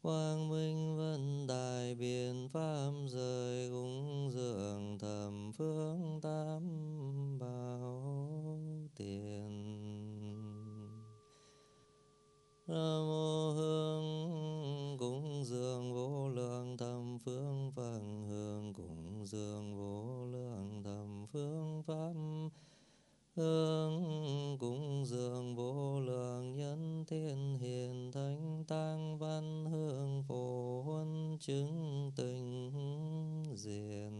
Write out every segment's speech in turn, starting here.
quang minh vân đài biện pháp rời cúng dường thập phương tam bảo tiền. Nam mô hương cúng dường vô lượng thập phương Phật, hương cúng dường vô lượng thập phương pháp, hương cúng dường vô lượng nhân thiên hiền thánh tăng văn, hương phổ huân chứng tình diện.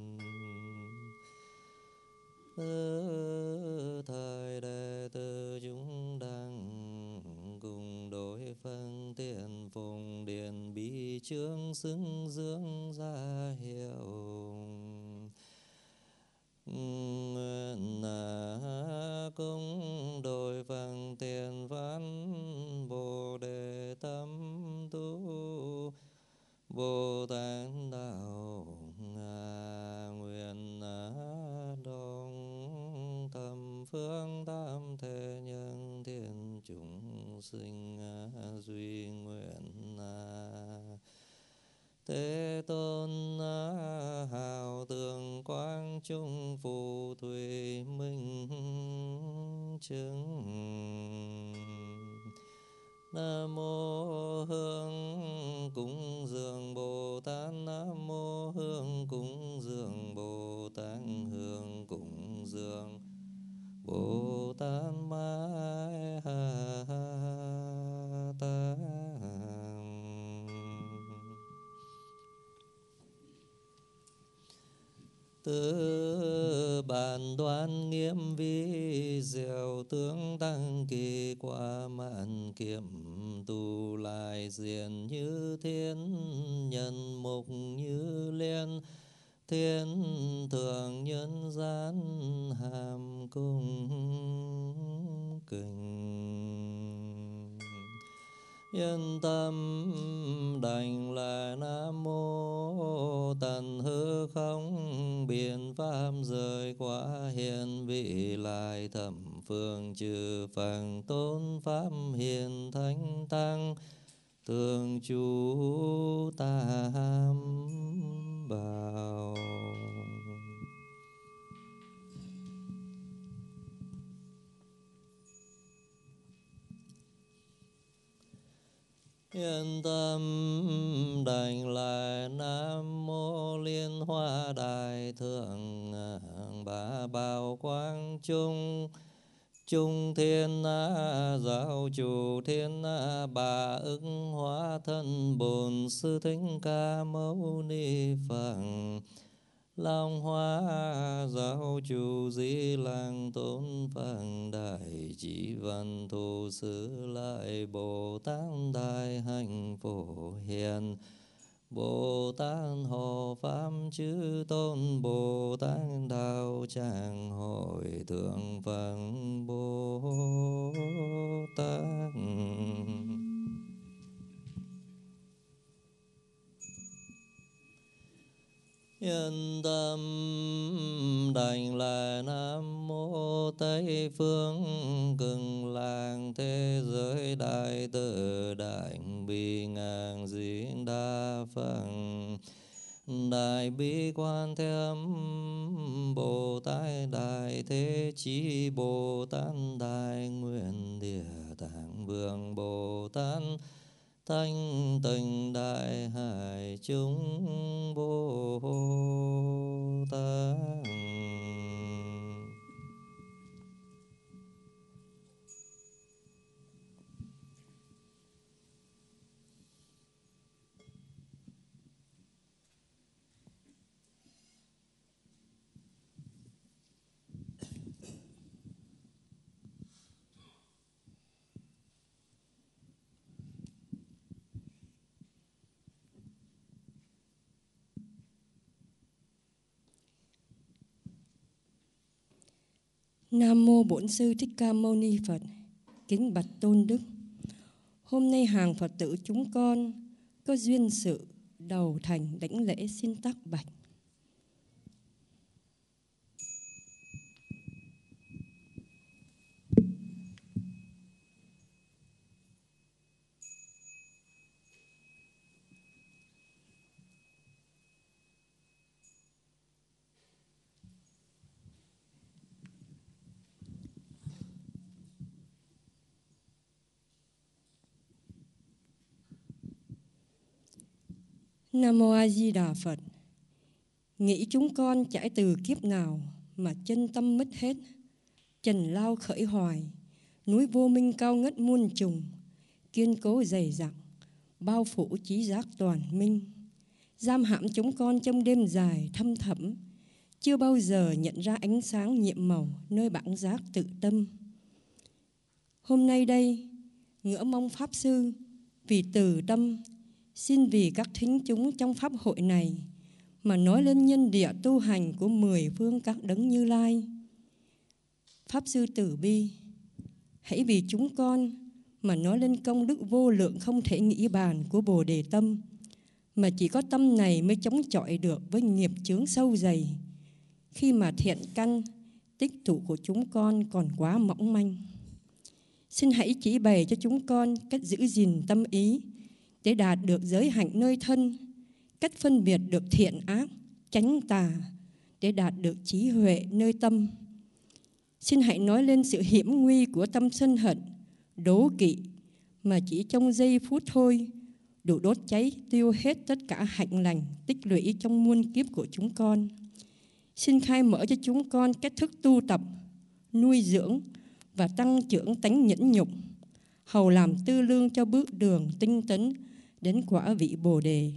Thời đệ tử chúng đăng cùng đối phân tiền phùng điện bi chương xứng dưỡng gia hiệu. Nguyện cung đội phần tiền văn Bồ Đề tâm tu Bồ Tát đạo. Nguyện đồng thầm phương tam thế nhân thiên chúng sinh duy nguyện Thế tôn hào tường quang trung phù thủy minh chứng. Nam mô hương cúng dường Bồ Tát, Nam mô hương cúng dường Bồ Tát, hương cúng dường Bồ Tát Ma Tát. Tứ bản đoan nghiêm vi diệu, tướng tăng kỳ quả mạn kiệm tu lại diện như thiên nhân mục như liên thiên thượng nhân gian hàm cung kính. Nhân tâm đảnh lại Nam mô tận hư không biện pháp rời quả hiền vị lại thập phương chư Phật tôn pháp hiền thánh tăng thường trú tam bảo. Yên tâm đảnh lại Nam mô Liên Hoa Đại Thượng Bá Bảo Quang Trung Trung Thiên Giáo Chủ Thiên Bà ứng Hóa Thân Bổn Sư Thích Ca Mâu Ni Phật. Long Hoa Giáo Chủ Di Lặc Tôn Phật Đại Chỉ Văn Thù Sư Lợi Bồ Tát Đại Hạnh Phổ Hiền Bồ Tát Hộ Pháp Chư Tôn Bồ Tát Đạo Tràng Hội Thượng Phật Bồ Tát. Nhân tâm đảnh lại Nam mô Tây Phương Cực Lạc Thế Giới Đại Từ Đại Bi Ngạn Diễn Đa Phật Đại Bi Quan Thế Âm Bồ Tát Đại Thế Chí Bồ Tát Đại Nguyện Địa Tạng Vương Bồ Tát Thanh Tịnh Đại Hải chúng Bồ Tát. Nam mô Bổn Sư Thích Ca Mâu Ni Phật. Kính bạch Tôn Đức, hôm nay hàng Phật tử chúng con có duyên sự đầu thành đảnh lễ xin tác bạch. Nam Mô A Di Đà Phật. Nghĩ chúng con trải từ kiếp nào mà chân tâm mất hết, trần lao khởi hoài, núi vô minh cao ngất muôn trùng, kiên cố dày dặn, bao phủ trí giác toàn minh, giam hãm chúng con trong đêm dài thâm thẳm, chưa bao giờ nhận ra ánh sáng nhiệm màu nơi bảng giác tự tâm. Hôm nay đây, ngỡ mong Pháp Sư vì từ tâm, xin vì các thính chúng trong Pháp hội này mà nói lên nhân địa tu hành của 10 phương các đấng Như Lai. Pháp Sư từ bi, hãy vì chúng con mà nói lên công đức vô lượng không thể nghĩ bàn của Bồ Đề Tâm, mà chỉ có tâm này mới chống chọi được với nghiệp chướng sâu dày, khi mà thiện căn tích tụ của chúng con còn quá mỏng manh. Xin hãy chỉ bày cho chúng con cách giữ gìn tâm ý để đạt được giới hạnh nơi thân, cách phân biệt được thiện ác, chánh tà để đạt được trí huệ nơi tâm. Xin hãy nói lên sự hiểm nguy của tâm sân hận, đố kỵ mà chỉ trong giây phút thôi đủ đốt cháy tiêu hết tất cả hạnh lành tích lũy trong muôn kiếp của chúng con. Xin khai mở cho chúng con cách thức tu tập, nuôi dưỡng và tăng trưởng tánh nhẫn nhục, hầu làm tư lương cho bước đường tinh tấn đến quả vị Bồ Đề.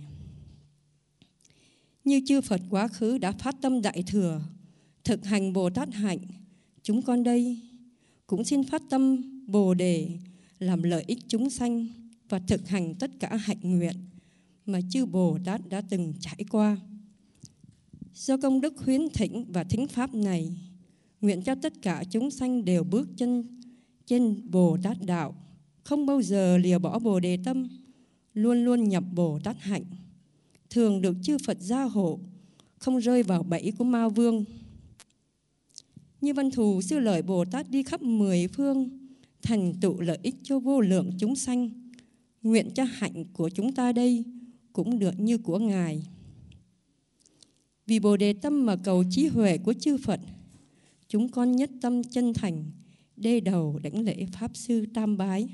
Như chư Phật quá khứ đã phát tâm đại thừa, thực hành Bồ Tát hạnh, chúng con đây cũng xin phát tâm Bồ Đề làm lợi ích chúng sanh và thực hành tất cả hạnh nguyện mà chư Bồ Tát đã từng trải qua. Do công đức huyến thỉnh và thính pháp này, nguyện cho tất cả chúng sanh đều bước chân trên Bồ Tát đạo, không bao giờ lìa bỏ Bồ Đề tâm, luôn luôn nhập Bồ Tát hạnh, thường được chư Phật gia hộ, không rơi vào bẫy của ma vương. Như Văn Thù Sư Lợi Bồ Tát đi khắp 10 phương, thành tựu lợi ích cho vô lượng chúng sanh, nguyện cho hạnh của chúng ta đây cũng được như của Ngài. Vì Bồ Đề tâm mà cầu trí huệ của chư Phật, chúng con nhất tâm chân thành đê đầu đảnh lễ Pháp Sư tam bái.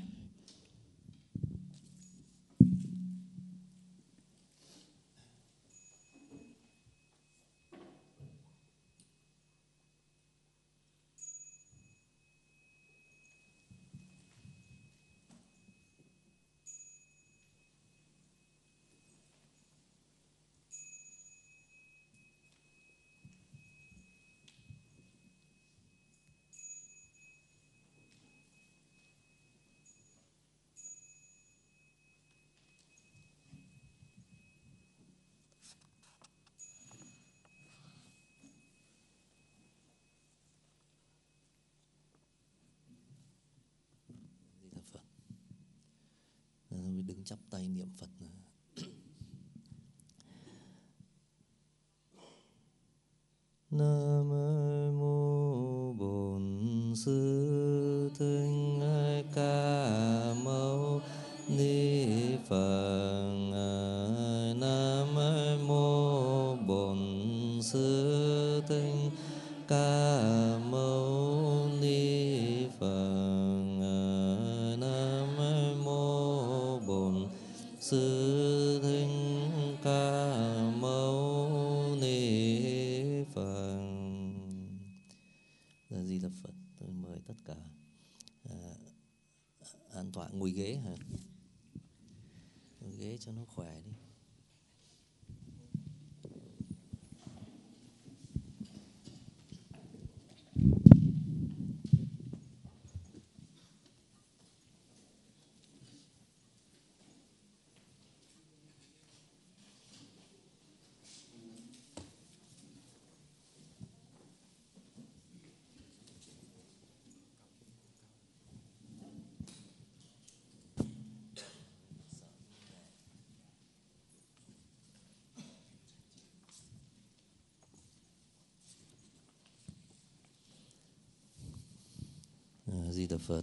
Đứng chắp tay niệm Phật. Nam mô Bổn Sư Thích Ca Mâu Ni Phật. Nam mô Bổn Sư Thích Ca Mâu Ni Phật. Nam mô Bổn Sư Thích Ca Mâu Ni Phật. Di Đà Phật. Tôi mời tất cả an tọa ngồi ghế hả? Ngồi ghế cho nó khỏe đi. Di Đà Phật.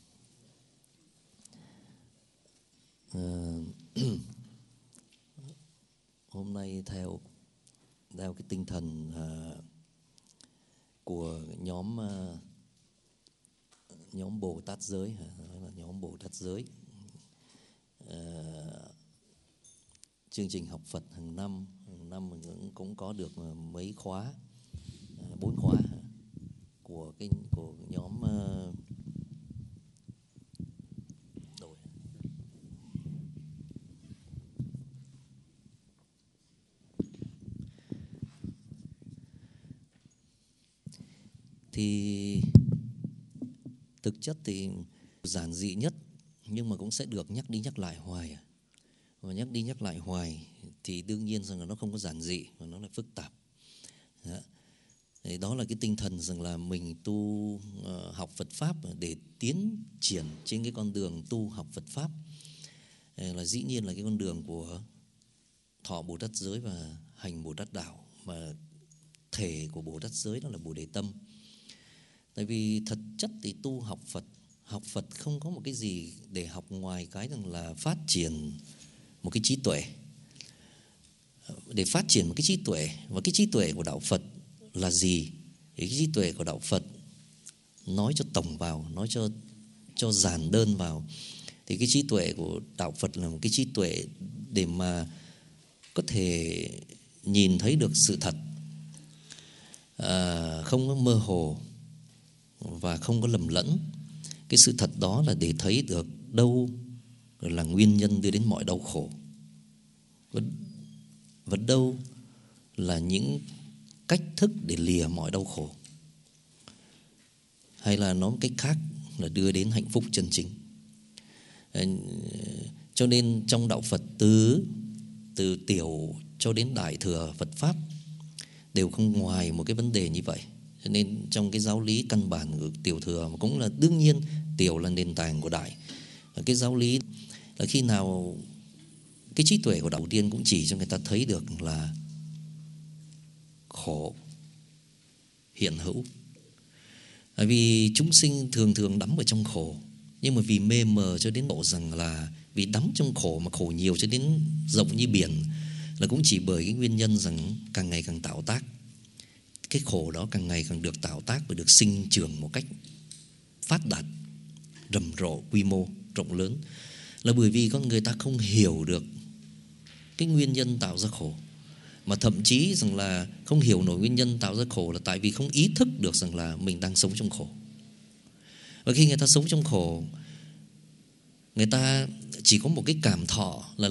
Hôm nay theo cái tinh thần của nhóm Bồ Tát giới, nhóm Bồ Tát giới, chương trình học Phật hàng năm mình cũng có được mấy khóa, 4 khóa của nhóm đội. Thì thực chất thì giản dị nhất, nhưng mà cũng sẽ được nhắc đi nhắc lại hoài. Và nhắc đi nhắc lại hoài thì đương nhiên rằng là nó không có giản dị mà nó lại phức tạp. Đó là cái tinh thần rằng là mình tu học Phật Pháp để tiến triển trên cái con đường tu học Phật Pháp. Là dĩ nhiên là cái con đường của thọ Bồ Tát giới và hành Bồ Tát đạo, mà thể của Bồ Tát giới đó là Bồ Đề Tâm. Tại vì thật chất thì tu học Phật không có một cái gì để học ngoài cái rằng là phát triển một cái trí tuệ. Để phát triển một cái trí tuệ, và cái trí tuệ của đạo Phật là gì? Thì cái trí tuệ của đạo Phật nói cho tổng vào, nói cho giản đơn vào, thì cái trí tuệ của đạo Phật là một cái trí tuệ để mà có thể nhìn thấy được sự thật, không có mơ hồ và không có lầm lẫn. Cái sự thật đó là để thấy được đâu là nguyên nhân đưa đến mọi đau khổ, và đâu là những cách thức để lìa mọi đau khổ, hay là nói một cách khác là đưa đến hạnh phúc chân chính. Cho nên trong đạo Phật từ tiểu cho đến đại thừa Phật Pháp đều không ngoài một cái vấn đề như vậy. Cho nên trong cái giáo lý căn bản của tiểu thừa, mà cũng là đương nhiên tiểu là nền tảng của đại, cái giáo lý là khi nào cái trí tuệ của đạo tiên cũng chỉ cho người ta thấy được là khổ hiện hữu. Bởi vì chúng sinh thường thường đắm ở trong khổ, nhưng mà vì mê mờ cho đến độ rằng là vì đắm trong khổ mà khổ nhiều cho đến rộng như biển, là cũng chỉ bởi cái nguyên nhân rằng càng ngày càng tạo tác. Cái khổ đó càng ngày càng được tạo tác và được sinh trưởng một cách phát đạt, rầm rộ, quy mô, rộng lớn, là bởi vì con người ta không hiểu được cái nguyên nhân tạo ra khổ. Mà thậm chí rằng là không hiểu nổi nguyên nhân tạo ra khổ là tại vì không ý thức được rằng là mình đang sống trong khổ. Và khi người ta sống trong khổ, người ta chỉ có một cái cảm thọ là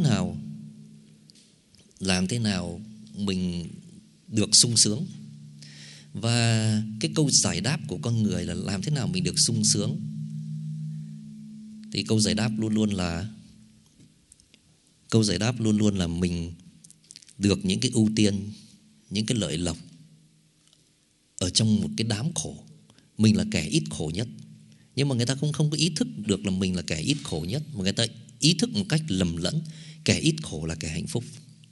làm thế nào mình được sung sướng. Và cái câu giải đáp của con người là làm thế nào mình được sung sướng, thì câu giải đáp luôn luôn là mình được những cái ưu tiên, những cái lợi lộc ở trong một cái đám khổ. Mình là kẻ ít khổ nhất, nhưng mà người ta cũng không có ý thức được là mình là kẻ ít khổ nhất, mà người ta ý thức một cách lầm lẫn, kẻ ít khổ là kẻ hạnh phúc.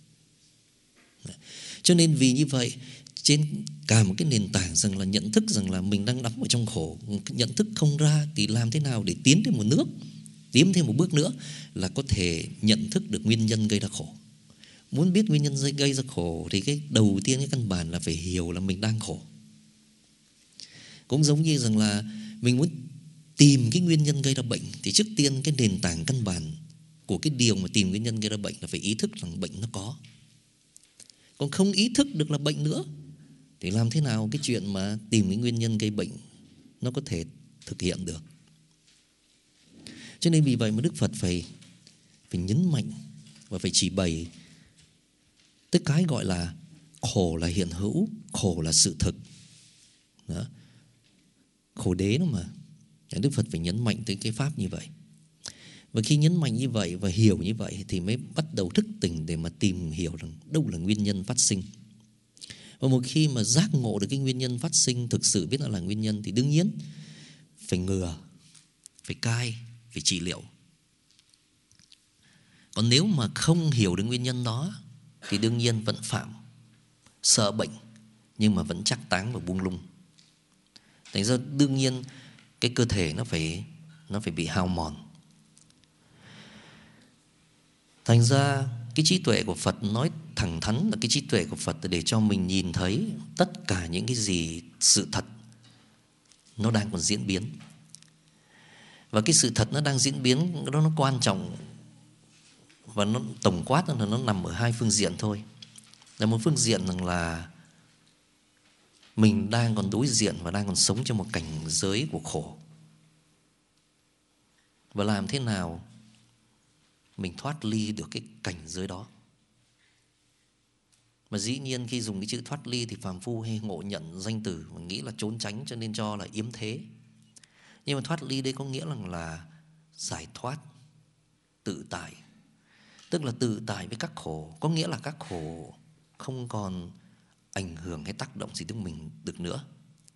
Cho nên vì như vậy, trên cả một cái nền tảng rằng là nhận thức rằng là mình đang đắm ở trong khổ, nhận thức không ra thì làm thế nào để tiến thêm một bước nữa là có thể nhận thức được nguyên nhân gây ra khổ. Muốn biết nguyên nhân gây ra khổ thì cái đầu tiên, cái căn bản là phải hiểu là mình đang khổ. Cũng giống như rằng là mình muốn tìm cái nguyên nhân gây ra bệnh, thì trước tiên cái nền tảng căn bản của cái điều mà tìm nguyên nhân gây ra bệnh là phải ý thức rằng bệnh nó có. Còn không ý thức được là bệnh nữa thì làm thế nào cái chuyện mà tìm cái nguyên nhân gây bệnh nó có thể thực hiện được. Cho nên vì vậy mà Đức Phật phải nhấn mạnh và phải chỉ bày tới cái gọi là khổ là hiện hữu, khổ là sự thực. Đó. Khổ đế đó mà. Đức Phật phải nhấn mạnh tới cái pháp như vậy. Và khi nhấn mạnh như vậy và hiểu như vậy thì mới bắt đầu thức tỉnh để mà tìm hiểu rằng đâu là nguyên nhân phát sinh. Và một khi mà giác ngộ được cái nguyên nhân phát sinh, thực sự biết là nguyên nhân, thì đương nhiên phải ngừa, phải cai, phải trị liệu. Còn nếu mà không hiểu được nguyên nhân đó thì đương nhiên vẫn phạm, sợ bệnh nhưng mà vẫn trắc táng và buông lung. Thành ra đương nhiên cái cơ thể nó phải bị hao mòn. Thành ra cái trí tuệ của Phật, nói thẳng thắn là cái trí tuệ của Phật để cho mình nhìn thấy tất cả những cái gì sự thật nó đang còn diễn biến. Và cái sự thật nó đang diễn biến đó nó quan trọng và nó tổng quát là nó nằm ở hai phương diện thôi. Là một phương diện rằng là mình đang còn đối diện và đang còn sống trong một cảnh giới của khổ. Và làm thế nào mình thoát ly được cái cảnh giới đó. Mà dĩ nhiên khi dùng cái chữ thoát ly thì phàm phu hay ngộ nhận danh từ và nghĩ là trốn tránh cho nên cho là yếm thế. Nhưng mà thoát ly đây có nghĩa là giải thoát, tự tại. Tức là tự tại với các khổ, có nghĩa là các khổ không còn ảnh hưởng hay tác động gì đến mình được nữa.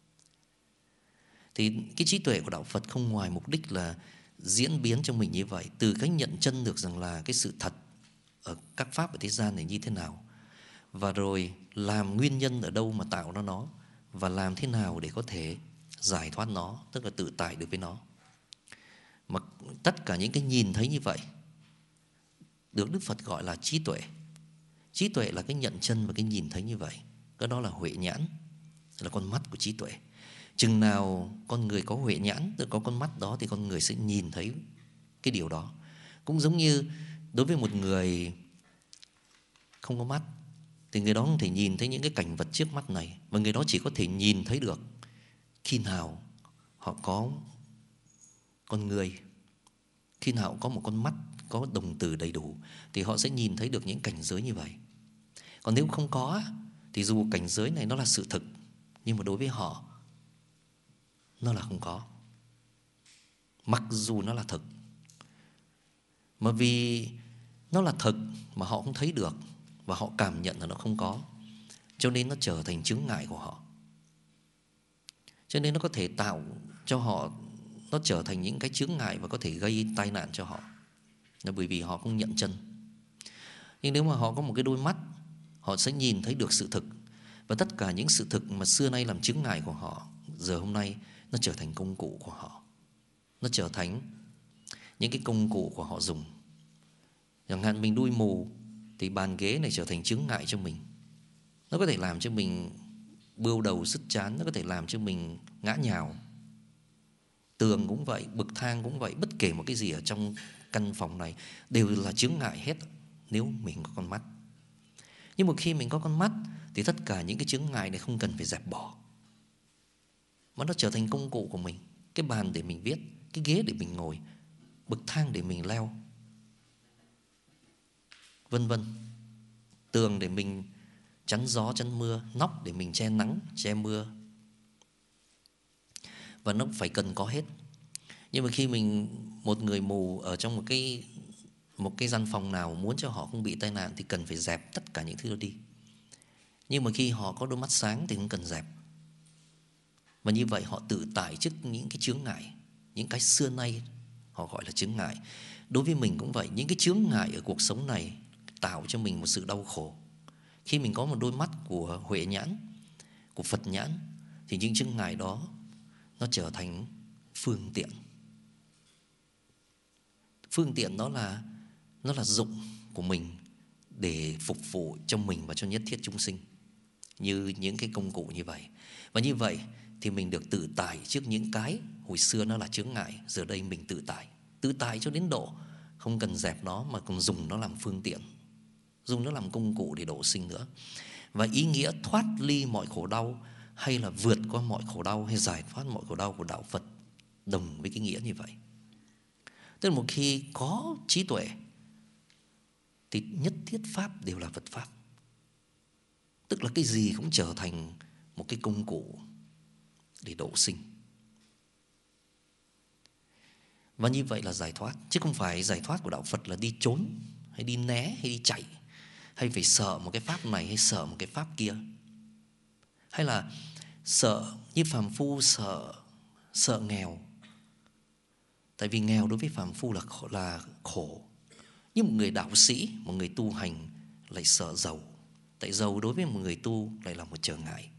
Thì cái trí tuệ của đạo Phật không ngoài mục đích là diễn biến trong mình như vậy, từ cách nhận chân được rằng là cái sự thật ở các pháp ở thế gian này như thế nào, và rồi làm nguyên nhân ở đâu mà tạo ra nó, và làm thế nào để có thể giải thoát nó, tức là tự tại được với nó. Mà tất cả những cái nhìn thấy như vậy được Đức Phật gọi là trí tuệ. Trí tuệ là cái nhận chân và cái nhìn thấy như vậy. Cái đó là huệ nhãn, là con mắt của trí tuệ. Chừng nào con người có huệ nhãn, tức có con mắt đó, thì con người sẽ nhìn thấy cái điều đó. Cũng giống như đối với một người không có mắt thì người đó không thể nhìn thấy những cái cảnh vật trước mắt này. Và người đó chỉ có thể nhìn thấy được khi nào họ có con người, khi nào có một con mắt, có đồng tử đầy đủ, thì họ sẽ nhìn thấy được những cảnh giới như vậy. Còn nếu không có thì dù cảnh giới này nó là sự thực, nhưng mà đối với họ nó là không có, mặc dù nó là thực. Mà vì nó là thực mà họ không thấy được, và họ cảm nhận là nó không có, cho nên nó trở thành chướng ngại của họ. Cho nên nó có thể tạo cho họ, nó trở thành những cái chướng ngại và có thể gây tai nạn cho họ, là bởi vì họ không nhận chân. Nhưng nếu mà họ có một cái đôi mắt, họ sẽ nhìn thấy được sự thực. Và tất cả những sự thực mà xưa nay làm chướng ngại của họ, giờ hôm nay nó trở thành công cụ của họ. Nó trở thành những cái công cụ của họ dùng. Chẳng hạn mình đuôi mù thì bàn ghế này trở thành chướng ngại cho mình. Nó có thể làm cho mình bươu đầu sứt chán, nó có thể làm cho mình ngã nhào. Tường cũng vậy, bậc thang cũng vậy, bất kể một cái gì ở trong căn phòng này đều là chướng ngại hết nếu mình có con mắt. Nhưng một khi mình có con mắt thì tất cả những cái chướng ngại này không cần phải dẹp bỏ, mà nó trở thành công cụ của mình. Cái bàn để mình viết, cái ghế để mình ngồi, bậc thang để mình leo, vân vân. Tường để mình chắn gió chắn mưa, nóc để mình che nắng che mưa. Và nó phải cần có hết. Nhưng mà khi một người mù ở trong một cái gian phòng nào, muốn cho họ không bị tai nạn thì cần phải dẹp tất cả những thứ đó đi. Nhưng mà khi họ có đôi mắt sáng thì không cần dẹp. Và như vậy họ tự tại trước những cái chướng ngại, những cái xưa nay họ gọi là chướng ngại. Đối với mình cũng vậy, những cái chướng ngại ở cuộc sống này tạo cho mình một sự đau khổ. Khi mình có một đôi mắt của huệ nhãn, của Phật nhãn, thì những chướng ngại đó nó trở thành phương tiện. Phương tiện đó là nó là dụng của mình để phục vụ cho mình và cho nhất thiết chúng sinh, như những cái công cụ như vậy. Và như vậy thì mình được tự tại trước những cái hồi xưa nó là chướng ngại. Giờ đây mình tự tại cho đến độ không cần dẹp nó, mà còn dùng nó làm phương tiện, dùng nó làm công cụ để độ sinh nữa. Và ý nghĩa thoát ly mọi khổ đau, hay là vượt qua mọi khổ đau, hay giải thoát mọi khổ đau của đạo Phật đồng với cái nghĩa như vậy. Tức là một khi có trí tuệ thì nhất thiết pháp đều là Phật pháp. Tức là cái gì cũng trở thành một cái công cụ để độ sinh. Và như vậy là giải thoát. Chứ không phải giải thoát của đạo Phật là đi trốn, hay đi né, hay đi chạy, hay phải sợ một cái pháp này, hay sợ một cái pháp kia. Hay là sợ như phàm phu sợ nghèo. Tại vì nghèo đối với phàm phu là khổ. Nhưng một người đạo sĩ, một người tu hành lại sợ giàu. Tại giàu đối với một người tu lại là một trở ngại.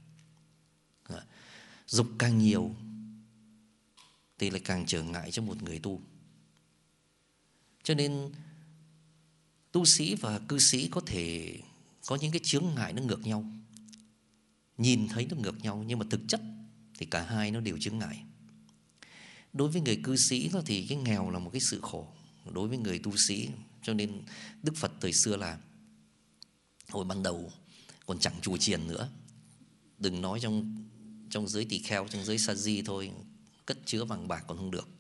Dục càng nhiều thì lại càng trở ngại cho một người tu. Cho nên tu sĩ và cư sĩ có thể có những cái chướng ngại nó ngược nhau, nhìn thấy nó ngược nhau, nhưng mà thực chất thì cả hai nó đều chướng ngại. Đối với người cư sĩ thì cái nghèo là một cái sự khổ. Đối với người tu sĩ Cho nên Đức Phật thời xưa là hồi ban đầu còn chẳng chùa chiền nữa, đừng nói trong giới tỳ kheo, trong giới sa di thôi, cất chứa vàng bạc còn không được,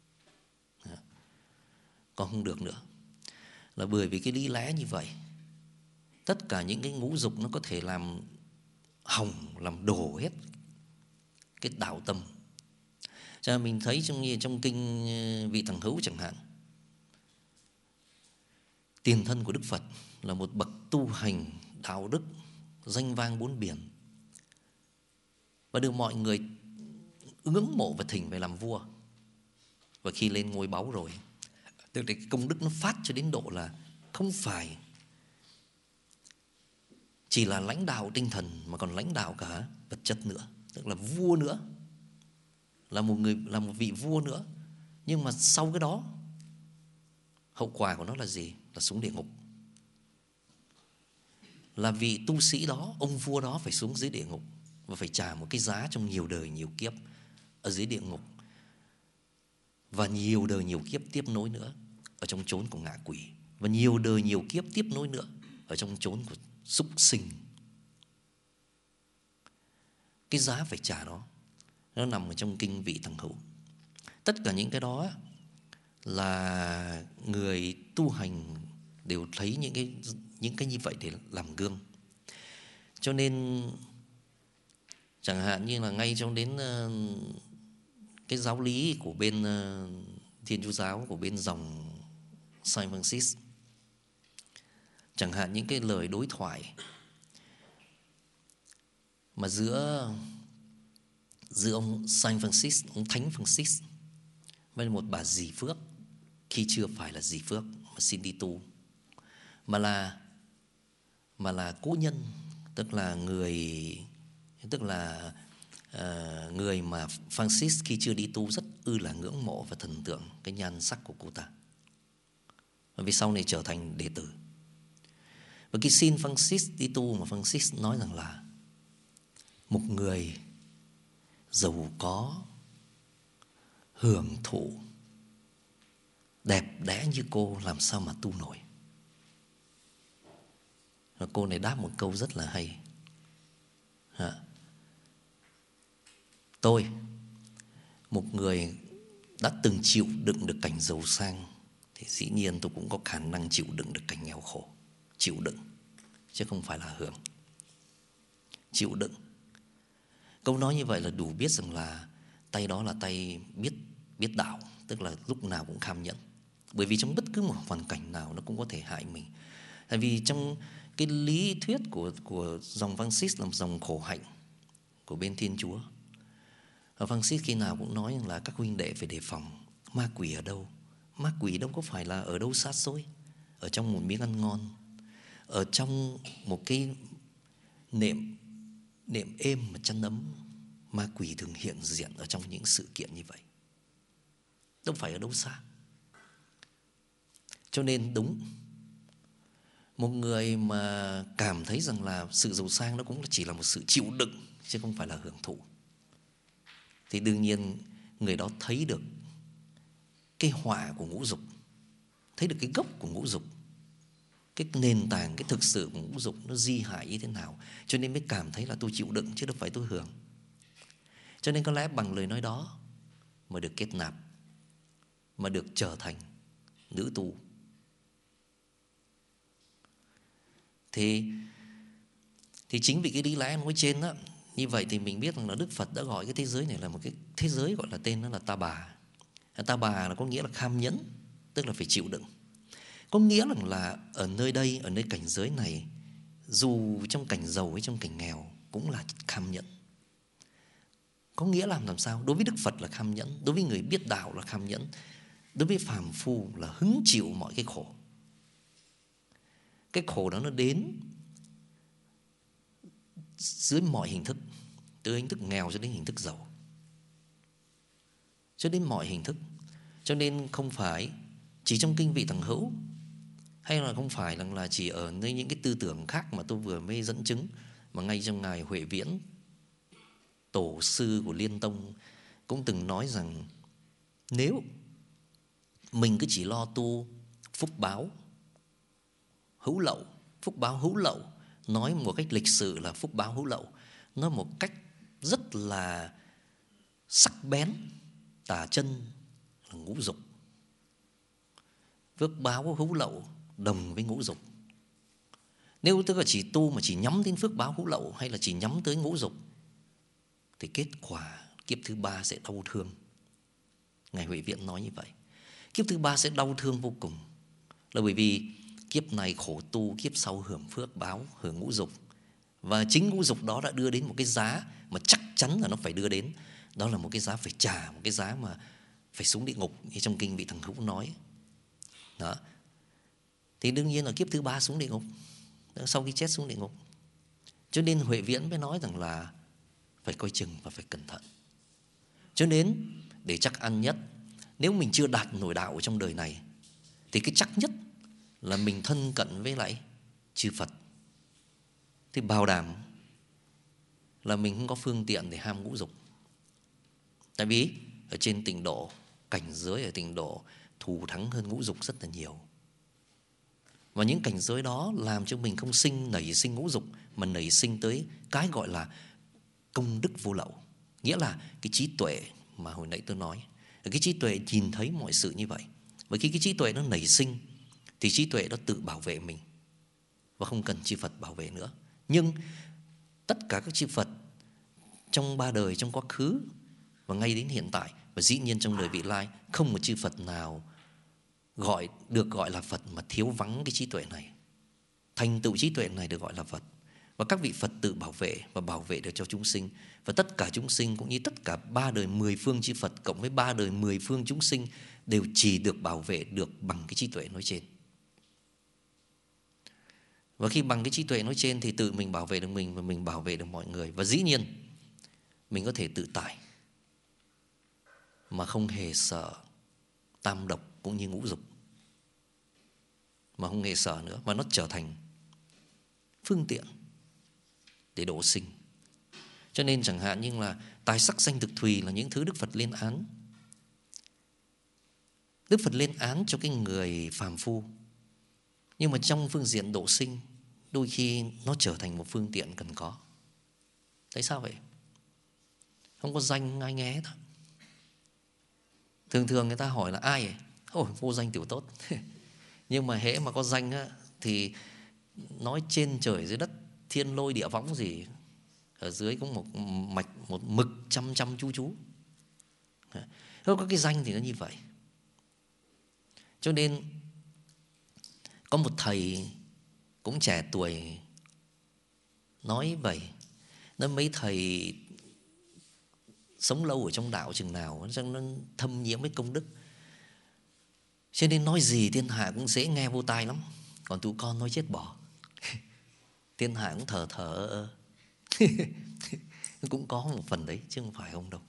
còn không được nữa. Là bởi vì cái lý lẽ như vậy, tất cả những cái ngũ dục nó có thể làm hỏng, làm đổ hết cái đạo tâm. Cho nên mình thấy trong kinh Vị Tằng Hữu chẳng hạn, tiền thân của Đức Phật là một bậc tu hành đạo đức danh vang bốn biển, và được mọi người ngưỡng mộ và thỉnh về làm vua. Và khi lên ngôi báu rồi, tức là cái công đức nó phát cho đến độ là không phải chỉ là lãnh đạo tinh thần mà còn lãnh đạo cả vật chất nữa, tức là vua nữa, là một vị vua nữa. Nhưng mà sau cái đó, hậu quả của nó là gì? Là xuống địa ngục. Là vị tu sĩ đó, ông vua đó phải xuống dưới địa ngục và phải trả một cái giá trong nhiều đời nhiều kiếp ở dưới địa ngục, và nhiều đời nhiều kiếp tiếp nối nữa ở trong chốn của ngạ quỷ, và nhiều đời nhiều kiếp tiếp nối nữa ở trong chốn của súc sinh. Cái giá phải trả đó nó nằm ở trong kinh Vị Tằng Hữu. Tất cả những cái đó là người tu hành đều thấy những cái như vậy để làm gương. Cho nên chẳng hạn như là ngay trong đến cái giáo lý của bên Thiên Chúa giáo, của bên dòng Saint Francis, chẳng hạn những cái lời đối thoại mà giữa ông Saint Francis, ông Thánh Francis với một bà dì Phước, khi chưa phải là dì Phước mà xin đi tu, mà là cố nhân, tức là người mà Francis khi chưa đi tu rất là ngưỡng mộ và thần tượng cái nhan sắc của cô ta, và vì sau này trở thành đệ tử. Và khi xin Francis đi tu, mà Francis nói rằng là một người giàu có, hưởng thụ, đẹp đẽ như cô làm sao mà tu nổi. Và cô này đáp một câu rất là hay: tôi, một người đã từng chịu đựng được cảnh giàu sang, thì dĩ nhiên tôi cũng có khả năng chịu đựng được cảnh nghèo khổ. Chịu đựng chứ không phải là hưởng. Chịu đựng. Câu nói như vậy là đủ biết rằng là tay đó là tay biết đạo, tức là lúc nào cũng kham nhẫn. Bởi vì trong bất cứ một hoàn cảnh nào nó cũng có thể hại mình. Tại vì trong cái lý thuyết của dòng Francis là một dòng khổ hạnh của bên Thiên Chúa. Và Francis khi nào cũng nói rằng là các huynh đệ phải đề phòng ma quỷ ở đâu. Ma quỷ đâu có phải là ở đâu xa xôi, ở trong một miếng ăn ngon, ở trong một cái nệm êm mà chăn ấm. Ma quỷ thường hiện diện ở trong những sự kiện như vậy, đâu phải ở đâu xa. Cho nên đúng, một người mà cảm thấy rằng là sự giàu sang nó cũng chỉ là một sự chịu đựng chứ không phải là hưởng thụ, thì đương nhiên người đó thấy được cái họa của ngũ dục, thấy được cái gốc của ngũ dục, cái nền tảng, cái thực sự của ngũ dục nó di hại như thế nào, cho nên mới cảm thấy là tôi chịu đựng chứ đâu phải tôi hưởng. Cho nên có lẽ bằng lời nói đó mà được kết nạp, mà được trở thành nữ tu. Thì chính vì cái lý lẽ nói trên đó, như vậy thì mình biết rằng là Đức Phật đã gọi cái thế giới này là một cái thế giới gọi là tên nó là Ta Bà. Ta Bà là có nghĩa là kham nhẫn, tức là phải chịu đựng. Có nghĩa là ở nơi đây, ở nơi cảnh giới này, dù trong cảnh giàu hay trong cảnh nghèo cũng là kham nhẫn. Có nghĩa là làm sao? Đối với Đức Phật là kham nhẫn, đối với người biết đạo là kham nhẫn, đối với phàm phu là hứng chịu mọi cái khổ. Cái khổ đó nó đến dưới mọi hình thức, từ hình thức nghèo cho đến hình thức giàu, cho đến mọi hình thức. Cho nên không phải chỉ trong kinh Vị Tằng Hữu, hay là không phải là chỉ ở nơi những cái tư tưởng khác mà tôi vừa mới dẫn chứng, mà ngay trong ngài Huệ Viễn, tổ sư của Liên Tông, cũng từng nói rằng nếu mình cứ chỉ lo tu phúc báo, hữu lậu. Phúc báo hữu lậu, nói một cách lịch sử là phúc báo hữu lậu, nói một cách rất là sắc bén, tả chân là ngũ dục. Phước báo hữu lậu đồng với ngũ dục. Nếu tức là chỉ tu mà chỉ nhắm đến phước báo hữu lậu hay là chỉ nhắm tới ngũ dục thì kết quả kiếp thứ ba sẽ đau thương. Ngài Huệ Viện nói như vậy. Kiếp thứ ba sẽ đau thương vô cùng, là bởi vì kiếp này khổ tu, kiếp sau hưởng phước báo, hưởng ngũ dục. Và chính ngũ dục đó đã đưa đến một cái giá mà chắc chắn là nó phải đưa đến. Đó là một cái giá phải trả, một cái giá mà phải xuống địa ngục, như trong kinh vị Thằng Hữu nói. Đó. Thì đương nhiên là kiếp thứ ba xuống địa ngục, sau khi chết xuống địa ngục. Cho nên Huệ Viễn mới nói rằng là phải coi chừng và phải cẩn thận. Cho nên để chắc ăn nhất, nếu mình chưa đạt nổi đạo ở trong đời này thì cái chắc nhất là mình thân cận với lại chư Phật. Thì bảo đảm là mình không có phương tiện để ham ngũ dục. Tại vì ở trên tịnh độ, cảnh giới ở tịnh độ thù thắng hơn ngũ dục rất là nhiều. Và những cảnh giới đó làm cho mình không nảy sinh ngũ dục, mà nảy sinh tới cái gọi là công đức vô lậu. Nghĩa là cái trí tuệ mà hồi nãy tôi nói. Cái trí tuệ nhìn thấy mọi sự như vậy. Và khi cái trí tuệ nó nảy sinh thì trí tuệ nó tự bảo vệ mình và không cần chư Phật bảo vệ nữa. Nhưng tất cả các chư Phật trong ba đời, trong quá khứ và ngay đến hiện tại, và dĩ nhiên trong đời vị lai, không một chư Phật nào được gọi là Phật mà thiếu vắng cái trí tuệ này. Thành tựu trí tuệ này được gọi là Phật. Và các vị Phật tự bảo vệ và bảo vệ được cho chúng sinh. Và tất cả chúng sinh cũng như tất cả ba đời 10 phương chư Phật cộng với ba đời 10 phương chúng sinh đều chỉ được bảo vệ được bằng cái trí tuệ nói trên. Và khi bằng cái trí tuệ nói trên thì tự mình bảo vệ được mình và mình bảo vệ được mọi người. Và dĩ nhiên mình có thể tự tại mà không hề sợ tam độc cũng như ngũ dục, mà không hề sợ nữa, và nó trở thành phương tiện để độ sinh. Cho nên chẳng hạn như là tài sắc danh thực thùy là những thứ Đức Phật lên án. Đức Phật lên án cho cái người phàm phu, nhưng mà trong phương diện độ sinh đôi khi nó trở thành một phương tiện cần có. Tại sao vậy? Không có danh ai nghe hết. Thường người ta hỏi là ai ấy? Ôi, vô danh tiểu tốt. Nhưng mà hễ mà có danh á, thì nói trên trời dưới đất, thiên lôi địa võng gì, ở dưới cũng một mạch, một mực chăm chăm chú chú. Không có cái danh thì nó như vậy. Cho nên có một thầy cũng trẻ tuổi nói vậy. Nói mấy thầy sống lâu ở trong đạo chừng nào nó thâm nhiễm với công đức, cho nên nói gì thiên hạ cũng dễ nghe vô tai lắm. Còn tụi con nói chết bỏ. Thiên hạ cũng thở cũng có một phần đấy chứ không phải không đâu.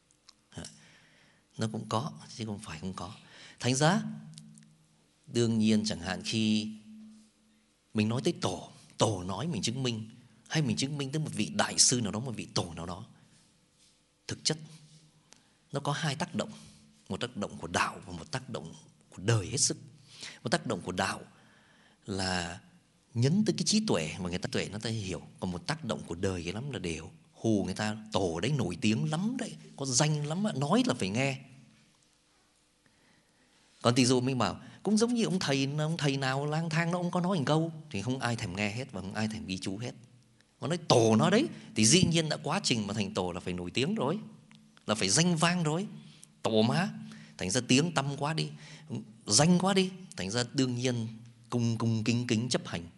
Nó cũng có chứ không phải không có. Thành ra đương nhiên chẳng hạn khi mình nói tới tổ nói mình chứng minh, hay mình chứng minh tới một vị đại sư nào đó, một vị tổ nào đó, thực chất nó có hai tác động. Một tác động của đạo và một tác động của đời hết sức. Một tác động của đạo là nhấn tới cái trí tuệ mà người ta tuệ nó ta hiểu. Còn một tác động của đời cái lắm là để hù người ta. Tổ đấy nổi tiếng lắm đấy, có danh lắm, nói là phải nghe. Còn tỷ dụ mình bảo cũng giống như ông thầy nào lang thang nó không có nói một câu thì không ai thèm nghe hết và không ai thèm ghi chú hết. Còn nói tổ nó đấy thì dĩ nhiên đã quá trình mà thành tổ là phải nổi tiếng rồi, là phải danh vang rồi. Tổ má, thành ra tiếng tăm quá đi, danh quá đi, thành ra đương nhiên cung kính chấp hành.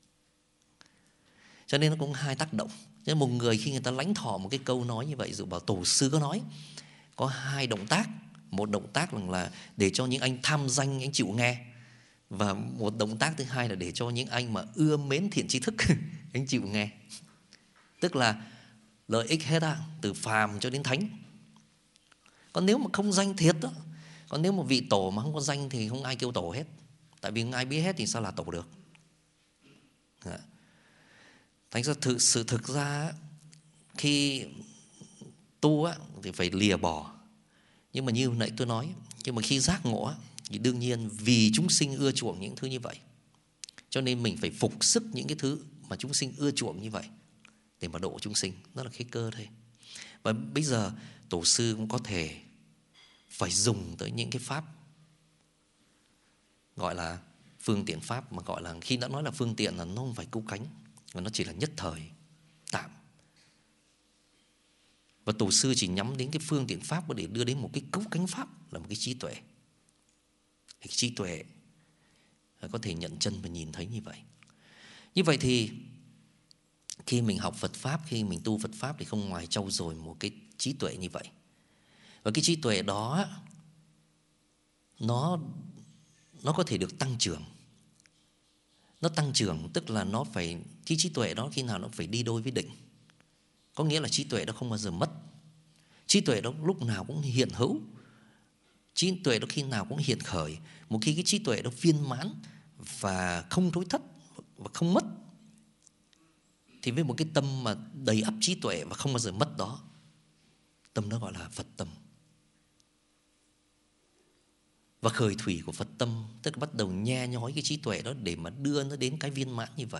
Cho nên nó cũng hai tác động. Cho nên một người khi người ta lãnh thọ một cái câu nói như vậy, dụ bảo tổ sư có nói, có hai động tác. Một động tác là để cho những anh tham danh anh chịu nghe, và một động tác thứ hai là để cho những anh mà ưa mến thiện tri thức anh chịu nghe. Tức là lợi ích hết á, từ phàm cho đến thánh. Còn nếu mà không danh thiệt đó, còn nếu một vị tổ mà không có danh thì không ai kêu tổ hết. Tại vì không ai biết hết thì sao là tổ được. Thành ra thực ra khi tu á, thì phải lìa bỏ. Nhưng mà như nãy tôi nói, nhưng mà khi giác ngộ á, thì đương nhiên vì chúng sinh ưa chuộng những thứ như vậy, Cho nên mình phải phục sức những cái thứ mà chúng sinh ưa chuộng như vậy để mà độ chúng sinh. Đó là cái cơ thôi. Và bây giờ tổ sư cũng có thể phải dùng tới những cái pháp gọi là phương tiện pháp, mà gọi là khi đã nói là phương tiện là nó không phải cứu cánh, mà nó chỉ là nhất thời, tạm. Và tổ sư chỉ nhắm đến cái phương tiện pháp để đưa đến một cái cứu cánh pháp là một cái trí tuệ. Cái trí tuệ có thể nhận chân và nhìn thấy như vậy. Như vậy thì khi mình học Phật Pháp, khi mình tu Phật Pháp thì không ngoài trau dồi một cái trí tuệ như vậy. Và cái trí tuệ đó nó có thể được tăng trưởng. Nó tăng trưởng tức là nó phải, cái trí tuệ đó khi nào nó phải đi đôi với định. Có nghĩa là trí tuệ đó không bao giờ mất. Trí tuệ đó lúc nào cũng hiện hữu. Trí tuệ đó khi nào cũng hiện khởi. Một khi cái trí tuệ đó viên mãn và không thối thất và không mất, thì với một cái tâm mà đầy ắp trí tuệ và không bao giờ mất đó, tâm đó gọi là Phật tâm. Và khởi thủy của Phật tâm tức là bắt đầu nhe nhói cái trí tuệ đó để mà đưa nó đến cái viên mãn như vậy.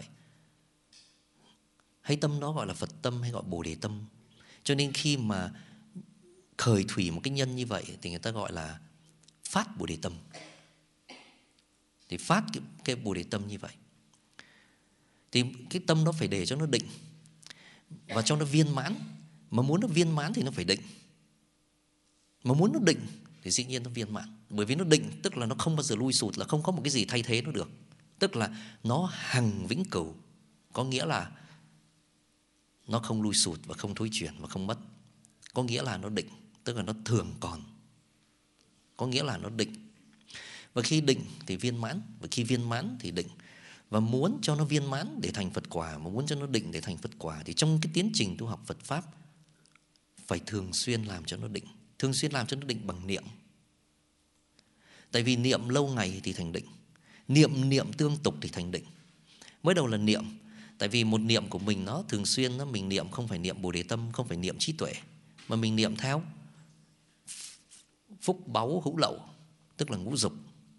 Hay tâm đó gọi là Phật tâm hay gọi Bồ Đề tâm. Cho nên khi mà khởi thủy một cái nhân như vậy thì người ta gọi là phát Bồ Đề tâm. Thì phát cái Bồ Đề tâm như vậy thì cái tâm đó phải để cho nó định và cho nó viên mãn. Mà muốn nó viên mãn thì nó phải định. Mà muốn nó định thì dĩ nhiên nó viên mãn. Bởi vì nó định tức là nó không bao giờ lui sụt, là không có một cái gì thay thế nó được. Tức là nó hằng vĩnh cửu. Có nghĩa là nó không lui sụt và không thối chuyển và không mất. Có nghĩa là nó định, tức là nó thường còn. Có nghĩa là nó định. Và khi định thì viên mãn, và khi viên mãn thì định. Và muốn cho nó viên mãn để thành Phật quả, mà muốn cho nó định để thành Phật quả, thì trong cái tiến trình tu học Phật Pháp phải thường xuyên làm cho nó định. Thường xuyên làm cho nó định bằng niệm. Tại vì niệm lâu ngày thì thành định. Niệm tương tục thì thành định. Mới đầu là niệm. Tại vì một niệm của mình nó thường xuyên mình niệm không phải niệm Bồ Đề tâm, không phải niệm trí tuệ, mà mình niệm theo phúc báu hữu lậu, tức là ngũ dục.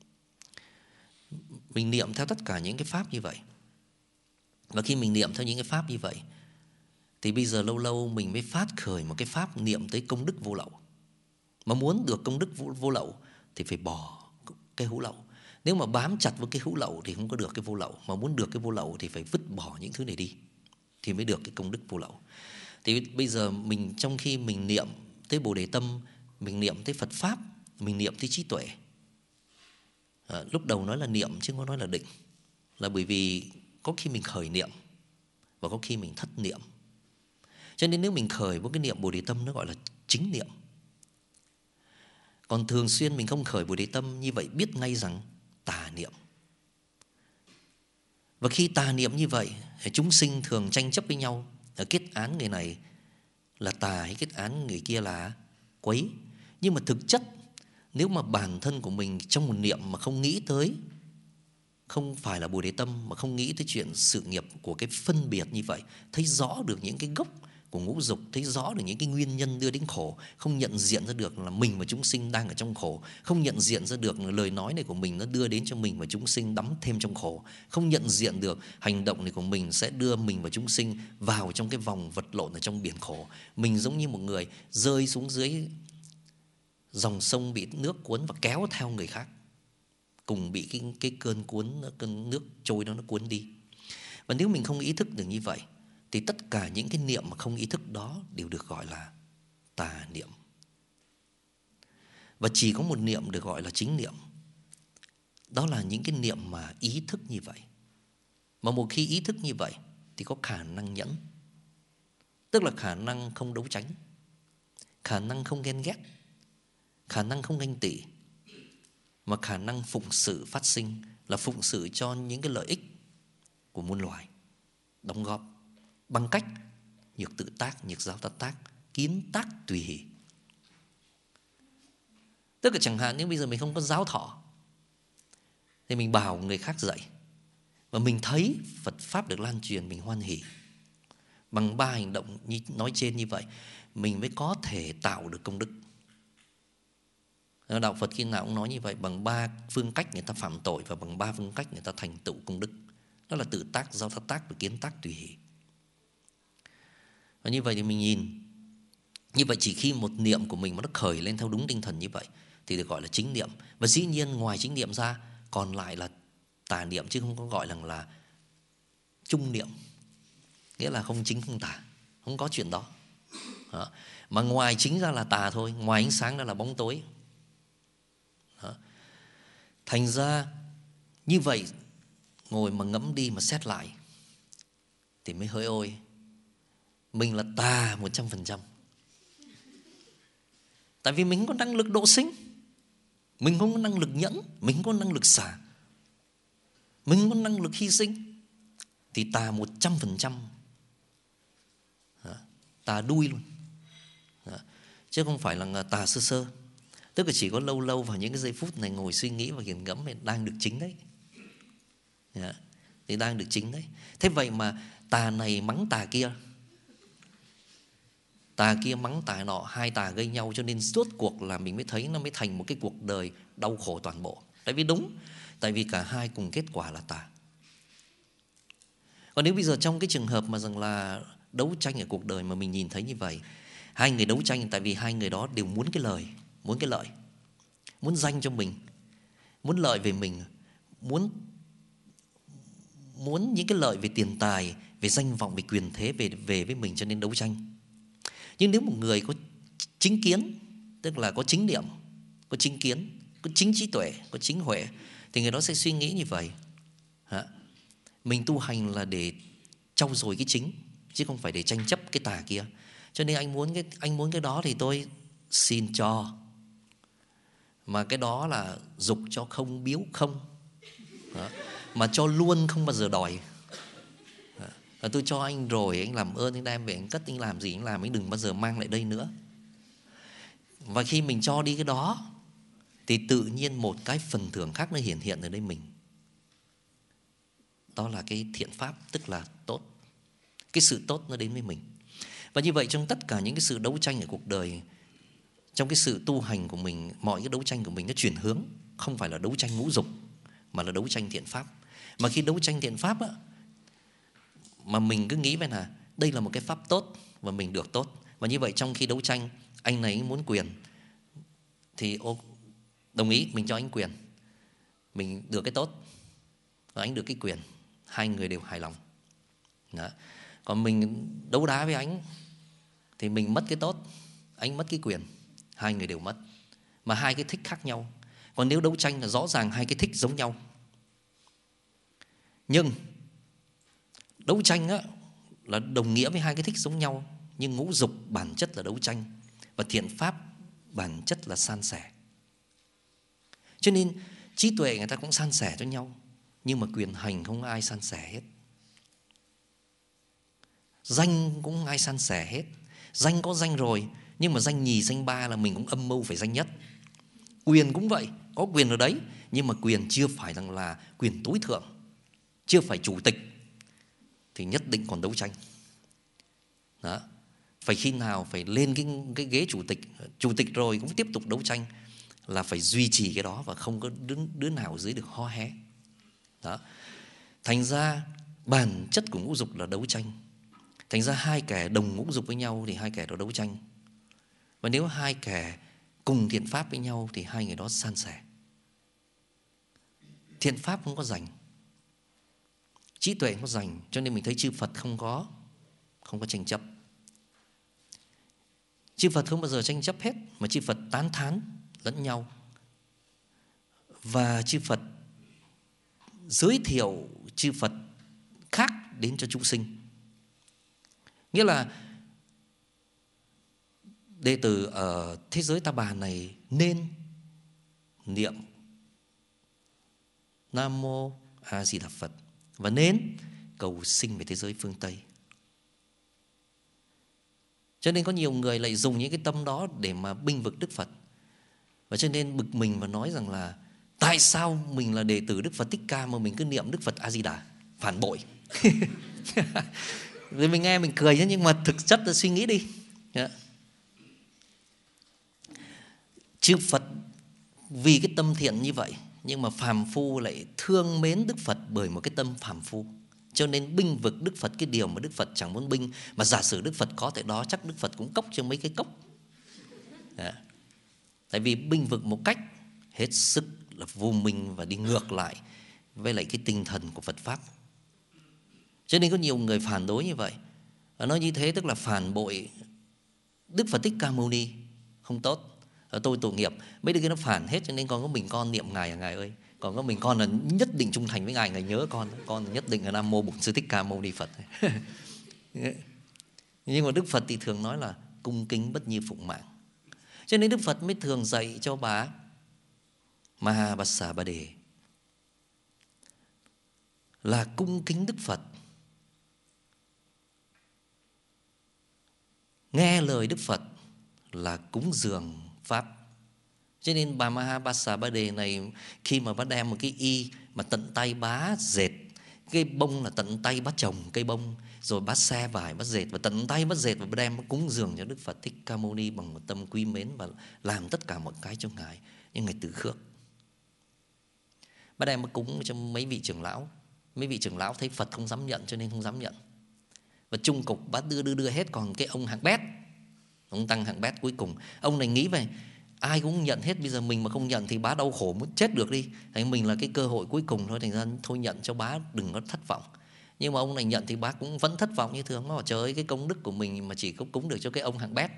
Mình niệm theo tất cả những cái pháp như vậy. Và khi mình niệm theo những cái pháp như vậy thì bây giờ lâu lâu mình mới phát khởi một cái pháp niệm tới công đức vô lậu. Mà muốn được công đức vô lậu thì phải bỏ cái hữu lậu. Nếu mà bám chặt với cái hữu lậu thì không có được cái vô lậu. Mà muốn được cái vô lậu thì phải vứt bỏ những thứ này đi thì mới được cái công đức vô lậu. Thì bây giờ mình trong khi mình niệm tới Bồ Đề tâm, mình niệm tới Phật Pháp, mình niệm tới trí tuệ. Lúc đầu nói là niệm chứ không nói là định. Là bởi vì có khi mình khởi niệm và có khi mình thất niệm. Cho nên nếu mình khởi với cái niệm Bồ Đề tâm nó gọi là chính niệm. Còn thường xuyên mình không khởi Bồ Đề tâm, như vậy biết ngay rằng tà niệm. Và khi tà niệm như vậy, chúng sinh thường tranh chấp với nhau, kết án người này là tà hay kết án người kia là quấy. Nhưng mà thực chất nếu mà bản thân của mình trong một niệm mà không nghĩ tới, không phải là Bồ Đề tâm, mà không nghĩ tới chuyện sự nghiệp của cái phân biệt như vậy, thấy rõ được những cái gốc của ngũ dục, thấy rõ được những cái nguyên nhân đưa đến khổ, không nhận diện ra được là mình và chúng sinh đang ở trong khổ, không nhận diện ra được lời nói này của mình nó đưa đến cho mình và chúng sinh đắm thêm trong khổ, không nhận diện được hành động này của mình sẽ đưa mình và chúng sinh vào trong cái vòng vật lộn ở trong biển khổ. Mình giống như một người rơi xuống dưới dòng sông bị nước cuốn và kéo theo người khác, cùng bị cái cơn nước trôi đó nó cuốn đi. Và nếu mình không ý thức được như vậy thì tất cả những cái niệm mà không ý thức đó đều được gọi là tà niệm. Và chỉ có một niệm được gọi là chính niệm. Đó là những cái niệm mà ý thức như vậy. Mà một khi ý thức như vậy thì có khả năng nhẫn. Tức là khả năng không đấu tranh, khả năng không ghen ghét, khả năng không ganh tị, mà khả năng phụng sự phát sinh, là phụng sự cho những cái lợi ích của muôn loài, đóng góp bằng cách nhược tự tác, nhược giáo tác tác, kiến tác tùy hỷ. Tức là chẳng hạn nếu bây giờ mình không có giáo thọ thì mình bảo người khác dạy, và mình thấy Phật Pháp được lan truyền, mình hoan hỷ. Bằng 3 hành động như nói trên như vậy, mình mới có thể tạo được công đức. Đạo Phật khi nào cũng nói như vậy, bằng 3 phương cách người ta phạm tội và bằng 3 phương cách người ta thành tựu công đức. Đó là tự tác, do tác tác và kiến tác tùy hỷ. Và như vậy thì mình nhìn, như vậy chỉ khi một niệm của mình mà nó khởi lên theo đúng tinh thần như vậy thì được gọi là chính niệm. Và dĩ nhiên ngoài chính niệm ra còn lại là tà niệm, chứ không có gọi là trung niệm, nghĩa là không chính không tà, không có chuyện đó. Đó. Mà ngoài chính ra là tà thôi, ngoài ánh sáng ra là bóng tối. Đó. Thành ra như vậy, ngồi mà ngẫm đi mà xét lại thì mới hỡi ôi, mình là tà 100%. Tại vì mình không có năng lực độ sinh, mình không có năng lực nhẫn, mình không có năng lực xả, mình không có năng lực hy sinh, thì tà 100%. Tà đuôi luôn. Chứ không phải là tà sơ sơ. Tức là chỉ có lâu lâu vào những cái giây phút này ngồi suy nghĩ và nghiền ngẫm thì đang được chính đấy. Thì đang được chính đấy. Thế vậy mà tà này mắng tà kia, tà kia mắng tà nọ, hai tà gây nhau, cho nên rốt cuộc là mình mới thấy nó mới thành một cái cuộc đời đau khổ toàn bộ. Tại vì đúng, tại vì cả hai cùng kết quả là tà. Còn nếu bây giờ trong cái trường hợp mà rằng là đấu tranh ở cuộc đời mà mình nhìn thấy như vậy, hai người đấu tranh tại vì hai người đó đều muốn cái lời, muốn cái lợi, muốn danh cho mình, muốn lợi về mình, muốn những cái lợi về tiền tài, về danh vọng, về quyền thế về với mình, cho nên đấu tranh. Nhưng nếu một người có chính kiến, tức là có chính niệm, có chính kiến, có chính trí tuệ, có chính huệ, thì người đó sẽ suy nghĩ như vậy: mình tu hành là để trau dồi cái chính, chứ không phải để tranh chấp cái tà kia. Cho nên anh muốn cái đó thì tôi xin cho, mà cái đó là dục cho không, biếu không. Mà cho luôn, không bao giờ đòi. Là tôi cho anh rồi, anh làm ơn, anh đem về, anh cất, anh làm gì anh làm, anh đừng bao giờ mang lại đây nữa. Và khi mình cho đi cái đó thì tự nhiên một cái phần thưởng khác nó hiện ở đây mình. Đó là cái thiện pháp, tức là tốt. Cái sự tốt nó đến với mình. Và như vậy trong tất cả những cái sự đấu tranh ở cuộc đời, trong cái sự tu hành của mình, mọi cái đấu tranh của mình nó chuyển hướng, không phải là đấu tranh ngũ dục, mà là đấu tranh thiện pháp. Mà khi đấu tranh thiện pháp á, mà mình cứ nghĩ về là đây là một cái pháp tốt và mình được tốt. Và như vậy trong khi đấu tranh, anh này muốn quyền thì đồng ý, mình cho anh quyền, mình được cái tốt và anh được cái quyền, hai người đều hài lòng. Đó. Còn mình đấu đá với anh thì mình mất cái tốt, anh mất cái quyền, hai người đều mất. Mà hai cái thích khác nhau. Còn nếu đấu tranh là rõ ràng hai cái thích giống nhau. Nhưng đấu tranh á, là đồng nghĩa với hai cái thích giống nhau. Nhưng ngũ dục bản chất là đấu tranh, và thiện pháp bản chất là san sẻ. Cho nên trí tuệ người ta cũng san sẻ cho nhau, nhưng mà quyền hành không ai san sẻ hết. Danh cũng không ai san sẻ hết. Danh có danh rồi, nhưng mà danh nhì, danh ba là mình cũng âm mưu phải danh nhất. Quyền cũng vậy, có quyền ở đấy, nhưng mà quyền chưa phải là quyền tối thượng, chưa phải chủ tịch, thì nhất định còn đấu tranh. Đó. Phải khi nào phải lên cái ghế chủ tịch rồi cũng tiếp tục đấu tranh, là phải duy trì cái đó và không có đứa nào dưới được ho hé. Đó. Thành ra bản chất của ngũ dục là đấu tranh. Thành ra hai kẻ đồng ngũ dục với nhau thì hai kẻ đó đấu tranh. Và nếu hai kẻ cùng thiện pháp với nhau thì hai người đó san sẻ. Thiện pháp không có giành, trí tuệ không có giành, cho nên mình thấy chư Phật không có tranh chấp. Chư Phật không bao giờ tranh chấp hết, mà chư Phật tán thán lẫn nhau. Và chư Phật giới thiệu chư Phật khác đến cho chúng sinh. Nghĩa là đệ tử ở thế giới Ta Bà này nên niệm Nam Mô A Di Đà Phật và nên cầu sinh về thế giới phương Tây. Cho nên có nhiều người lại dùng những cái tâm đó để mà binh vực Đức Phật. Và cho nên bực mình và nói rằng là tại sao mình là đệ tử Đức Phật Thích Ca mà mình cứ niệm Đức Phật A Di Đà, phản bội. Rồi mình nghe mình cười chứ, nhưng mà thực chất là suy nghĩ đi. Chư Phật vì cái tâm thiện như vậy, nhưng mà phàm phu lại thương mến Đức Phật bởi một cái tâm phàm phu. Cho nên binh vực Đức Phật cái điều mà Đức Phật chẳng muốn binh. Mà giả sử Đức Phật có thể đó, chắc Đức Phật cũng cốc cho mấy cái cốc. Tại vì binh vực một cách hết sức là vô minh và đi ngược lại với lại cái tinh thần của Phật Pháp. Cho nên có nhiều người phản đối như vậy. Và nói như thế tức là phản bội Đức Phật Thích Ca Mâu Ni. Không tốt. Tôi tội nghiệp. Mấy đứa kia nó phản hết, cho nên còn có mình con niệm Ngài à Ngài ơi. Còn có mình con là nhất định trung thành với Ngài. Ngài nhớ con nhất định là Nam Mô Bổn Sư Thích Ca Mâu Ni Phật. Nhưng mà Đức Phật thì thường nói là cung kính bất như phụng mạng. Cho nên Đức Phật mới thường dạy cho bà Mahabassa Ba Đề là cung kính Đức Phật, nghe lời Đức Phật là cúng dường Pháp. Cho nên bà Mahabassa Ba Đề này, khi mà bà đem một cái y mà tận tay bá dệt, cái bông là tận tay bá trồng cây bông, rồi bá xe vải bá dệt, và tận tay bá dệt và bá đem cúng dường cho Đức Phật Thích Ca Mâu Ni bằng một tâm quý mến và làm tất cả mọi cái cho Ngài. Nhưng Ngài từ khước. Bá đem cúng cho mấy vị trưởng lão. Mấy vị trưởng lão thấy Phật không dám nhận cho nên không dám nhận. Và chung cục bá đưa hết. Còn cái ông hạng bét, ông tăng hạng bét cuối cùng, ông này nghĩ về ai cũng nhận hết, bây giờ mình mà không nhận thì bá đau khổ muốn chết được đi. Thành mình là cái cơ hội cuối cùng thôi, thành ra thôi nhận cho bá đừng có thất vọng. Nhưng mà ông này nhận thì bá cũng vẫn thất vọng như thường. Nó bảo trời ơi, cái công đức của mình mà chỉ có cúng được cho cái ông hạng bét.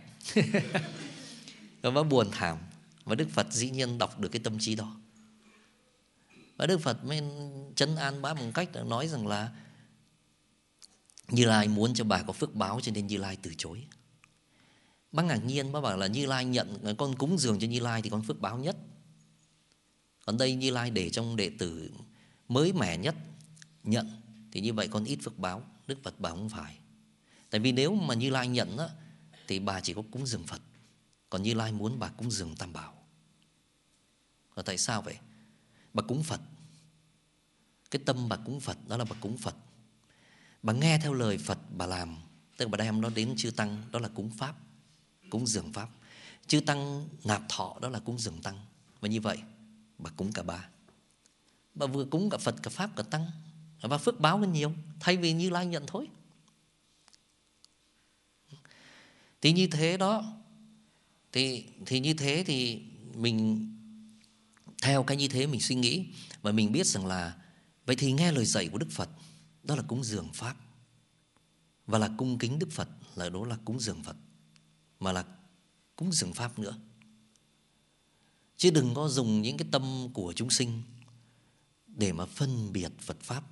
Và bá buồn thảm. Và Đức Phật dĩ nhiên đọc được cái tâm trí đó. Và Đức Phật mới trấn an bá bằng cách nói rằng là Như Lai muốn cho bà có phước báo, cho nên Như Lai từ chối. Bác ngạc nhiên, bác bảo là Như Lai nhận, con cúng dường cho Như Lai thì con phước báo nhất. Còn đây Như Lai để trong đệ tử mới mẻ nhất nhận, thì như vậy con ít phước báo. Đức Phật bảo không phải. Tại vì nếu mà Như Lai nhận á, thì bà chỉ có cúng dường Phật. Còn Như Lai muốn bà cúng dường Tam Bảo. Và tại sao vậy? Bà cúng Phật. Cái tâm bà cúng Phật đó là bà cúng Phật. Bà nghe theo lời Phật bà làm. Tức là bà đem nó đến chư Tăng, đó là cúng Pháp, cúng dường Pháp. Chư Tăng nạp thọ, đó là cúng dường Tăng. Và như vậy bà cúng cả ba. Bà vừa cúng cả Phật, cả Pháp, cả Tăng. Và phước báo hơn nhiều. Thay vì Như Lai nhận thôi. Thì như thế đó, Thì như thế thì mình theo cái như thế mình suy nghĩ. Và mình biết rằng là vậy thì nghe lời dạy của Đức Phật, đó là cúng dường Pháp. Và là cung kính Đức Phật, là đó là cúng dường Phật, mà là cúng dường Pháp nữa. Chứ đừng có dùng những cái tâm của chúng sinh để mà phân biệt Phật Pháp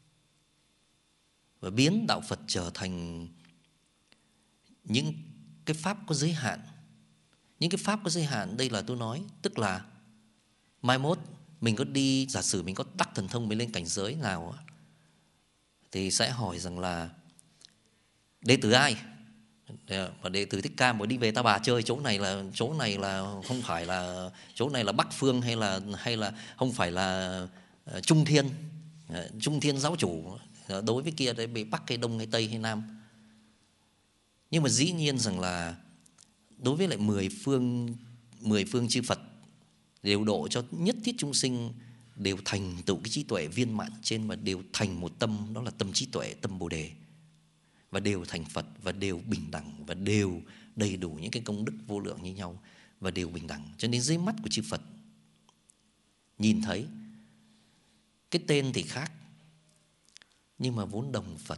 và biến đạo Phật trở thành những cái Pháp có giới hạn. Những cái Pháp có giới hạn đây là tôi nói, tức là mai mốt mình có đi, giả sử mình có đắc thần thông, mình lên cảnh giới nào thì sẽ hỏi rằng là đệ tử ai? Và đệ tử Thích Ca mới đi về Ta Bà chơi, chỗ này là không phải là chỗ này là Bắc Phương hay là không phải là Trung Thiên giáo chủ, đối với kia để bị Bắc hay Đông hay Tây hay Nam. Nhưng mà dĩ nhiên rằng là đối với lại 10 phương chư Phật đều độ cho nhất thiết chúng sinh đều thành tựu cái trí tuệ viên mãn trên, và đều thành một tâm, đó là tâm trí tuệ, tâm Bồ Đề, và đều thành Phật, và đều bình đẳng, và đều đầy đủ những cái công đức vô lượng như nhau, và đều bình đẳng. Cho nên dưới mắt của chư Phật nhìn thấy cái tên thì khác, nhưng mà vốn đồng Phật.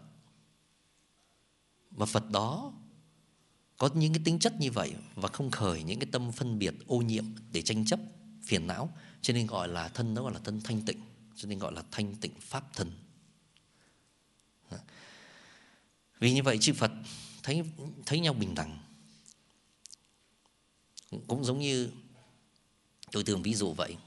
Và Phật đó có những cái tính chất như vậy, và không khởi những cái tâm phân biệt ô nhiễm để tranh chấp phiền não, cho nên gọi là thân đó gọi là thân thanh tịnh, cho nên gọi là thanh tịnh pháp thân. Vì như vậy chư Phật thấy nhau bình đẳng. Cũng giống như tôi thường ví dụ vậy,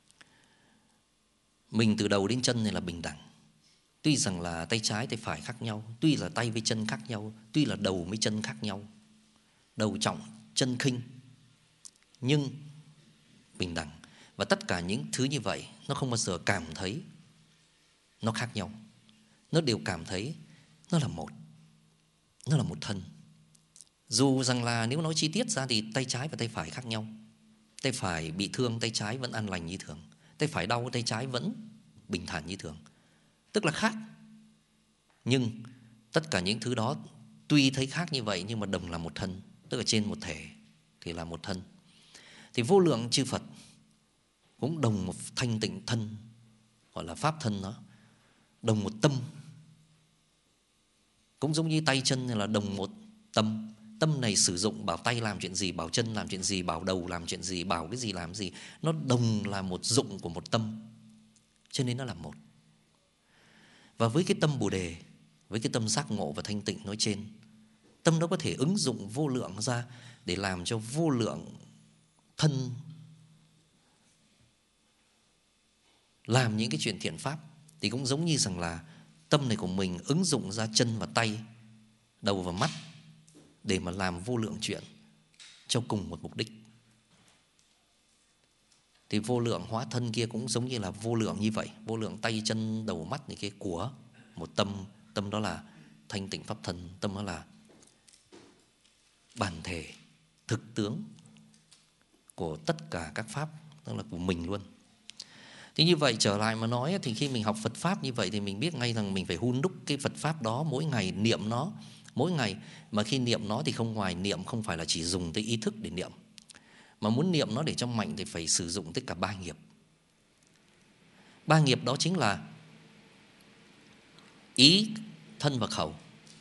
mình từ đầu đến chân này là bình đẳng. Tuy rằng là tay trái tay phải khác nhau, tuy là tay với chân khác nhau, tuy là đầu với chân khác nhau, đầu trọng chân khinh, nhưng bình đẳng. Và tất cả những thứ như vậy nó không bao giờ cảm thấy nó khác nhau. Nó đều cảm thấy nó là một. Nó là một thân. Dù rằng là nếu nói chi tiết ra thì tay trái và tay phải khác nhau. Tay phải bị thương, tay trái vẫn an lành như thường. tay phải đau, tay trái vẫn bình thản như thường. Tức là khác. Nhưng tất cả những thứ đó tuy thấy khác như vậy nhưng mà đồng là một thân. Tức là trên một thể thì là một thân. Thì vô lượng chư Phật cũng đồng một thanh tịnh thân, gọi là pháp thân đó, đồng một tâm. Cũng giống như tay chân là đồng một tâm. Tâm này sử dụng bảo tay làm chuyện gì, bảo chân làm chuyện gì, bảo đầu làm chuyện gì, bảo cái gì làm gì. Nó đồng là một dụng của một tâm, cho nên nó là một. Và với cái tâm Bồ Đề, với cái tâm giác ngộ và thanh tịnh nói trên, tâm nó có thể ứng dụng vô lượng ra để làm cho vô lượng thân làm những cái chuyện thiện pháp. Thì cũng giống như rằng là tâm này của mình ứng dụng ra chân và tay, đầu và mắt để mà làm vô lượng chuyện cho cùng một mục đích. Thì vô lượng hóa thân kia cũng giống như là vô lượng như vậy. Vô lượng tay chân đầu mắt này kia của một tâm. Tâm đó là thanh tịnh pháp thân. Tâm đó là bản thể, thực tướng của tất cả các pháp, tức là của mình luôn. Thì như vậy trở lại mà nói thì khi mình học Phật Pháp như vậy thì mình biết ngay rằng mình phải hun đúc cái Phật Pháp đó, mỗi ngày niệm nó, mỗi ngày. Mà khi niệm nó thì không ngoài niệm không phải là chỉ dùng tới ý thức để niệm, mà muốn niệm nó để cho mạnh thì phải sử dụng tất cả 3 nghiệp. 3 nghiệp đó chính là ý, thân và khẩu.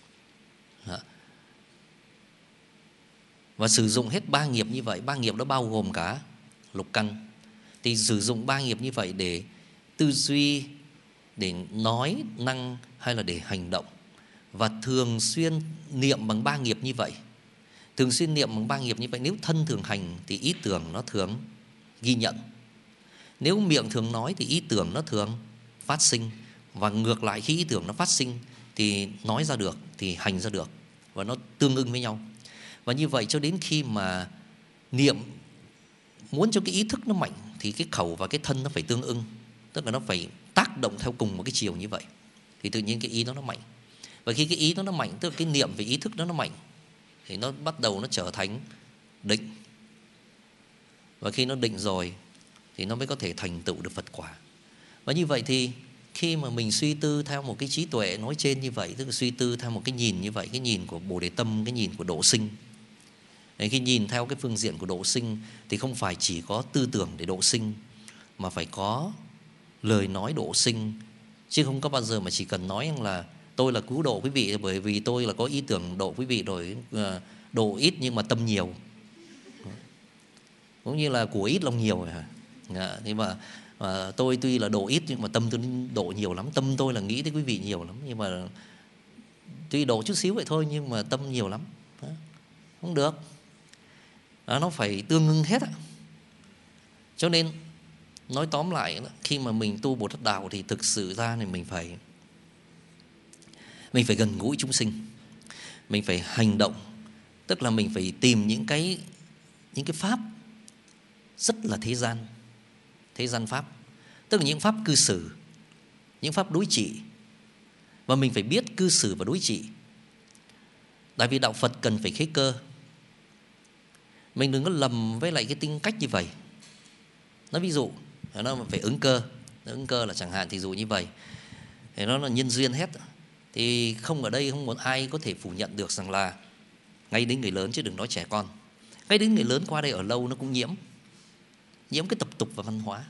Và sử dụng hết 3 nghiệp như vậy. 3 nghiệp đó bao gồm cả lục căn. Thì sử dụng 3 nghiệp như vậy để tư duy, để nói năng hay là để hành động. Và thường xuyên niệm bằng 3 nghiệp như vậy. Thường xuyên niệm bằng 3 nghiệp như vậy. Nếu thân thường hành thì ý tưởng nó thường ghi nhận. Nếu miệng thường nói thì ý tưởng nó thường phát sinh. Và ngược lại, khi ý tưởng nó phát sinh thì nói ra được, thì hành ra được. Và nó tương ưng với nhau. Và như vậy cho đến khi mà niệm muốn cho cái ý thức nó mạnh thì cái khẩu và cái thân nó phải tương ưng. Tức là nó phải tác động theo cùng một cái chiều như vậy. Thì tự nhiên cái ý nó mạnh. Và khi cái ý nó mạnh, tức là cái niệm về ý thức nó mạnh, thì nó bắt đầu nó trở thành định. Và khi nó định rồi thì nó mới có thể thành tựu được Phật quả. Và như vậy thì khi mà mình suy tư theo một cái trí tuệ nói trên như vậy, tức là suy tư theo một cái nhìn như vậy, cái nhìn của Bồ Đề Tâm, cái nhìn của độ sinh. Khi nhìn theo cái phương diện của độ sinh thì không phải chỉ có tư tưởng để độ sinh, mà phải có lời nói độ sinh. Chứ không có bao giờ mà chỉ cần nói rằng là tôi là cứu độ quý vị bởi vì tôi là có ý tưởng độ quý vị rồi, độ ít nhưng mà tâm nhiều. Cũng như là của ít lòng nhiều rồi hả? Thế mà tôi tuy là độ ít nhưng mà tâm tôi độ nhiều lắm. Tâm tôi là nghĩ tới quý vị nhiều lắm, nhưng mà tuy độ chút xíu vậy thôi nhưng mà tâm nhiều lắm. Không được. Nó phải tương ưng hết. Cho nên nói tóm lại, khi mà mình tu Bồ Tát Đạo thì thực sự ra thì mình phải gần gũi chúng sinh. Mình phải hành động. Tức là mình phải tìm những cái pháp rất là thế gian pháp. Tức là những pháp cư xử, những pháp đối trị. Và mình phải biết cư xử và đối trị. Tại vì đạo Phật cần phải khế cơ. Mình đừng có lầm với lại cái tính cách như vậy. Nói ví dụ, nó phải ứng cơ. Ứng cơ là chẳng hạn thì dụ như vậy, thì nó là nhân duyên hết. Thì không ở đây không một ai có thể phủ nhận được rằng là ngay đến người lớn chứ đừng nói trẻ con. Ngay đến người lớn qua đây ở lâu nó cũng nhiễm cái tập tục và văn hóa.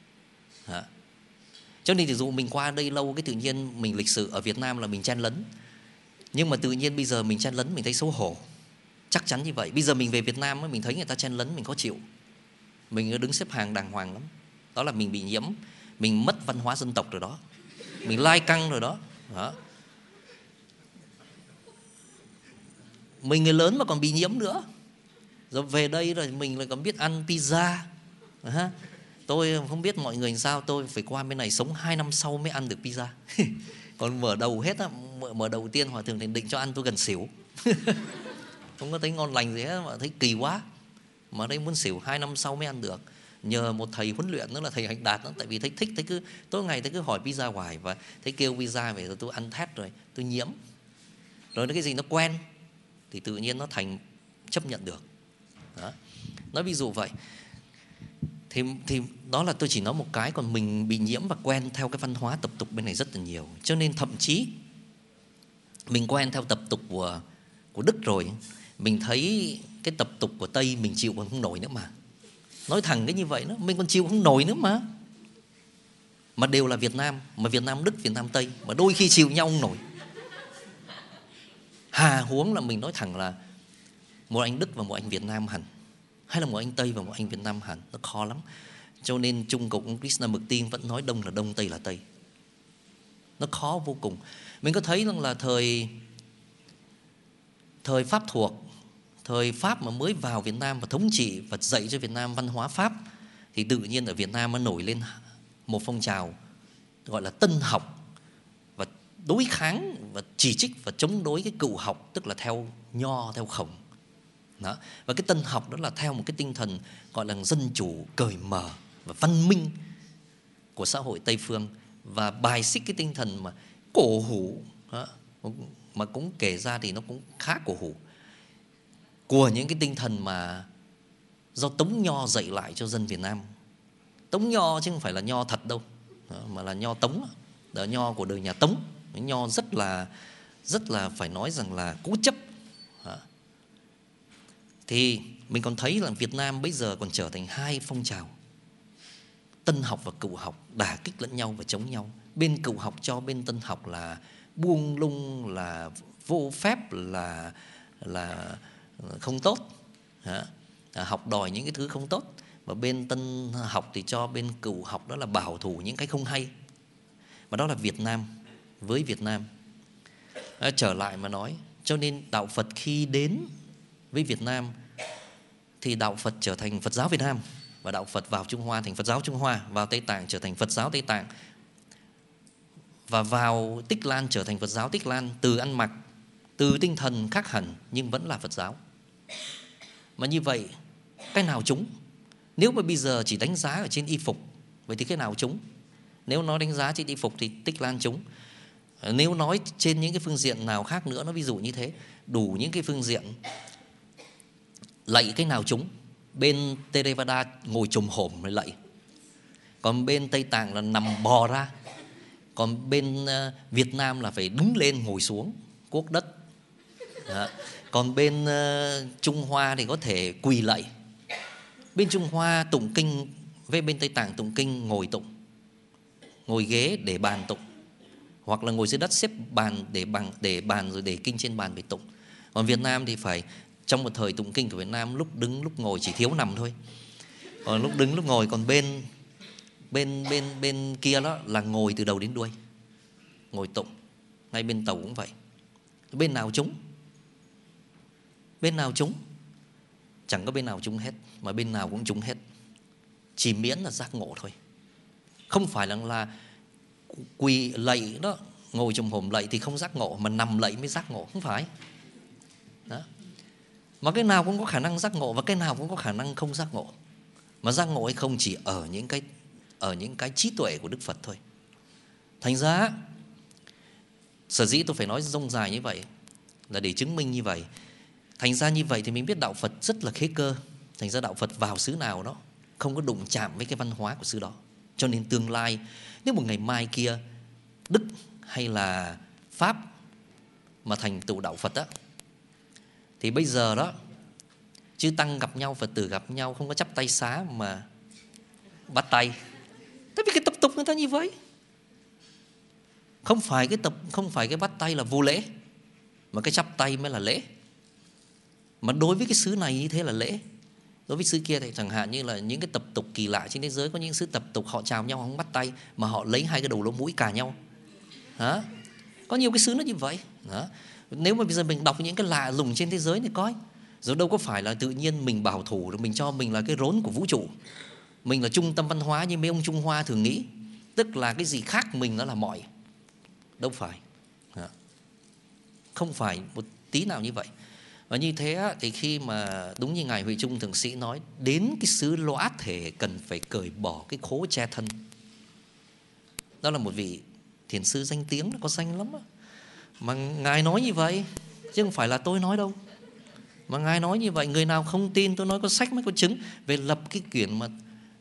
Cho nên thì dụ mình qua đây lâu cái tự nhiên mình lịch sự ở Việt Nam là mình chen lấn. Nhưng mà tự nhiên bây giờ mình chen lấn mình thấy xấu hổ. Chắc chắn như vậy. Bây giờ mình về Việt Nam mình thấy người ta chen lấn mình khó chịu. Mình đứng xếp hàng đàng hoàng lắm. Đó là mình bị nhiễm. Mình mất văn hóa dân tộc rồi đó. Mình lai căng rồi đó. Mình người lớn mà còn bị nhiễm nữa. Rồi về đây rồi mình lại còn biết ăn pizza. Tôi không biết mọi người sao, tôi phải qua bên này sống 2 năm sau mới ăn được pizza. Còn mở đầu hết á, mở đầu tiên Hòa Thượng định cho ăn tôi gần xỉu. Không có thấy ngon lành gì hết mà thấy kỳ quá. Mà đây muốn xỉu 2 năm sau mới ăn được. Nhờ một thầy huấn luyện nữa là thầy Hạnh Đạt đó. Tại vì thấy thích, thấy cứ tối ngày thấy cứ hỏi pizza hoài. Và thấy kêu pizza về rồi tôi ăn thét rồi, tôi nhiễm. Rồi cái gì nó quen thì tự nhiên nó thành chấp nhận được đó. Nói ví dụ vậy. Thì đó là tôi chỉ nói một cái, còn mình bị nhiễm và quen theo cái văn hóa tập tục bên này rất là nhiều. Cho nên thậm chí mình quen theo tập tục của Đức rồi, mình thấy cái tập tục của Tây mình chịu còn không nổi nữa mà. Nói thẳng cái như vậy đó, mình còn chịu không nổi nữa mà. Mà đều là Việt Nam, mà Việt Nam Đức, Việt Nam Tây, mà đôi khi chịu nhau không nổi. Hà huống là mình nói thẳng là một anh Đức và một anh Việt Nam hẳn, hay là một anh Tây và một anh Việt Nam hẳn, nó khó lắm. Cho nên Trung Cộng ông Krishnamurti vẫn nói Đông là Đông, Tây là Tây. Nó khó vô cùng. Mình có thấy rằng là thời Pháp thuộc, thời Pháp mà mới vào Việt Nam và thống trị và dạy cho Việt Nam văn hóa Pháp, thì tự nhiên ở Việt Nam nó nổi lên một phong trào gọi là tân học, và đối kháng và chỉ trích và chống đối cái cựu học, tức là theo Nho, theo Khổng đó. Và cái tân học đó là theo một cái tinh thần gọi là dân chủ, cởi mở và văn minh của xã hội Tây phương, và bài xích cái tinh thần mà cổ hủ đó. Mà cũng kể ra thì nó cũng khá cổ hủ của những cái tinh thần mà do Tống Nho dạy lại cho dân Việt Nam. Tống Nho chứ không phải là Nho thật đâu đó, mà là Nho Tống đó, Nho của đời nhà Tống. Nho rất là phải nói rằng là cố chấp đó. Thì mình còn thấy là Việt Nam bây giờ còn trở thành hai phong trào, tân học và cựu học, đả kích lẫn nhau và chống nhau. Bên cựu học cho bên tân học là buông lung, là vô phép, là không tốt, học đòi những cái thứ không tốt. Và bên tân học thì cho bên cựu học đó là bảo thủ những cái không hay. Và đó là Việt Nam với Việt Nam. Trở lại mà nói, cho nên đạo Phật khi đến với Việt Nam thì đạo Phật trở thành Phật giáo Việt Nam, và đạo Phật vào Trung Hoa thành Phật giáo Trung Hoa, vào Tây Tạng trở thành Phật giáo Tây Tạng, và vào Tích Lan trở thành Phật giáo Tích Lan. Từ ăn mặc, từ tinh thần khác hẳn nhưng vẫn là Phật giáo. Mà như vậy cái nào trúng? Nếu mà bây giờ chỉ đánh giá ở trên y phục, vậy thì cái nào trúng? Nếu nói đánh giá trên y phục thì Tích Lan trúng. Nếu nói trên những cái phương diện nào khác nữa, nó ví dụ như thế, đủ những cái phương diện, lạy cái nào trúng? Bên Theravada ngồi chồm hổm mới lạy, còn bên Tây Tạng là nằm bò ra, còn bên Việt Nam là phải đứng lên ngồi xuống cuốc đất đó. Còn bên Trung Hoa thì có thể quỳ lạy. Bên Trung Hoa tụng kinh, với bên Tây Tạng tụng kinh ngồi tụng, ngồi ghế để bàn tụng, hoặc là ngồi dưới đất xếp bàn để bàn rồi để kinh trên bàn để tụng. Còn Việt Nam thì phải, trong một thời tụng kinh của Việt Nam, lúc đứng lúc ngồi chỉ thiếu nằm thôi. Còn lúc đứng lúc ngồi. Còn bên kia đó là ngồi từ đầu đến đuôi, ngồi tụng. Ngay bên Tàu cũng vậy. Bên nào trúng? Bên nào trúng? Chẳng có bên nào trúng hết, mà bên nào cũng trúng hết. Chỉ miễn là giác ngộ thôi. Không phải là quỳ lạy đó, ngồi chồm hổm lạy thì không giác ngộ, mà nằm lạy mới giác ngộ, không phải đó. Mà cái nào cũng có khả năng giác ngộ, và cái nào cũng có khả năng không giác ngộ. Mà giác ngộ hay không chỉ ở những cái trí tuệ của Đức Phật thôi. Thành ra sở dĩ tôi phải nói rông dài như vậy là để chứng minh như vậy. Thành ra như vậy thì mình biết đạo Phật rất là khế cơ. Thành ra đạo Phật vào xứ nào đó không có đụng chạm với cái văn hóa của xứ đó. Cho nên tương lai, nếu một ngày mai kia Đức hay là Pháp mà thành tựu đạo Phật á, thì bây giờ đó chư tăng gặp nhau, Phật tử gặp nhau, không có chắp tay xá mà bắt tay. Tại vì cái tập tục người ta như vậy. Không phải cái bắt tay là vô lễ, mà cái chắp tay mới là lễ. Mà đối với cái xứ này như thế là lễ. Đối với xứ kia thì chẳng hạn như là những cái tập tục kỳ lạ trên thế giới, có những xứ tập tục họ chào nhau không bắt tay, mà họ lấy hai cái đầu lỗ mũi cà nhau đó. Có nhiều cái xứ nó như vậy đó. Nếu mà bây giờ mình đọc những cái lạ lùng trên thế giới thì coi, rồi đâu có phải là tự nhiên mình bảo thủ rồi mình cho mình là cái rốn của vũ trụ, mình là trung tâm văn hóa như mấy ông Trung Hoa thường nghĩ, tức là cái gì khác mình nó là mọi. Đâu phải đó. Không phải một tí nào như vậy. Và như thế thì khi mà đúng như Ngài Huệ Trung Thượng Sĩ nói, đến cái xứ lõa thể cần phải cởi bỏ cái khố che thân. Đó là một vị thiền sư danh tiếng, có danh lắm đó. Mà Ngài nói như vậy, chứ không phải là tôi nói đâu. Mà Ngài nói như vậy, người nào không tin tôi nói có sách mới có chứng về lập cái quyển mà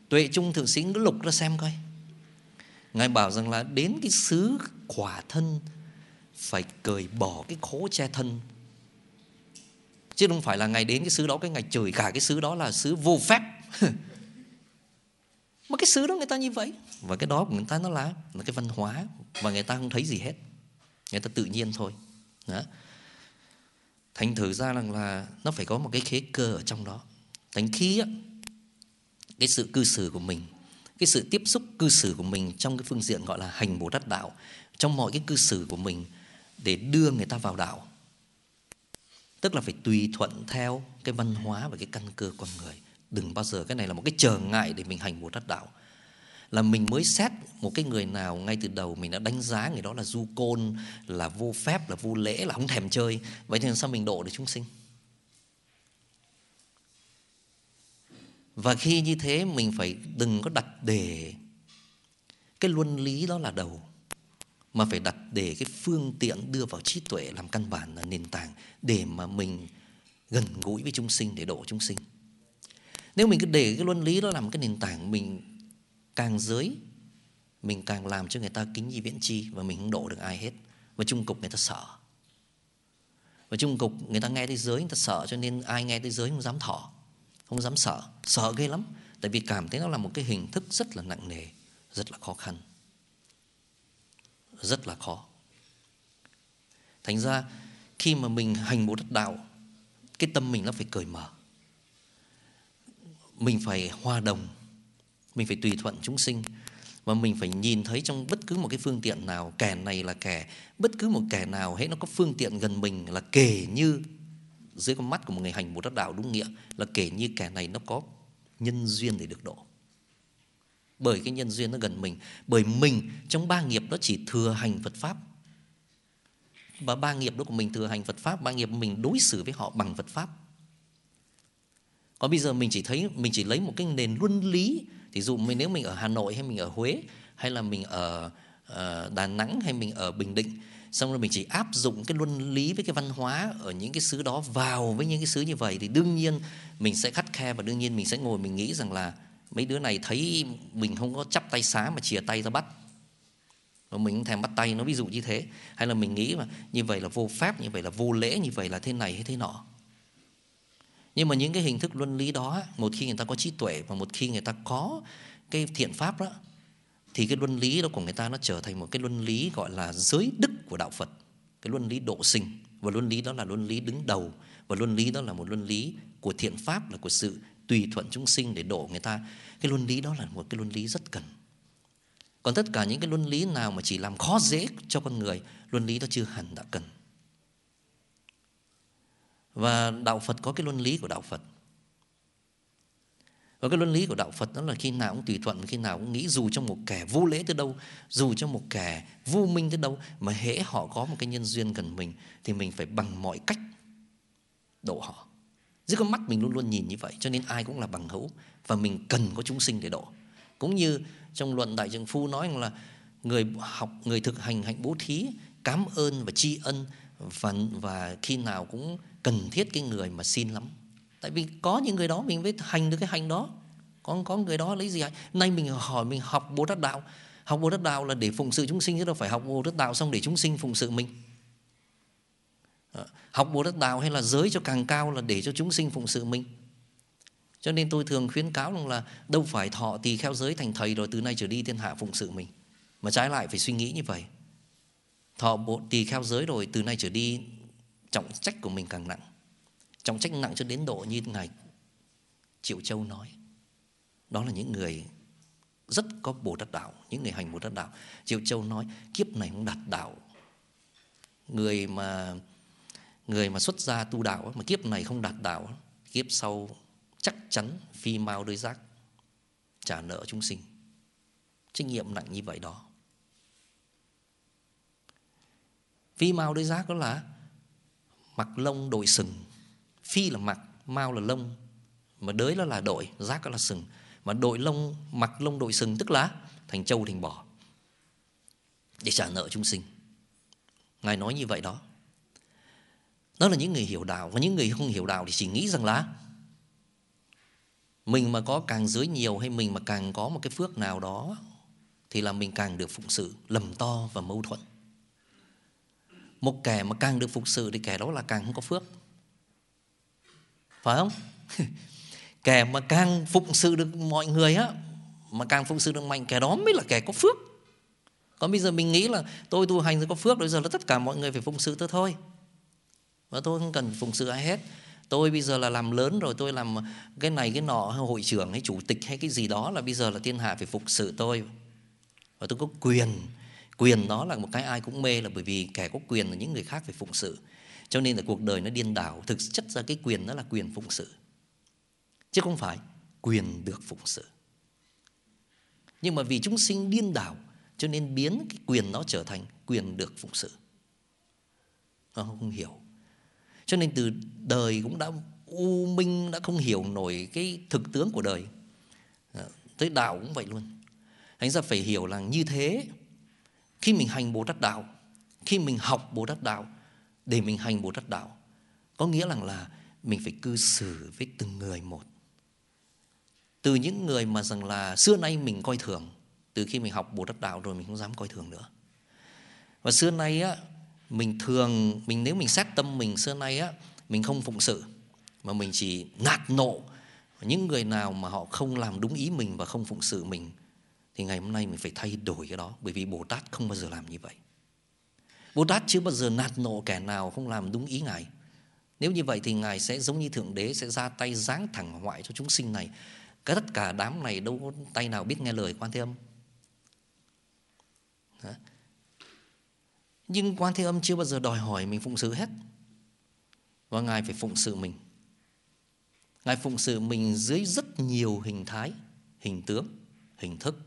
Tuệ Trung Thượng Sĩ Ngữ Lục ra xem coi. Ngài bảo rằng là đến cái xứ khỏa thân phải cởi bỏ cái khố che thân. Chứ không phải là Ngài đến cái xứ đó cái Ngài chửi cả cái xứ đó là xứ vô phép. Mà cái xứ đó người ta như vậy. Và cái đó của người ta nó là cái văn hóa. Và người ta không thấy gì hết. Người ta tự nhiên thôi. Đó. Thành thử ra là nó phải có một cái khế cơ ở trong đó. Thành khi á, cái sự cư xử của mình, cái sự tiếp xúc cư xử của mình trong cái phương diện gọi là hành Bồ Tát đạo, trong mọi cái cư xử của mình để đưa người ta vào đạo, tức là phải tùy thuận theo cái văn hóa và cái căn cơ con người. Đừng bao giờ cái này là một cái trở ngại để mình hành Bồ Tát đạo. Là mình mới xét một cái người nào ngay từ đầu mình đã đánh giá người đó là du côn, là vô phép, là vô lễ, là không thèm chơi. Vậy thì sao mình độ được chúng sinh? Và khi như thế mình phải đừng có đặt để cái luân lý đó là đầu, mà phải đặt để cái phương tiện đưa vào trí tuệ làm căn bản, là nền tảng để mà mình gần gũi với chúng sinh, để độ chúng sinh. Nếu mình cứ để cái luân lý đó làm cái nền tảng, mình càng giới, mình càng làm cho người ta kính nhi viễn chi, và mình không độ được ai hết. Và chung cục người ta sợ. Và chung cục người ta nghe tới giới người ta sợ, cho nên ai nghe tới giới không dám thọ, không dám sợ. Sợ ghê lắm. Tại vì cảm thấy nó là một cái hình thức rất là nặng nề, rất là khó khăn, rất là khó. Thành ra khi mà mình hành Bồ Tát đạo, cái tâm mình nó phải cởi mở. Mình phải hòa đồng, mình phải tùy thuận chúng sinh. Và mình phải nhìn thấy trong bất cứ một cái phương tiện nào, kẻ này là kẻ, bất cứ một kẻ nào hết nó có phương tiện gần mình là kể như, dưới con mắt của một người hành Bồ Tát đạo đúng nghĩa, là kể như kẻ này nó có nhân duyên để được độ. Bởi cái nhân duyên nó gần mình. Bởi mình trong ba nghiệp đó chỉ thừa hành Phật Pháp. Và ba nghiệp đó của mình thừa hành Phật Pháp, ba nghiệp mình đối xử với họ bằng Phật Pháp. Còn bây giờ mình chỉ lấy một cái nền luân lý. Thì dụ nếu mình ở Hà Nội hay mình ở Huế, hay là mình ở Đà Nẵng hay mình ở Bình Định, xong rồi mình chỉ áp dụng cái luân lý với cái văn hóa ở những cái xứ đó vào với những cái xứ như vậy, thì đương nhiên mình sẽ khắt khe, và đương nhiên mình sẽ ngồi mình nghĩ rằng là mấy đứa này thấy mình không có chắp tay xá mà chìa tay ra bắt, và mình không thèm bắt tay nó, ví dụ như thế. Hay là mình nghĩ mà như vậy là vô phép, như vậy là vô lễ, như vậy là thế này hay thế nọ. Nhưng mà những cái hình thức luân lý đó, một khi người ta có trí tuệ và một khi người ta có cái thiện pháp đó, thì cái luân lý đó của người ta nó trở thành một cái luân lý gọi là giới đức của đạo Phật, cái luân lý độ sinh. Và luân lý đó là luân lý đứng đầu, và luân lý đó là một luân lý của thiện pháp, là của sự tùy thuận chúng sinh để độ người ta. Cái luân lý đó là một cái luân lý rất cần. Còn tất cả những cái luân lý nào mà chỉ làm khó dễ cho con người, luân lý đó chưa hẳn đã cần. Và đạo Phật có cái luân lý của đạo Phật. Và cái luân lý của đạo Phật đó là khi nào cũng tùy thuận, khi nào cũng nghĩ dù cho một kẻ vô lễ tới đâu, dù cho một kẻ vô minh tới đâu, mà hễ họ có một cái nhân duyên gần mình thì mình phải bằng mọi cách độ họ. Dưới con mắt mình luôn luôn nhìn như vậy, cho nên ai cũng là bằng hữu, và mình cần có chúng sinh để độ. Cũng như trong luận Đại Trượng Phu nói rằng là người thực hành hạnh bố thí, cảm ơn và tri ân, và khi nào cũng cần thiết cái người mà xin lắm. Tại vì có những người đó mình mới hành được cái hành đó. Có người đó lấy gì hành? Nay mình hỏi, mình học Bồ Tát đạo. Học Bồ Tát đạo là để phụng sự chúng sinh, chứ đâu phải học Bồ Tát đạo xong để chúng sinh phụng sự mình. Học Bồ Tát đạo hay là giới cho càng cao là để cho chúng sinh phụng sự mình. Cho nên tôi thường khuyến cáo rằng là đâu phải thọ tỳ kheo giới thành thầy rồi từ nay trở đi thiên hạ phụng sự mình, mà trái lại phải suy nghĩ như vậy. Thọ bộ tỳ kheo giới rồi từ nay trở đi trọng trách của mình càng nặng. Trọng trách nặng cho đến độ như Ngài Triệu Châu nói, đó là những người rất có Bồ Tát đạo, những người hành Bồ Tát đạo. Triệu Châu nói kiếp này không đạt đạo, người mà xuất gia tu đạo mà kiếp này không đạt đạo, kiếp sau chắc chắn phi mao đối giác, trả nợ chúng sinh. Trách nhiệm nặng như vậy đó. Phi mao đối giác đó là mặc lông đội sừng. Phi là mặc, mao là lông, mà đới đó là đội, giác đó là sừng. Mà đội lông, mặc lông đội sừng tức là thành trâu thành bò để trả nợ chúng sinh. Ngài nói như vậy đó. Đó là những người hiểu đạo. Và những người không hiểu đạo thì chỉ nghĩ rằng là Mình mà có càng giới nhiều hay mình mà càng có một cái phước nào đó thì là mình càng được phụng sự, lầm to và mâu thuẫn. Một kẻ mà càng được phụng sự thì kẻ đó là càng không có phước, phải không? Kẻ mà càng phụng sự được mọi người á, mà càng phụng sự được mạnh, kẻ đó mới là kẻ có phước. Còn bây giờ mình nghĩ là tôi tu hành rồi có phước, bây giờ là tất cả mọi người phải phụng sự tôi thôi, và tôi không cần phụng sự ai hết. Tôi bây giờ là làm lớn rồi, tôi làm cái này cái nọ, hội trưởng hay chủ tịch hay cái gì đó, là bây giờ là thiên hạ phải phục sự tôi, và tôi có quyền. Quyền đó là một cái ai cũng mê, là bởi vì kẻ có quyền là những người khác phải phụng sự. Cho nên là cuộc đời nó điên đảo. Thực chất ra cái quyền đó là quyền phụng sự, chứ không phải quyền được phụng sự. Nhưng mà vì chúng sinh điên đảo cho nên biến cái quyền đó trở thành quyền được phụng sự. Nó không hiểu. Cho nên từ đời cũng đã u minh, đã không hiểu nổi cái thực tướng của đời. Tới đạo cũng vậy luôn. Thành ra phải hiểu là như thế. Khi mình hành Bồ Tát đạo, khi mình học Bồ Tát đạo để mình hành Bồ Tát đạo, có nghĩa là mình phải cư xử với từng người một. Từ những người mà rằng là xưa nay mình coi thường, từ khi mình học Bồ Tát đạo rồi mình không dám coi thường nữa. Và xưa nay á, mình nếu mình xét tâm mình, xưa nay á, mình không phụng sự mà mình chỉ nạt nộ những người nào mà họ không làm đúng ý mình và không phụng sự mình, thì ngày hôm nay mình phải thay đổi cái đó. Bởi vì Bồ Tát không bao giờ làm như vậy. Bồ Tát chưa bao giờ nạt nộ kẻ nào không làm đúng ý Ngài. Nếu như vậy thì Ngài sẽ giống như Thượng Đế, sẽ ra tay giáng thẳng hoại cho chúng sinh này. Tất cả đám này đâu có tay nào biết nghe lời Quan Thế Âm. Đó. Nhưng Quan Thế Âm chưa bao giờ đòi hỏi mình phụng sự hết, và Ngài phải phụng sự mình. Ngài phụng sự mình dưới rất nhiều hình thái, hình tướng, hình thức.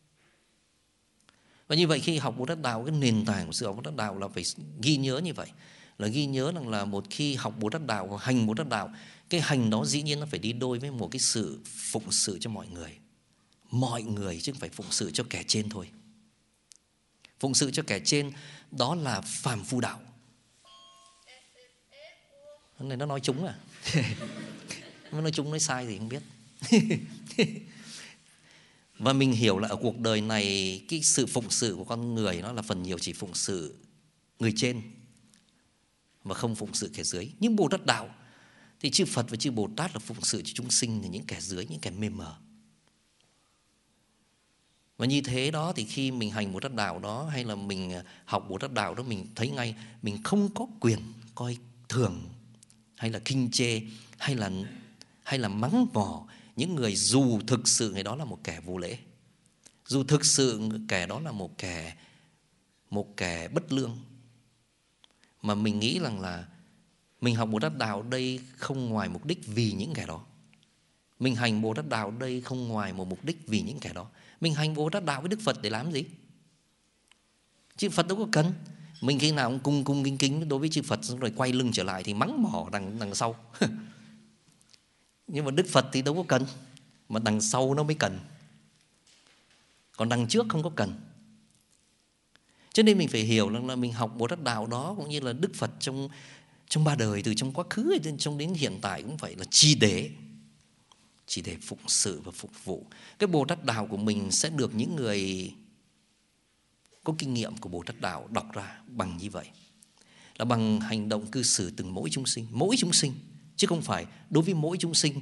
Và như vậy khi học Bồ Tát đạo, cái nền tảng của sự học Bồ Tát đạo là phải ghi nhớ như vậy. Là ghi nhớ rằng là một khi học Bồ Tát đạo, hành Bồ Tát đạo, cái hành đó dĩ nhiên nó phải đi đôi với một cái sự phụng sự cho mọi người. Mọi người chứ không phải phụng sự cho kẻ trên thôi. Phụng sự cho kẻ trên đó là phàm phu đạo. Cái này nó nói trúng à? Nó nói trúng nói sai thì không biết. Và mình hiểu là ở cuộc đời này, cái sự phụng sự của con người nó là phần nhiều chỉ phụng sự người trên và không phụng sự kẻ dưới. Nhưng Bồ Tát đạo thì chư Phật và chư Bồ Tát là phụng sự cho chúng sinh, là những kẻ dưới, những kẻ mê mờ. Và như thế đó thì khi mình hành Bồ Tát đạo đó, hay là mình học Bồ Tát đạo đó, mình thấy ngay mình không có quyền coi thường hay là khinh chê hay là mắng mỏ những người dù thực sự người đó là một kẻ vô lễ, dù thực sự kẻ đó là một kẻ bất lương. Mà mình nghĩ rằng là mình học Bồ Tát đạo đây không ngoài mục đích vì những kẻ đó. Mình hành Bồ Tát đạo đây không ngoài một mục đích vì những kẻ đó. Mình hành Bồ Tát đạo với Đức Phật để làm gì? Chứ Phật đâu có cần. Mình khi nào cũng cung kính đối với chư Phật, rồi quay lưng trở lại thì mắng mỏ đằng sau. Nhưng mà Đức Phật thì đâu có cần, mà đằng sau nó mới cần, còn đằng trước không có cần. Cho nên mình phải hiểu là mình học Bồ Tát đạo đó cũng như là Đức Phật trong ba đời, từ trong quá khứ trong đến hiện tại cũng vậy, là chỉ để phụng sự và phục vụ. Cái Bồ Tát đạo của mình sẽ được những người có kinh nghiệm của Bồ Tát đạo đọc ra bằng như vậy, là bằng hành động cư xử từng mỗi chúng sinh, chứ không phải đối với mỗi chúng sinh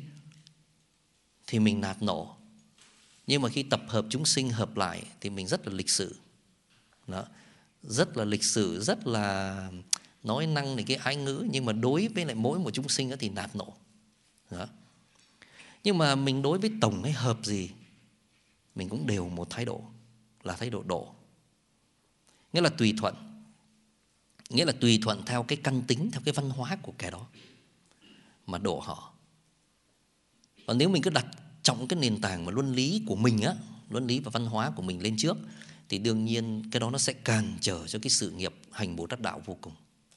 thì mình nạt nộ. Nhưng mà khi tập hợp chúng sinh hợp lại thì mình rất là lịch sự. Đó, rất là lịch sự, rất là nói năng này cái ái ngữ. Nhưng mà đối với lại mỗi một chúng sinh thì nạt nộ. Đó. Nhưng mà mình đối với tổng hay hợp gì, mình cũng đều một thái độ, là thái độ độ. Nghĩa là tùy thuận. Nghĩa là tùy thuận theo cái căn tính, theo cái văn hóa của kẻ đó mà độ họ. Còn nếu mình cứ đặt trọng cái nền tảng mà luân lý của mình á, luân lý và văn hóa của mình lên trước, thì đương nhiên cái đó nó sẽ cản trở cho cái sự nghiệp hành Bồ Tát đạo vô cùng.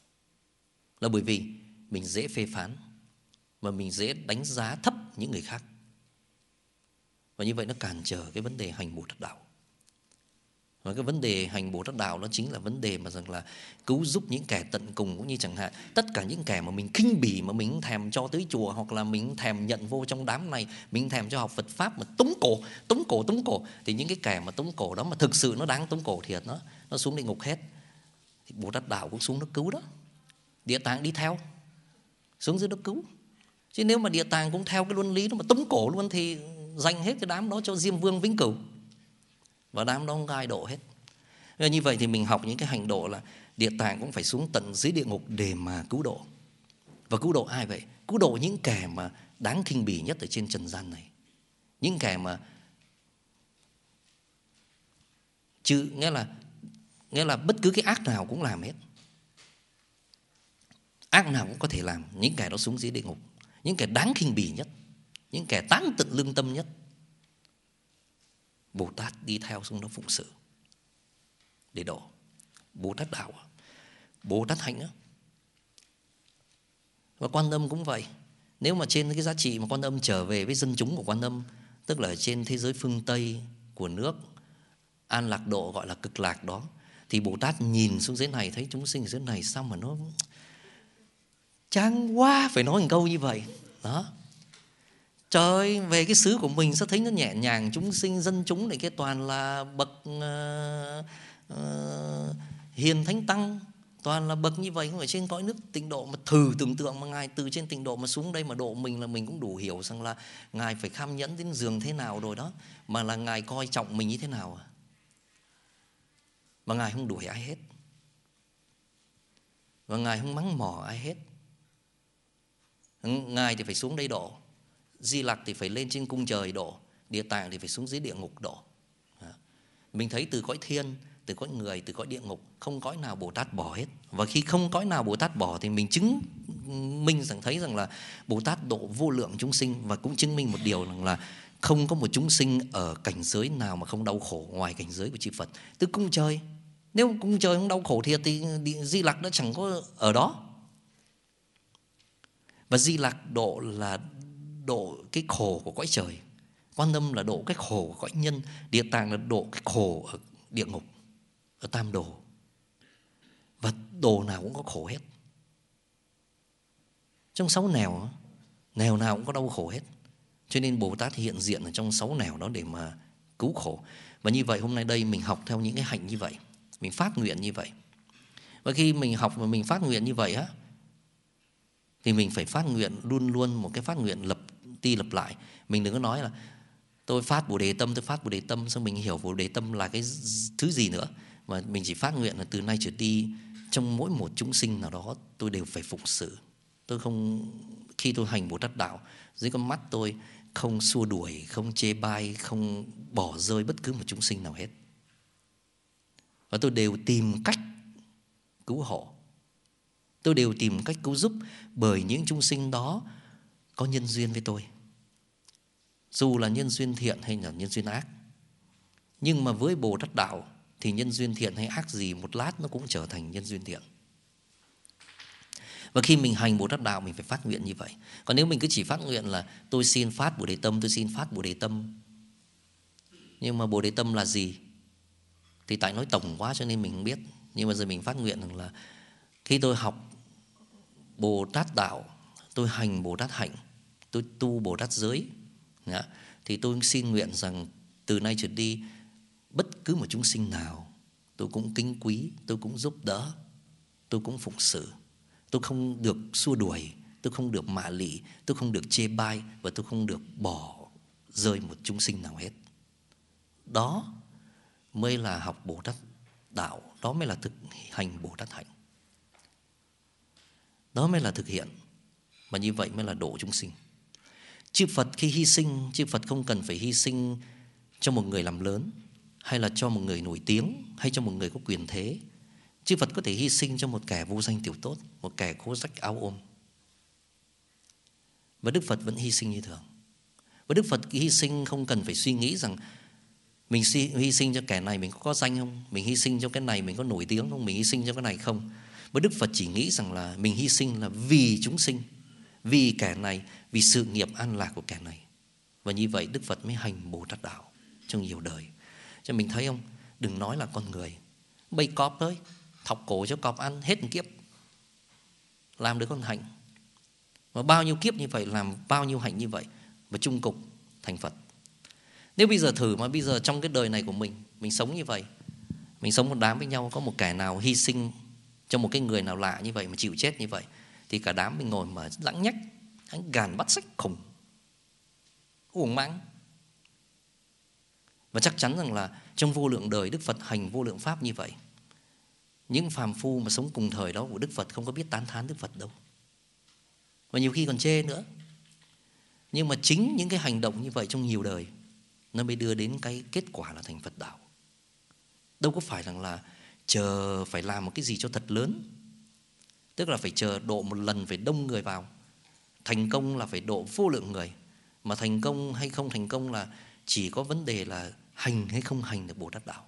Là bởi vì mình dễ phê phán và mình dễ đánh giá thấp những người khác. Và như vậy nó cản trở cái vấn đề hành Bồ Tát đạo. Và cái vấn đề hành Bồ Tát Đạo đó chính là vấn đề mà rằng là cứu giúp những kẻ tận cùng, cũng như chẳng hạn tất cả những kẻ mà mình khinh bỉ, mà mình thèm cho tới chùa, hoặc là mình thèm nhận vô trong đám này, mình thèm cho học Phật Pháp mà tống cổ, thì những cái kẻ mà tống cổ đó mà thực sự nó đáng tống cổ thiệt, nó xuống địa ngục hết. Thì Bồ Tát Đạo cũng xuống nó cứu đó. Địa Tạng đi theo, xuống dưới đó cứu. Chứ nếu mà Địa Tạng cũng theo cái luân lý đó mà tống cổ luôn thì dành hết cái đám đó cho Diêm Vương vĩnh cửu, và đám đó không ai độ hết. Như vậy thì mình học những cái hành độ là Địa Tạng cũng phải xuống tận dưới địa ngục để mà cứu độ. Và cứu độ ai vậy? Cứu độ những kẻ mà đáng khinh bỉ nhất ở trên trần gian này. Những kẻ mà nghĩa là bất cứ cái ác nào cũng làm hết. Ác nào cũng có thể làm. Những kẻ đó xuống dưới địa ngục, những kẻ đáng khinh bỉ nhất, những kẻ tán tận lương tâm nhất, Bồ Tát đi theo xuống đó phụng sự để độ. Bồ Tát Đạo, Bồ Tát Hạnh á. Và Quan Âm cũng vậy. Nếu mà trên cái giá trị mà Quan Âm trở về với dân chúng của Quan Âm, tức là trên thế giới phương Tây của nước An Lạc Độ, gọi là cực lạc đó, thì Bồ Tát nhìn xuống dưới này thấy chúng sinh dưới này sao mà nó chán quá, phải nói một câu như vậy đó. Trời, về cái xứ của mình sao thấy nó nhẹ nhàng, chúng sinh dân chúng này kia toàn là bậc hiền thánh tăng, toàn là bậc như vậy, không ở trên cõi nước tịnh độ. Mà thử tưởng tượng mà Ngài từ trên tịnh độ mà xuống đây mà độ mình, là mình cũng đủ hiểu rằng là Ngài phải kham nhẫn đến giường thế nào rồi đó, mà là Ngài coi trọng mình như thế nào. Và Ngài không đuổi ai hết, và Ngài không mắng mỏ ai hết. Ngài thì phải xuống đây độ, Di Lặc thì phải lên trên cung trời độ, Địa Tạng thì phải xuống dưới địa ngục độ. Mình thấy từ cõi thiên, từ cõi người, từ cõi địa ngục, không cõi nào Bồ Tát bỏ hết. Và khi không cõi nào Bồ Tát bỏ thì mình chứng minh rằng thấy rằng là Bồ Tát độ vô lượng chúng sinh. Và cũng chứng minh một điều rằng là không có một chúng sinh ở cảnh giới nào mà không đau khổ ngoài cảnh giới của chư Phật. Từ cung trời, nếu cung trời không đau khổ thiệt thì Di Lặc đã chẳng có ở đó. Và Di Lặc độ là độ cái khổ của cõi trời, Quan Âm là độ cái khổ của cõi nhân, Địa Tạng là độ cái khổ ở địa ngục, ở tam đồ. Và đồ nào cũng có khổ hết. Trong 6 nẻo, nẻo nào cũng có đau khổ hết. Cho nên Bồ Tát hiện diện ở trong 6 nẻo đó để mà cứu khổ. Và như vậy hôm nay đây mình học theo những cái hạnh như vậy, mình phát nguyện như vậy. Và khi mình học và mình phát nguyện như vậy á, thì mình phải phát nguyện luôn luôn một cái phát nguyện lập lại. Mình đừng có nói là tôi phát Bồ Đề Tâm, tôi phát Bồ Đề Tâm, xong mình hiểu Bồ Đề Tâm là cái thứ gì nữa. Mà mình chỉ phát nguyện là từ nay trở đi, trong mỗi một chúng sinh nào đó tôi đều phải phụng sự. Tôi không, khi tôi hành Bồ Tát Đạo, dưới con mắt tôi không xua đuổi, không chê bai, không bỏ rơi bất cứ một chúng sinh nào hết. Và tôi đều tìm cách cứu hộ, tôi đều tìm cách cứu giúp, bởi những chúng sinh đó có nhân duyên với tôi, dù là nhân duyên thiện hay là nhân duyên ác. Nhưng mà với Bồ Tát Đạo thì nhân duyên thiện hay ác gì một lát nó cũng trở thành nhân duyên thiện. Và khi mình hành Bồ Tát Đạo mình phải phát nguyện như vậy. Còn nếu mình cứ chỉ phát nguyện là tôi xin phát Bồ Đề Tâm, tôi xin phát Bồ Đề Tâm, nhưng mà Bồ Đề Tâm là gì thì tại nói tổng quá cho nên mình không biết. Nhưng mà giờ mình phát nguyện rằng là khi tôi học Bồ Tát Đạo, tôi hành Bồ Tát Hạnh, tôi tu Bồ Tát Giới, thì tôi xin nguyện rằng từ nay trở đi, bất cứ một chúng sinh nào tôi cũng kính quý, tôi cũng giúp đỡ, tôi cũng phụng sự. Tôi không được xua đuổi, tôi không được mạ lị, tôi không được chê bai, và tôi không được bỏ rơi một chúng sinh nào hết. Đó mới là học Bồ Tát Đạo, đó mới là thực hành Bồ Tát Hạnh, đó mới là thực hiện. Và như vậy mới là độ chúng sinh. Chư Phật khi hy sinh, chư Phật không cần phải hy sinh cho một người làm lớn, hay là cho một người nổi tiếng, hay cho một người có quyền thế. Chư Phật có thể hy sinh cho một kẻ vô danh tiểu tốt, một kẻ khố rách áo ôm. Và Đức Phật vẫn hy sinh như thường. Và Đức Phật hy sinh không cần phải suy nghĩ rằng mình hy sinh cho kẻ này mình có danh không, mình hy sinh cho cái này mình có nổi tiếng không, mình hy sinh cho cái này không. Và Đức Phật chỉ nghĩ rằng là mình hy sinh là vì chúng sinh, vì kẻ này, vì sự nghiệp an lạc của kẻ này. Và như vậy Đức Phật mới hành Bồ Tát Đạo trong nhiều đời. Cho mình thấy không, Đừng nói là con người. Bầy cọp thôi, thọc cổ cho cọp ăn hết một kiếp, làm được con hạnh. Và bao nhiêu kiếp như vậy, làm bao nhiêu hạnh như vậy, và chung cục thành Phật. Nếu bây giờ thử mà bây giờ trong cái đời này của mình sống như vậy, mình sống một đám với nhau, có một kẻ nào hy sinh cho một cái người nào lạ như vậy mà chịu chết như vậy, thì cả đám mình ngồi mà lãng nhách, anh gàn bắt sách khùng, uổng mãng. Và chắc chắn rằng là trong vô lượng đời Đức Phật hành vô lượng pháp như vậy, những phàm phu mà sống cùng thời đó của Đức Phật không có biết tán thán Đức Phật đâu, và nhiều khi còn chê nữa. Nhưng mà chính những cái hành động như vậy trong nhiều đời nó mới đưa đến cái kết quả là thành Phật đạo. Đâu có phải rằng là chờ phải làm một cái gì cho thật lớn, tức là phải chờ độ một lần phải đông người vào. Thành công là phải độ vô lượng người. Mà thành công hay không thành công là chỉ có vấn đề là hành hay không hành được Bồ Tát đạo.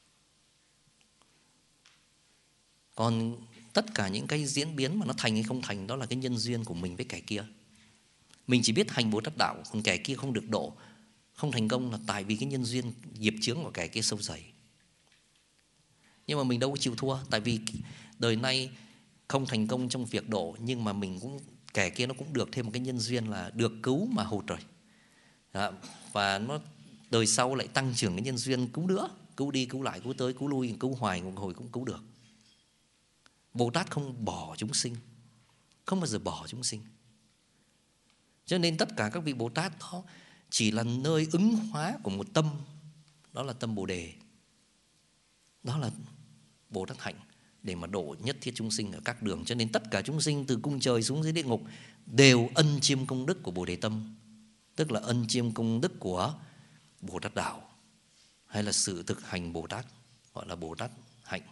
Còn tất cả những cái diễn biến mà nó thành hay không thành, đó là cái nhân duyên của mình với kẻ kia. Mình chỉ biết hành Bồ Tát đạo, còn kẻ kia không được độ, không thành công là tại vì cái nhân duyên nghiệp chướng của kẻ kia sâu dày. Nhưng mà mình đâu có chịu thua, tại vì đời nay không thành công trong việc độ, nhưng mà mình cũng, kẻ kia nó cũng được thêm một cái nhân duyên là được cứu mà hụt rồi. Và nó đời sau lại tăng trưởng cái nhân duyên cứu nữa, cứu đi cứu lại, cứu tới cứu lui, cứu hoài một hồi cũng cứu được. Bồ Tát không bỏ chúng sinh, không bao giờ bỏ chúng sinh. Cho nên tất cả các vị Bồ Tát đó chỉ là nơi ứng hóa của một tâm, đó là tâm Bồ Đề, đó là Bồ Tát hạnh, để mà độ nhất thiết chúng sinh ở các đường. Cho nên tất cả chúng sinh từ cung trời xuống dưới địa ngục đều ân chiêm công đức của Bồ Đề tâm, tức là ân chiêm công đức của Bồ Tát đạo, hay là sự thực hành Bồ Tát, gọi là Bồ Tát hạnh,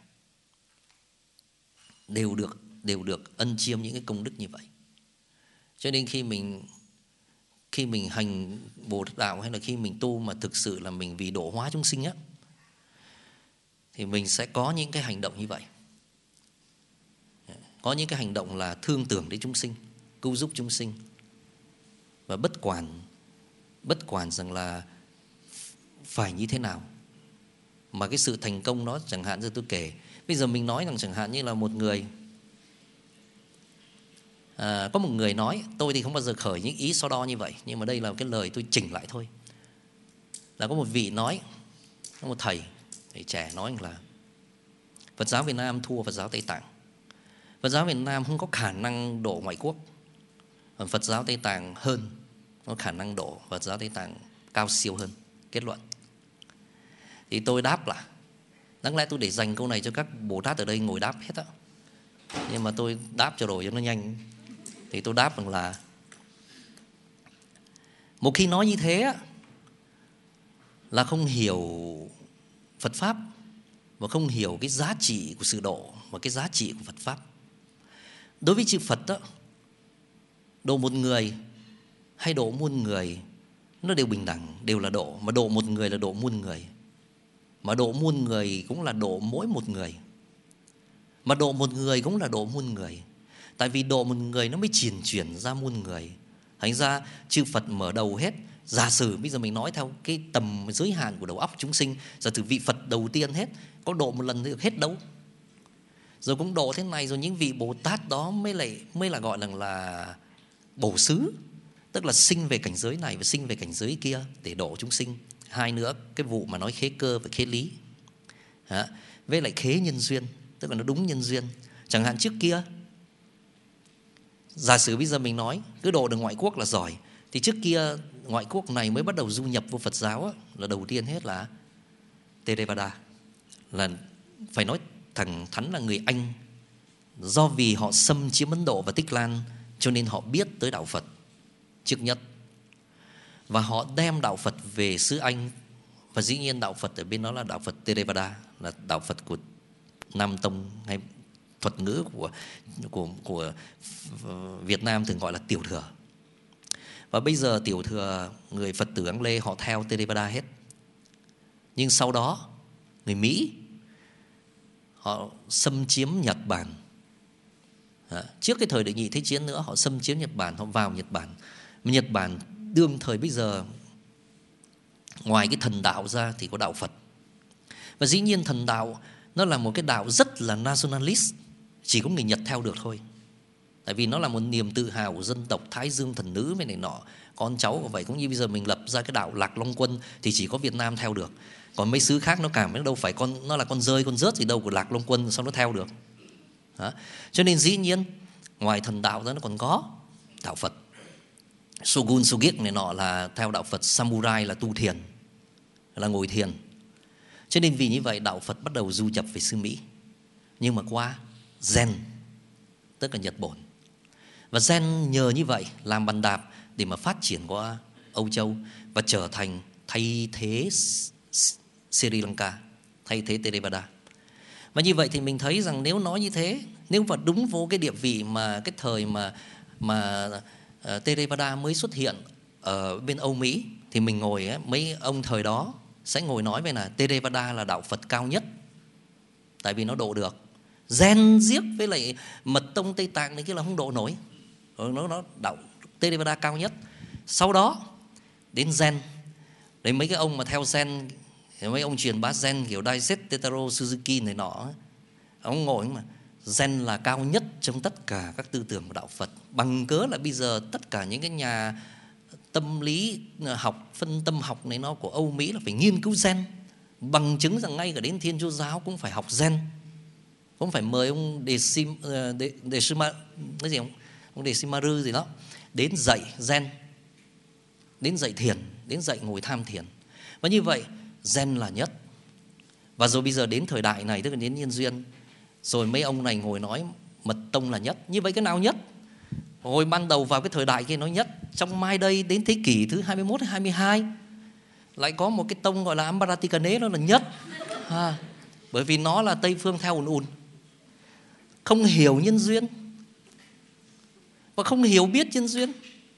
đều được ân chiêm những cái công đức như vậy. Cho nên khi mình hành Bồ Tát đạo, hay là khi mình tu mà thực sự là mình vì độ hóa chúng sinh á, thì mình sẽ có những cái hành động như vậy. Có những cái hành động là thương tưởng đến chúng sinh, cứu giúp chúng sinh, và bất quản rằng là phải như thế nào. Mà cái sự thành công đó, chẳng hạn như tôi kể, bây giờ mình nói rằng chẳng hạn như là một người, có một người nói, tôi thì không bao giờ khởi những ý so đo như vậy, nhưng mà đây là cái lời tôi chỉnh lại thôi. Là có một vị nói, có một thầy trẻ nói là Phật giáo Việt Nam thua Phật giáo Tây Tạng. Phật giáo Việt Nam không có khả năng độ ngoại quốc, còn Phật giáo Tây Tạng hơn, có khả năng độ, Phật giáo Tây Tạng cao siêu hơn. Kết luận. Thì tôi đáp là, đáng lẽ tôi để dành câu này cho các Bồ Tát ở đây ngồi đáp hết á, nhưng mà tôi đáp cho rồi cho nó nhanh. Thì tôi đáp rằng là một khi nói như thế á, là không hiểu Phật Pháp, và không hiểu cái giá trị của sự độ và cái giá trị của Phật Pháp. Đối với chư Phật đó, độ một người hay độ muôn người nó đều bình đẳng, đều là độ. Mà độ một người là độ muôn người, mà độ muôn người cũng là độ mỗi một người, mà độ một người cũng là độ muôn người. Tại vì độ một người nó mới chuyển ra muôn người. Thành ra chư Phật mở đầu hết. Giả sử bây giờ mình nói theo cái tầm giới hạn của đầu óc chúng sinh, giả sử vị Phật đầu tiên hết, có độ một lần thì được hết đâu. Rồi cũng độ thế này, rồi những vị Bồ Tát đó mới là gọi là bổ xứ, tức là sinh về cảnh giới này và sinh về cảnh giới kia để độ chúng sinh. Hai nữa, cái vụ mà nói khế cơ và khế lý, với lại khế nhân duyên, tức là nó đúng nhân duyên. Chẳng hạn trước kia, giả sử bây giờ mình nói cứ độ được ngoại quốc là giỏi, thì trước kia ngoại quốc này mới bắt đầu du nhập vô Phật giáo á, là đầu tiên hết là Theravada, là phải nói thẳng thắn là người Anh. Do vì họ xâm chiếm Ấn Độ và Tích Lan, cho nên họ biết tới đạo Phật trước nhất, và họ đem đạo Phật về xứ Anh. Và dĩ nhiên đạo Phật ở bên đó là đạo Phật Theravada, là đạo Phật của Nam Tông, hay thuật ngữ của Việt Nam thường gọi là tiểu thừa. Và bây giờ tiểu thừa người Phật tử Ăng Lê họ theo Theravada hết. Nhưng sau đó người Mỹ họ xâm chiếm Nhật Bản. Trước cái thời Đệ Nhị Thế Chiến nữa, họ xâm chiếm Nhật Bản, họ vào Nhật Bản. Mà Nhật Bản đương thời bây giờ, ngoài cái thần đạo ra thì có đạo Phật. Và dĩ nhiên thần đạo nó là một cái đạo rất là nationalist, chỉ có người Nhật theo được thôi. Tại vì nó là một niềm tự hào của dân tộc, Thái Dương thần nữ với này nọ, con cháu của vậy. Cũng như bây giờ mình lập ra cái đạo Lạc Long Quân thì chỉ có Việt Nam theo được. Còn mấy xứ khác nó cảm đâu phải nó là con rơi con rớt gì đâu của Lạc Long Quân, sao nó theo được. Đó. Cho nên dĩ nhiên ngoài thần đạo ra nó còn có đạo Phật. Shogun Sugik này nọ là theo đạo Phật, Samurai là tu thiền, là ngồi thiền. Cho nên vì như vậy đạo Phật bắt đầu du nhập về xứ Mỹ, nhưng mà qua Zen, tức là Nhật Bản. Và Zen nhờ như vậy làm bàn đạp để mà phát triển qua Âu Châu và trở thành thay thế Sri Lanka, thay thế Theravada. Và như vậy thì mình thấy rằng nếu nói như thế, nếu mà đúng vô cái địa vị mà cái thời mà Theravada mới xuất hiện ở bên Âu Mỹ, thì mình ngồi mấy ông thời đó sẽ ngồi nói về là Theravada là đạo Phật cao nhất, tại vì nó độ được. Zen giết với lại mật tông Tây Tạng này kia là không độ nổi, nó đạo Theravada cao nhất. Sau đó đến Zen, đấy mấy cái ông mà theo Zen, mấy ông truyền bá Zen kiểu Daisetsu Tetaro Suzuki này nọ, ông ngồi mà Zen là cao nhất trong tất cả các tư tưởng của đạo Phật. Bằng cớ là bây giờ tất cả những cái nhà tâm lý học, phân tâm học này nó của Âu Mỹ là phải nghiên cứu Zen. Bằng chứng rằng ngay cả đến Thiên Chúa giáo cũng phải học Zen. Cũng phải mời ông Deshimaru gì đó đến dạy Zen, đến dạy thiền, đến dạy ngồi tham thiền. Và như vậy Zen là nhất. Và rồi bây giờ đến thời đại này, tức là đến Nhân Duyên, rồi mấy ông này ngồi nói mật tông là nhất. Như vậy cái nào nhất? Hồi ban đầu vào cái thời đại kia nói nhất. Trong mai đây đến thế kỷ thứ 21 hay 22 lại có một cái tông gọi là Ambaratikane, nó là nhất. Bởi vì nó là Tây phương theo ùn, không hiểu nhân duyên và không hiểu biết nhân duyên.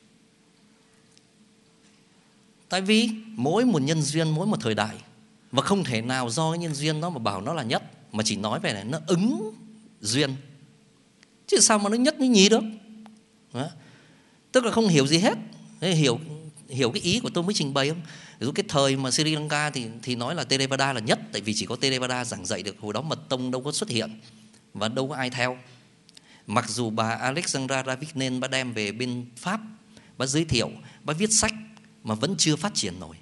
Tại vì mỗi một nhân duyên, mỗi một thời đại, và không thể nào do cái nhân duyên đó mà bảo nó là nhất, mà chỉ nói về này nó ứng duyên, chứ sao mà nó nhất nó nhì được. Đó. Tức là không hiểu gì hết. Hiểu cái ý của tôi mới trình bày không? Ví dụ cái thời mà Sri Lanka thì nói là Theravada là nhất, tại vì chỉ có Theravada giảng dạy được. Hồi đó mật tông đâu có xuất hiện và đâu có ai theo. Mặc dù bà Alexandra Ravignen bà đem về bên Pháp, bà giới thiệu, bà viết sách mà vẫn chưa phát triển nổi.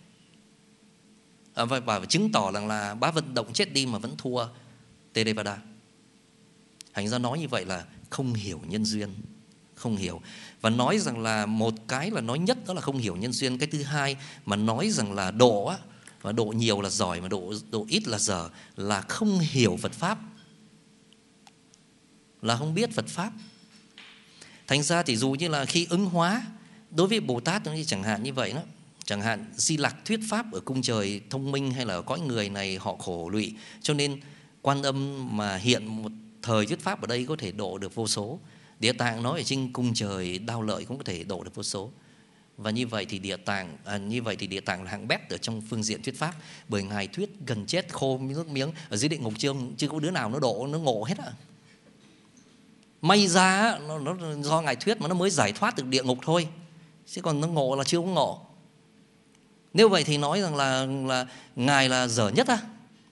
Và chứng tỏ rằng là bà vận động chết đi mà vẫn thua Theravada. Thành ra nói như vậy là không hiểu nhân duyên, không hiểu. Và nói rằng là một cái là nói nhất đó là không hiểu nhân duyên. Cái thứ hai mà nói rằng là độ á, và độ nhiều là giỏi mà độ ít là dở, là không hiểu Phật Pháp, là không biết Phật Pháp. Thành ra thì dù như là khi ứng hóa đối với Bồ Tát chẳng hạn như vậy đó, chẳng hạn Di Lặc thuyết Pháp ở cung trời thông minh hay là ở cõi người này họ khổ lụy, cho nên Quan Âm mà hiện một thời thuyết Pháp ở đây có thể độ được vô số. Địa Tạng nói ở trên cung trời Đao Lợi cũng có thể độ được vô số. Và như vậy thì Địa Tạng là hạng bét ở trong phương diện thuyết Pháp, bởi Ngài thuyết gần chết khô nước miếng ở dưới địa ngục chưa có đứa nào nó độ, nó ngộ hết á. May ra nó do Ngài thuyết mà nó mới giải thoát được địa ngục thôi, chứ còn nó ngộ là chưa có ngộ. Nếu vậy thì nói rằng là Ngài là dở nhất á.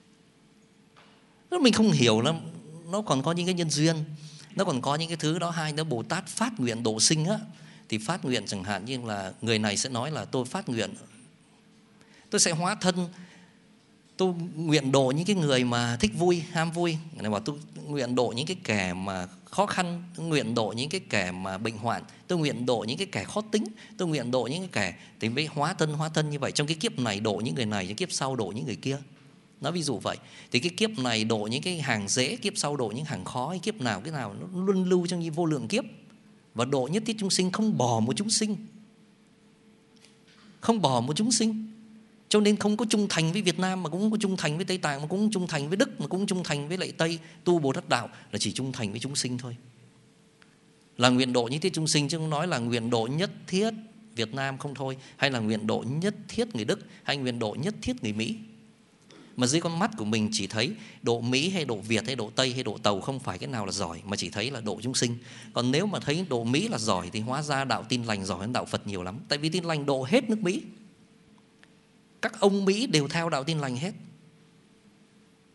Mình không hiểu là nó còn có những cái nhân duyên, nó còn có những cái thứ đó. Hai nữa, Bồ Tát phát nguyện độ sinh á, thì phát nguyện chẳng hạn như là người này sẽ nói là tôi phát nguyện, tôi sẽ hóa thân, tôi nguyện độ những cái người mà thích vui, ham vui. Người này bảo tôi nguyện độ những cái kẻ mà khó khăn, tôi nguyện độ những cái kẻ mà bệnh hoạn, tôi nguyện độ những cái kẻ khó tính, tôi nguyện độ những cái kẻ, thì mới hóa thân như vậy. Trong cái kiếp này độ những người này, cái kiếp sau độ những người kia. Nói ví dụ vậy. Thì cái kiếp này độ những cái hàng dễ, kiếp sau độ những hàng khó. Cái kiếp nào cái nào nó luân lưu trong như vô lượng kiếp. Và độ nhất thiết chúng sinh, không bỏ một chúng sinh, không bỏ một chúng sinh. Cho nên không có trung thành với Việt Nam, mà cũng không có trung thành với Tây Tạng, mà cũng không trung thành với Đức, mà cũng không trung thành với lại Tây. Tu Bồ Tát Đạo là chỉ trung thành với chúng sinh thôi. Là nguyện độ nhất thiết chúng sinh, chứ không nói là nguyện độ nhất thiết Việt Nam không thôi, hay là nguyện độ nhất thiết người Đức, hay nguyện độ nhất thiết người Mỹ. Mà dưới con mắt của mình chỉ thấy độ Mỹ hay độ Việt hay độ Tây hay độ Tàu không phải cái nào là giỏi, mà chỉ thấy là độ chúng sinh. Còn nếu mà thấy độ Mỹ là giỏi thì hóa ra đạo Tin Lành giỏi hơn đạo Phật nhiều lắm. Tại vì Tin Lành độ hết nước Mỹ, các ông Mỹ đều theo đạo Tin Lành hết.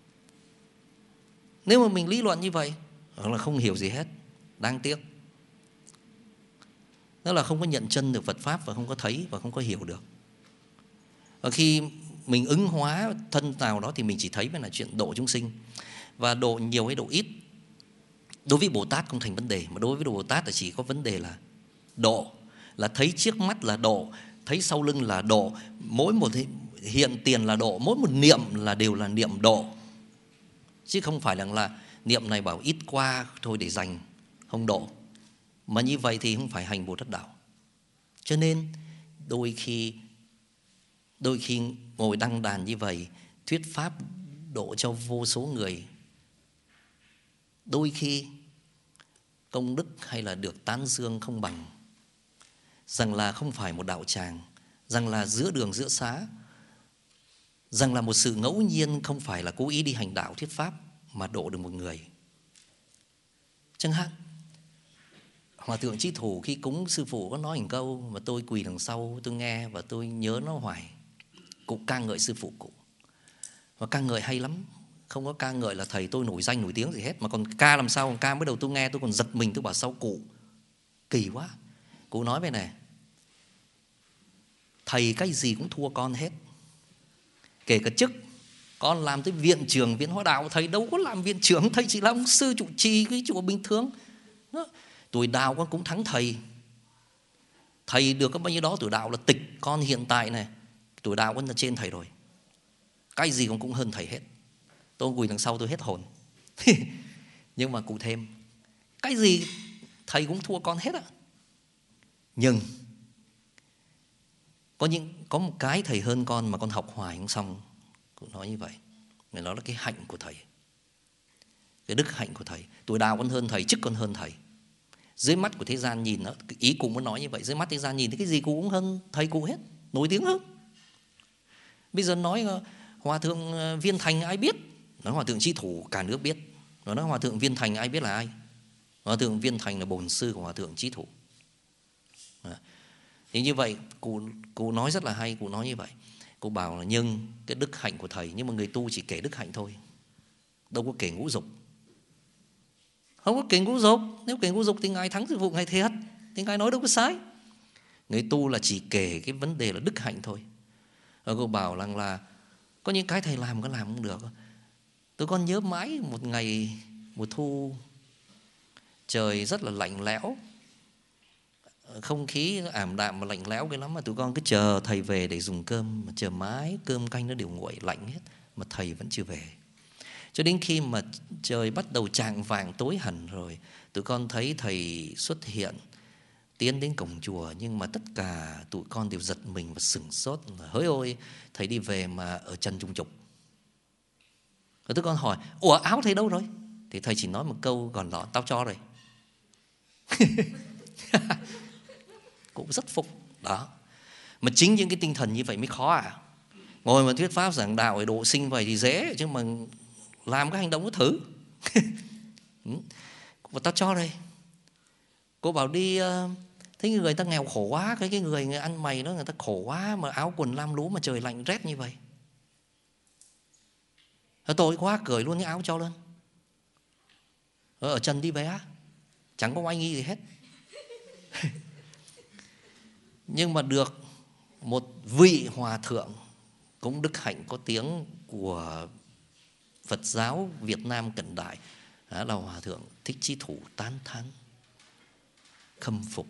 Nếu mà mình lý luận như vậy là không hiểu gì hết, đáng tiếc. Đó là không có nhận chân được Phật Pháp và không có thấy và không có hiểu được. Và khi mình ứng hóa thân nào đó thì mình chỉ thấy là chuyện độ chúng sinh. Và độ nhiều hay độ ít, đối với Bồ Tát không thành vấn đề. Mà đối với Bồ Tát là chỉ có vấn đề là độ, là thấy trước mắt là độ, thấy sau lưng là độ, mỗi một hiện tiền là độ, mỗi một niệm là đều là niệm độ. Chứ không phải là niệm này bảo ít qua thôi để dành, không độ. Mà như vậy thì không phải hành Bồ Tát đạo. Cho nên đôi khi ngồi đăng đàn như vậy, thuyết pháp độ cho vô số người, đôi khi công đức hay là được tán dương không bằng, rằng là không phải một đạo tràng, rằng là giữa đường giữa xá, rằng là một sự ngẫu nhiên, không phải là cố ý đi hành đạo thuyết pháp mà độ được một người. Chẳng hạn Hòa thượng Chí Thủ khi cúng sư phụ có nói một câu mà tôi quỳ đằng sau tôi nghe và tôi nhớ nó hoài. Cụ ca ngợi sư phụ cụ, và ca ngợi hay lắm. Không có ca ngợi là thầy tôi nổi danh nổi tiếng gì hết, mà còn ca làm sao, còn ca mới đầu tôi nghe tôi còn giật mình, tôi bảo sao cụ kỳ quá. Cụ nói về này: thầy cái gì cũng thua con hết, kể cả chức. Con làm tới viện trưởng Viện Hóa Đạo, thầy đâu có làm viện trưởng, thầy chỉ là ông sư trụ trì cái chùa bình thường. Tuổi đạo con cũng thắng thầy. Thầy được có bao nhiêu đó tuổi đạo là tịch, con hiện tại này tuổi đạo con là trên thầy rồi. Cái gì con cũng hơn thầy hết. Tôi quỳ đằng sau tôi hết hồn. Nhưng mà cụ thêm: cái gì thầy cũng thua con hết á. Nhưng có một cái thầy hơn con mà con học hoài không xong. Cụ nói như vậy. Nó là cái hạnh của thầy, cái đức hạnh của thầy. Tuổi đạo con hơn thầy, chức con hơn thầy. Dưới mắt của thế gian nhìn nó, ý cụ muốn nói như vậy, dưới mắt thế gian nhìn thì cái gì cụ cũng hơn thầy cụ hết, nổi tiếng hơn. Bây giờ nói Hòa thượng Viên Thành ai biết, nói Hòa thượng Chí Thủ cả nước biết. Nói Hòa thượng Viên Thành ai biết là ai? Hòa thượng Viên Thành là bổn sư của Hòa thượng Chí Thủ. Thì như vậy cụ nói rất là hay. Cụ nói như vậy, cụ bảo là nhưng cái đức hạnh của thầy, nhưng mà người tu chỉ kể đức hạnh thôi, đâu có kể ngũ dục. Không có kể ngũ dục. Nếu kể ngũ dục thì ngài thắng sư phụ ngài thiệt, thì ngài nói đâu có sai. Người tu là chỉ kể cái vấn đề là đức hạnh thôi. Và cô bảo rằng là có những cái thầy làm có làm không được. Tôi còn nhớ mãi một ngày mùa thu, trời rất là lạnh lẽo, không khí ảm đạm và lạnh lẽo cái lắm, mà tụi con cứ chờ thầy về để dùng cơm, mà chờ mãi cơm canh nó đều nguội lạnh hết mà thầy vẫn chưa về. Cho đến khi mà trời bắt đầu chạng vạng tối hẳn rồi, tụi con thấy thầy xuất hiện, tiến đến cổng chùa. Nhưng mà tất cả tụi con đều giật mình và sửng sốt là hỡi ôi, thầy đi về mà ở chân trung trục. Rồi tụi con hỏi: ủa áo thầy đâu rồi? Thì thầy chỉ nói một câu gọn lọn: tao cho rồi. Cũng rất phục đó. Mà chính những cái tinh thần như vậy mới khó à. Ngồi mà thuyết pháp giảng đạo để độ sinh vậy thì dễ, chứ mà làm cái hành động nó thử. Và tao cho đây. Cô bảo đi, thấy người ta nghèo khổ quá, cái người ăn mày đó người ta khổ quá, mà áo quần lam lũ mà trời lạnh rét như vậy. Tội quá, cởi luôn cái áo cho luôn. Ở trần đi bé, chẳng có oai nghi gì hết. Nhưng mà được một vị hòa thượng cũng đức hạnh có tiếng của Phật giáo Việt Nam cận đại, đó là Hòa thượng Thích Chí Thủ, tán thán, khâm phục.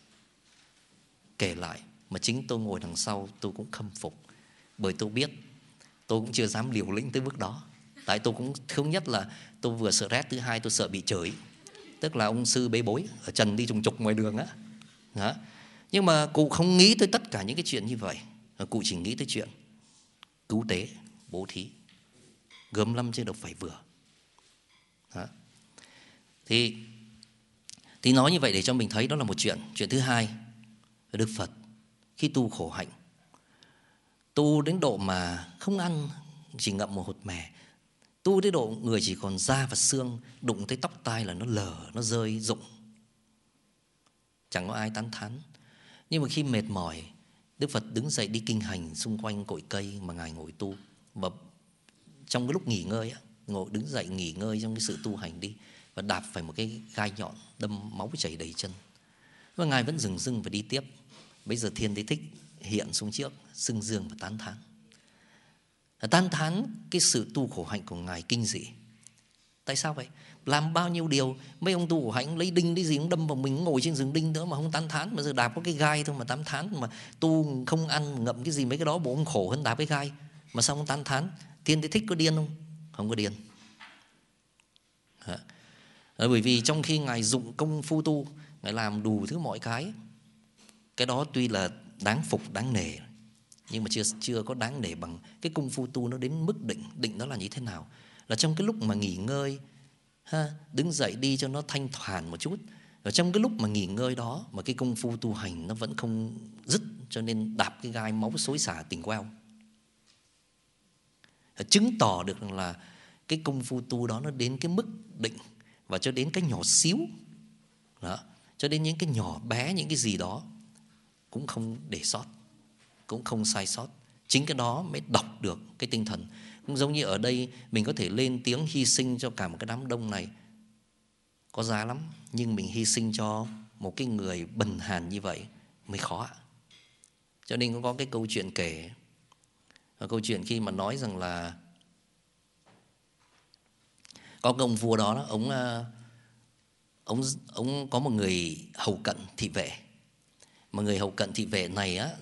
Kể lại mà chính tôi ngồi đằng sau tôi cũng khâm phục. Bởi tôi biết tôi cũng chưa dám liều lĩnh tới bước đó. Tại tôi cũng thứ nhất là tôi vừa sợ rét, thứ hai tôi sợ bị chửi. Tức là ông sư bê bối ở trần đi trùng trục ngoài đường á. Đó. Nhưng mà cụ không nghĩ tới tất cả những cái chuyện như vậy. Cụ chỉ nghĩ tới chuyện cứu tế, bố thí, gớm lâm chứ đâu phải vừa. Đó. Thì nói như vậy để cho mình thấy đó là một chuyện. Chuyện thứ hai, Đức Phật khi tu khổ hạnh, tu đến độ mà không ăn, chỉ ngậm một hột mè, tu đến độ người chỉ còn da và xương, đụng tới tóc tai là nó lở, nó rơi rụng, chẳng có ai tán thán. Nhưng mà khi mệt mỏi, Đức Phật đứng dậy đi kinh hành xung quanh cội cây mà Ngài ngồi tu. Và trong cái lúc nghỉ ngơi á, ngồi đứng dậy nghỉ ngơi trong cái sự tu hành đi, và đạp phải một cái gai nhọn đâm máu chảy đầy chân. Và Ngài vẫn dừng dưng và đi tiếp. Bây giờ Thiên Đế Thích hiện xuống trước, xưng dương và tán thán. Tán thán cái sự tu khổ hạnh của Ngài kinh dị. Tại sao vậy? Làm bao nhiêu điều, mấy ông tu khổ hạnh lấy đinh lấy gì cũng đâm vào mình, ngồi trên giường đinh nữa mà không tán thán. Mà giờ đạp có cái gai thôi mà tán thán, mà tu không ăn ngậm cái gì mấy cái đó bộ ông khổ hơn đạp cái gai, mà sao không tán thán? Thiên Đế Thích có điên không? Không có điên. Bởi vì trong khi Ngài dụng công phu tu, Ngài làm đủ thứ mọi cái đó tuy là đáng phục, đáng nể, nhưng mà chưa có đáng nể bằng cái công phu tu nó đến mức định. Định đó là như thế nào? Là trong cái lúc mà nghỉ ngơi, đứng dậy đi cho nó thanh thản một chút. Và trong cái lúc mà nghỉ ngơi đó mà cái công phu tu hành nó vẫn không dứt, cho nên đạp cái gai máu xối xả tỉnh queo. Chứng tỏ được rằng là cái công phu tu đó nó đến cái mức định, và cho đến cái nhỏ xíu đó, cho đến những cái nhỏ bé, những cái gì đó cũng không để sót, cũng không sai sót. Chính cái đó mới đọc được cái tinh thần. Cũng giống như ở đây mình có thể lên tiếng hy sinh cho cả một cái đám đông này, có giá lắm, nhưng mình hy sinh cho một cái người bần hàn như vậy mới khó. Cho nên có cái câu chuyện kể, câu chuyện khi mà nói rằng là có cái ông vua đó, ông có một người hầu cận thị vệ. Mà người hầu cận thị vệ này á,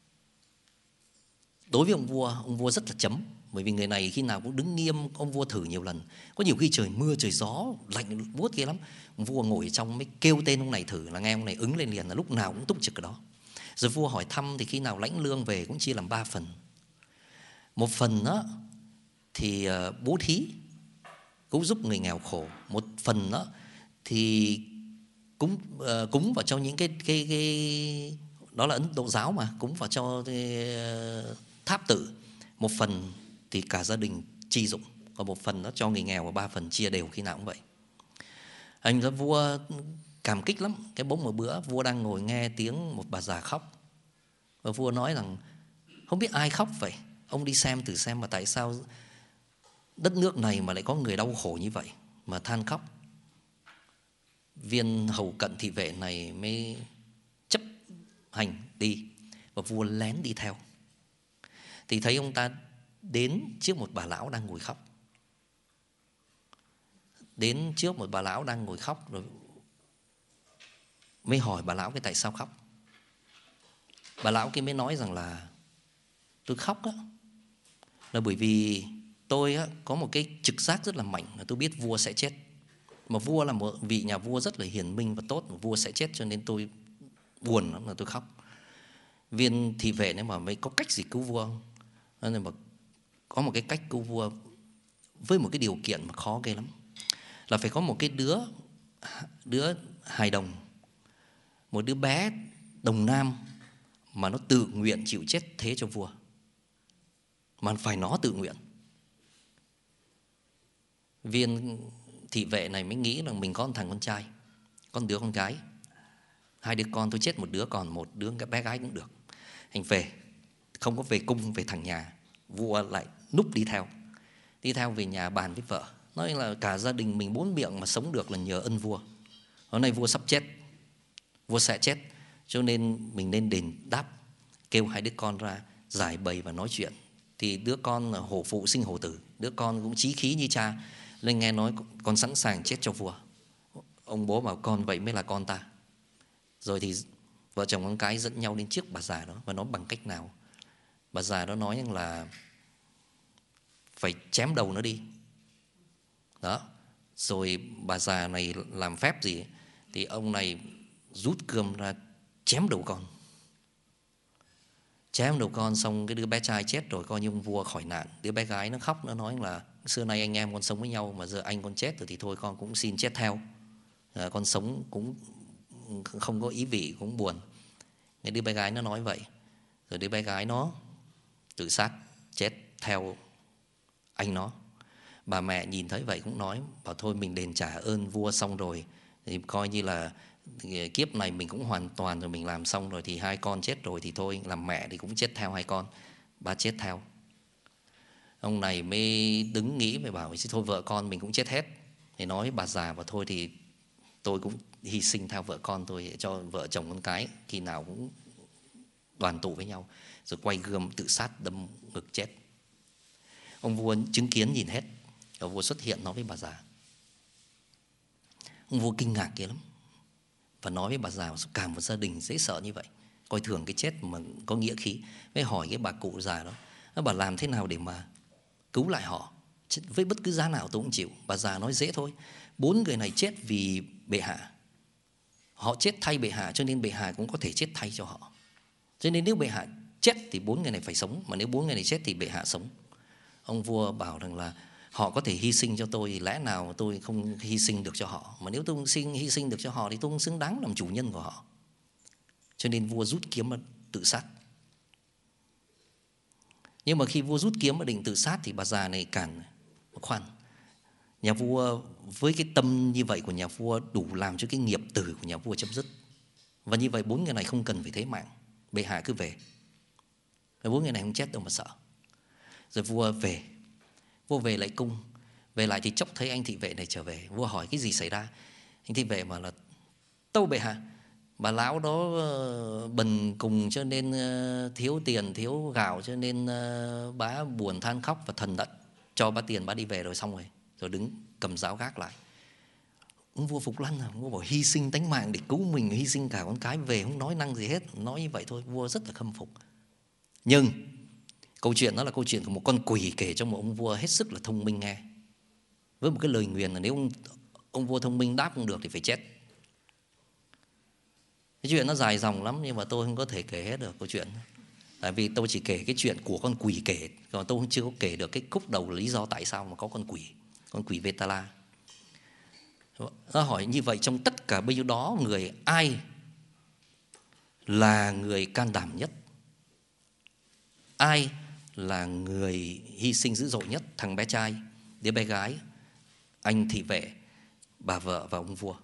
đối với ông vua rất là chấm. Bởi vì người này khi nào cũng đứng nghiêm, ông vua thử nhiều lần. Có nhiều khi trời mưa, trời gió, lạnh buốt kia lắm, ông vua ngồi ở trong mới kêu tên ông này thử, là nghe ông này ứng lên liền, là lúc nào cũng túc trực ở đó. Rồi vua hỏi thăm thì khi nào lãnh lương về cũng chia làm 3 phần. Một phần đó thì bố thí, cũng giúp người nghèo khổ. Một phần đó thì cúng vào cho những cái đó là Ấn Độ giáo mà, cúng vào cho tháp tự. Một phần thì cả gia đình chi dụng, còn một phần nó cho người nghèo, và 3 phần chia đều khi nào cũng vậy. Anh ra vua cảm kích lắm. Cái bỗng một bữa vua đang ngồi nghe tiếng một bà già khóc, và vua nói rằng không biết ai khóc vậy, ông đi xem thử xem mà tại sao đất nước này mà lại có người đau khổ như vậy mà than khóc. Viên hầu cận thị vệ này mới chấp hành đi, và vua lén đi theo. Thì thấy ông ta đến trước một bà lão đang ngồi khóc. Đến trước một bà lão đang ngồi khóc, rồi mới hỏi bà lão cái tại sao khóc. Bà lão kia mới nói rằng là tôi khóc á, là bởi vì tôi á, có một cái trực giác rất là mạnh là tôi biết vua sẽ chết. Mà vua là một vị nhà vua rất là hiền minh và tốt, vua sẽ chết, cho nên tôi buồn lắm là tôi khóc. Viên thị vệ này mà mới có cách gì cứu vua không? Nên mà có một cái cách cứu vua với một cái điều kiện mà khó ghê lắm, là phải có một cái đứa hài đồng, một đứa bé đồng nam mà nó tự nguyện chịu chết thế cho vua, mà phải nó tự nguyện. Viên thị vệ này mới nghĩ rằng mình có một thằng con trai, con đứa con gái, 2 đứa con, tôi chết một đứa còn một đứa bé gái cũng được. Anh về, không có về cung, về thẳng nhà. Vua lại núp đi theo về nhà bàn với vợ, nói là cả gia đình mình 4 miệng mà sống được là nhờ ân vua. Hôm nay vua sắp chết, vua sẽ chết, cho nên mình nên đền đáp. Kêu 2 đứa con ra giải bày và nói chuyện. Thì đứa con là hổ phụ sinh hổ tử, đứa con cũng chí khí như cha, nên nghe nói con sẵn sàng chết cho vua. Ông bố bảo con vậy mới là con ta. Rồi thì vợ chồng con cái dẫn nhau đến trước bà già đó, và nói bằng cách nào. Bà già đó nói rằng là phải chém đầu nó đi đó. Rồi bà già này làm phép gì thì ông này rút cườm ra chém đầu con. Chém đầu con xong cái đứa bé trai chết rồi, coi như ông vua khỏi nạn. Đứa bé gái nó khóc, nó nói là xưa nay anh em con sống với nhau, mà giờ anh con chết rồi thì thôi con cũng xin chết theo. Con sống cũng không có ý vị, cũng buồn. Cái đứa bé gái nó nói vậy, rồi đứa bé gái nó tự sát chết theo anh nó. Bà mẹ nhìn thấy vậy cũng nói, bảo thôi mình đền trả ơn vua xong rồi, thì coi như là kiếp này mình cũng hoàn toàn rồi, mình làm xong rồi, thì 2 con chết rồi thì thôi, làm mẹ thì cũng chết theo 2 con. Bà chết theo. Ông này mới đứng nghĩ, mới bảo thôi vợ con mình cũng chết hết. Thì nói với bà già và thôi thì tôi cũng hy sinh theo vợ con tôi, cho vợ chồng con cái khi nào cũng đoàn tụ với nhau. Rồi quay gươm tự sát đâm ngực chết. Ông vua chứng kiến nhìn hết. Ông vua xuất hiện nói với bà già. Ông vua kinh ngạc kia lắm, và nói với bà già cả một gia đình dễ sợ như vậy, coi thường cái chết mà có nghĩa khí. Mới hỏi cái bà cụ già đó, bà làm thế nào để mà cứu lại họ? Với bất cứ giá nào tôi cũng chịu. Bà già nói dễ thôi, 4 người này chết vì bệ hạ, họ chết thay bệ hạ, cho nên bệ hạ cũng có thể chết thay cho họ. Cho nên nếu bệ hạ chết thì 4 người này phải sống, mà nếu 4 người này chết thì bệ hạ sống. Ông vua bảo rằng là họ có thể hy sinh cho tôi, thì lẽ nào tôi không hy sinh được cho họ? Mà nếu tôi không hy sinh được cho họ thì tôi không xứng đáng làm chủ nhân của họ. Cho nên vua rút kiếm mà tự sát. Nhưng mà khi vua rút kiếm mà định tự sát thì bà già này cản. Khoan, nhà vua với cái tâm như vậy của nhà vua đủ làm cho cái nghiệp tử của nhà vua chấm dứt. Và như vậy 4 người này không cần phải thế mạng, bệ hạ cứ về. 4 người này không chết đâu mà sợ. Rồi vua về. Vua về lại cung. Về lại thì chốc thấy anh thị vệ này trở về. Vua hỏi cái gì xảy ra. Anh thị vệ mà là tâu bệ hạ, bà lão đó bần cùng cho nên thiếu tiền thiếu gạo, cho nên bá buồn than khóc, và thần đã cho bá tiền, bá đi về rồi, xong rồi. Rồi đứng cầm giáo gác lại. Ông vua phục lăng, ông vua bảo hy sinh tánh mạng để cứu mình, hy sinh cả con cái, về không nói năng gì hết, nói như vậy thôi. Vua rất là khâm phục. Nhưng câu chuyện đó là câu chuyện của một con quỷ kể cho một ông vua hết sức là thông minh nghe, với một cái lời nguyền là nếu ông vua thông minh đáp không được thì phải chết. Cái chuyện nó dài dòng lắm, nhưng mà tôi không có thể kể hết được câu chuyện. Tại vì tôi chỉ kể cái chuyện của con quỷ kể, còn tôi chưa có kể được cái khúc đầu lý do tại sao mà có con quỷ Vetala. Nó hỏi như vậy, trong tất cả bao nhiêu đó người, ai là người can đảm nhất? Ai là người hy sinh dữ dội nhất? Thằng bé trai, đứa bé gái, anh thị vệ, bà vợ và ông vua.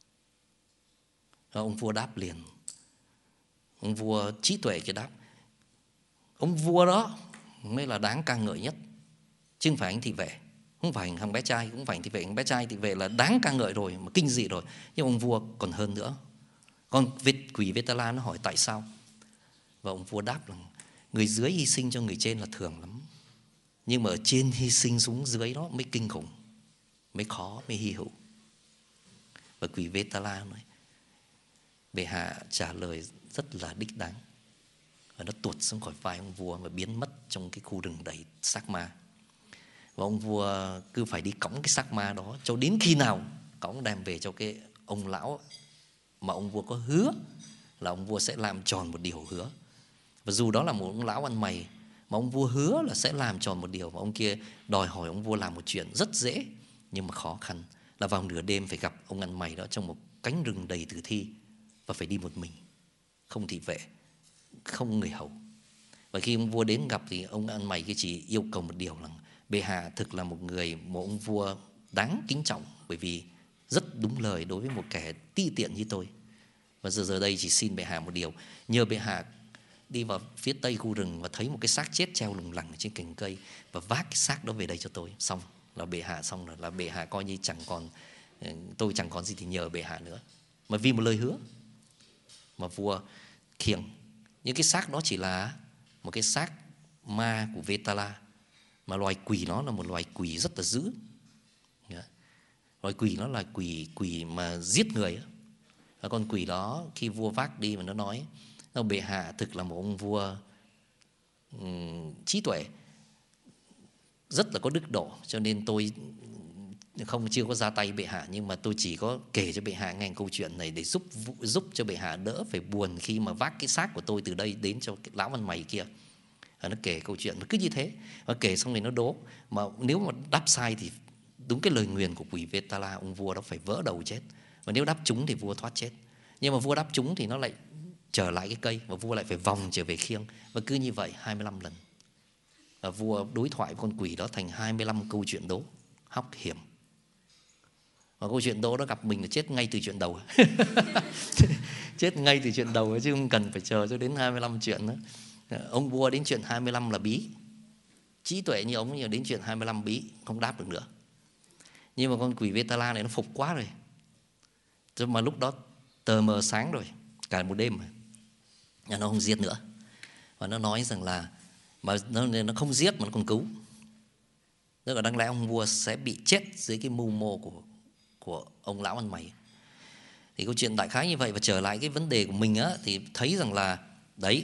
Ông vua đáp liền. Ông vua trí tuệ cho đáp. Ông vua đó mới là đáng ca ngợi nhất, chứ không phải anh thị vệ, không phải thằng bé trai, cũng không phải anh thị vệ. Thằng bé trai thị vệ là đáng ca ngợi rồi, mà kinh dị rồi. Nhưng ông vua còn hơn nữa. Con quỷ Vetala nó hỏi tại sao, và ông vua đáp là người dưới hy sinh cho người trên là thường lắm, nhưng mà ở trên hy sinh xuống dưới đó mới kinh khủng, mới khó, mới hy hữu. Và quỷ Vetala nói, bệ hạ trả lời rất là đích đáng. Và nó tuột xuống khỏi vai ông vua và biến mất trong cái khu rừng đầy xác ma. Và ông vua cứ phải đi cõng cái xác ma đó cho đến khi nào cõng đem về cho cái ông lão mà ông vua có hứa là ông vua sẽ làm tròn một điều hứa. Và dù đó là một ông lão ăn mày, mà ông vua hứa là sẽ làm tròn một điều, mà ông kia đòi hỏi ông vua làm một chuyện rất dễ nhưng mà khó khăn, là vào nửa đêm phải gặp ông ăn mày đó trong một cánh rừng đầy tử thi, và phải đi một mình, không thị vệ, không người hầu. Và khi ông vua đến gặp thì ông ăn mày kia chỉ yêu cầu một điều là bệ hạ thực là một ông vua đáng kính trọng, bởi vì rất đúng lời đối với một kẻ ti tiện như tôi. Và giờ đây chỉ xin bệ hạ một điều, nhờ bệ hạ đi vào phía tây khu rừng và thấy một cái xác chết treo lủng lẳng trên cành cây, và vác cái xác đó về đây cho tôi. Xong là bệ hạ, xong rồi là bệ hạ coi như tôi chẳng còn gì thì nhờ bệ hạ nữa. Mà vì một lời hứa mà vua khiêng. Nhưng cái xác đó chỉ là một cái xác ma của Vetala, mà loài quỷ nó là một loài quỷ rất là dữ. Loài quỷ nó là quỷ mà giết người. Và con quỷ đó khi vua vác đi mà nó nói, bệ hạ thực là một ông vua trí tuệ, rất là có đức độ, cho nên tôi chưa có ra tay bệ hạ, nhưng mà tôi chỉ có kể cho bệ hạ nghe câu chuyện này để giúp cho bệ hạ đỡ phải buồn khi mà vác cái xác của tôi từ đây đến cho cái lão ăn mày kia. Nó kể câu chuyện mà cứ như thế, và kể xong rồi nó đố, mà nếu mà đáp sai thì đúng cái lời nguyền của quỷ Vetala, ông vua đó phải vỡ đầu chết. Và nếu đáp trúng thì vua thoát chết. Nhưng mà vua đáp trúng thì nó lại trở lại cái cây, và vua lại phải vòng trở về khiêng. Và cứ như vậy 25 lần. Và vua đối thoại với con quỷ đó thành 25 câu chuyện đố hóc hiểm. Và câu chuyện đố đó gặp mình là chết ngay từ chuyện đầu. Chết ngay từ chuyện đầu, chứ không cần phải chờ cho đến 25 chuyện nữa. Ông vua đến chuyện 25 là bí. trí tuệ như ông, nhưng đến chuyện 25 bí không đáp được nữa. Nhưng mà con quỷ Vetala này nó phục quá rồi. Chứ mà lúc đó tờ mờ sáng rồi, cả một đêm mà nó không giết nữa. Và nó nói rằng là mà nó không giết mà nó còn cứu. Tức là đáng lẽ ông vua sẽ bị chết dưới cái mưu mô của ông lão ăn mày. Thì câu chuyện đại khái như vậy. Và trở lại cái vấn đề của mình á, thì thấy rằng là đấy,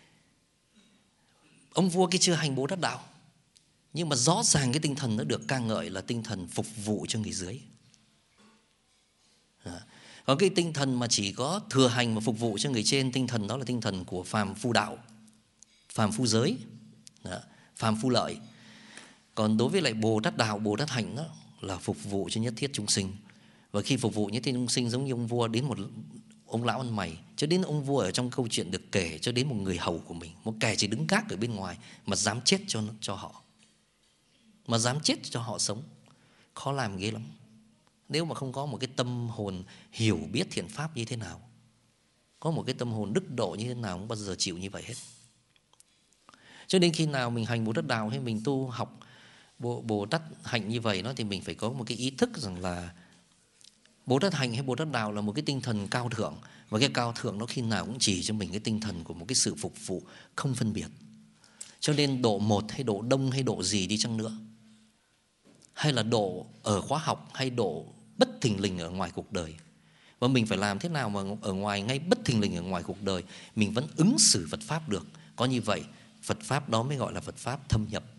ông vua kia chưa hành Bồ Tát đạo, nhưng mà rõ ràng cái tinh thần nó được ca ngợi là tinh thần phục vụ cho người dưới. Còn cái tinh thần mà chỉ có thừa hành mà phục vụ cho người trên, tinh thần đó là tinh thần của phàm phu đạo, phàm phu giới, phàm phu lợi. Còn đối với lại Bồ Tát đạo, Bồ Tát hạnh đó là phục vụ cho nhất thiết chúng sinh. Và khi phục vụ nhất thiết chúng sinh, giống như ông vua đến một ông lão ăn mày, cho đến ông vua ở trong câu chuyện được kể, cho đến một người hầu của mình, một kẻ chỉ đứng gác ở bên ngoài mà dám chết cho họ, mà dám chết cho họ sống, khó làm ghê lắm. Nếu mà không có một cái tâm hồn hiểu biết thiện pháp như thế nào, có một cái tâm hồn đức độ như thế nào, không bao giờ chịu như vậy hết. Cho nên khi nào mình hành Bồ Tát đạo hay mình tu học Bồ Tát hạnh như vậy đó, thì mình phải có một cái ý thức rằng là Bồ Tát hạnh hay Bồ Tát đạo là một cái tinh thần cao thượng. Và cái cao thượng nó khi nào cũng chỉ cho mình cái tinh thần của một cái sự phục vụ không phân biệt. Cho nên độ một hay độ đông hay độ gì đi chăng nữa, hay là độ ở khóa học hay độ bất thình lình ở ngoài cuộc đời, và mình phải làm thế nào mà ở ngoài, ngay bất thình lình ở ngoài cuộc đời, mình vẫn ứng xử Phật Pháp được. Có như vậy Phật Pháp đó mới gọi là Phật Pháp thâm nhập,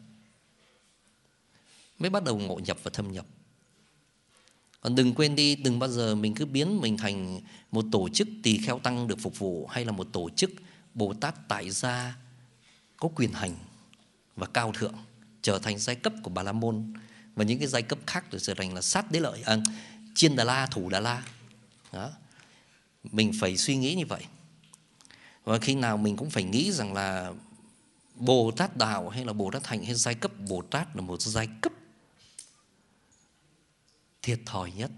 mới bắt đầu ngộ nhập và thâm nhập. Còn đừng quên đi, đừng bao giờ mình cứ biến mình thành một tổ chức tỳ kheo tăng được phục vụ, hay là một tổ chức Bồ Tát tại gia có quyền hành và cao thượng, trở thành giai cấp của Bà La Môn và những cái giai cấp khác, rồi trở thành là sát đế lợi, chiên Đà La, thủ Đà La đó. Mình phải suy nghĩ như vậy. Và khi nào mình cũng phải nghĩ rằng là Bồ Tát đạo hay là Bồ Tát hạnh hay giai cấp Bồ Tát là một giai cấp thiệt thòi nhất,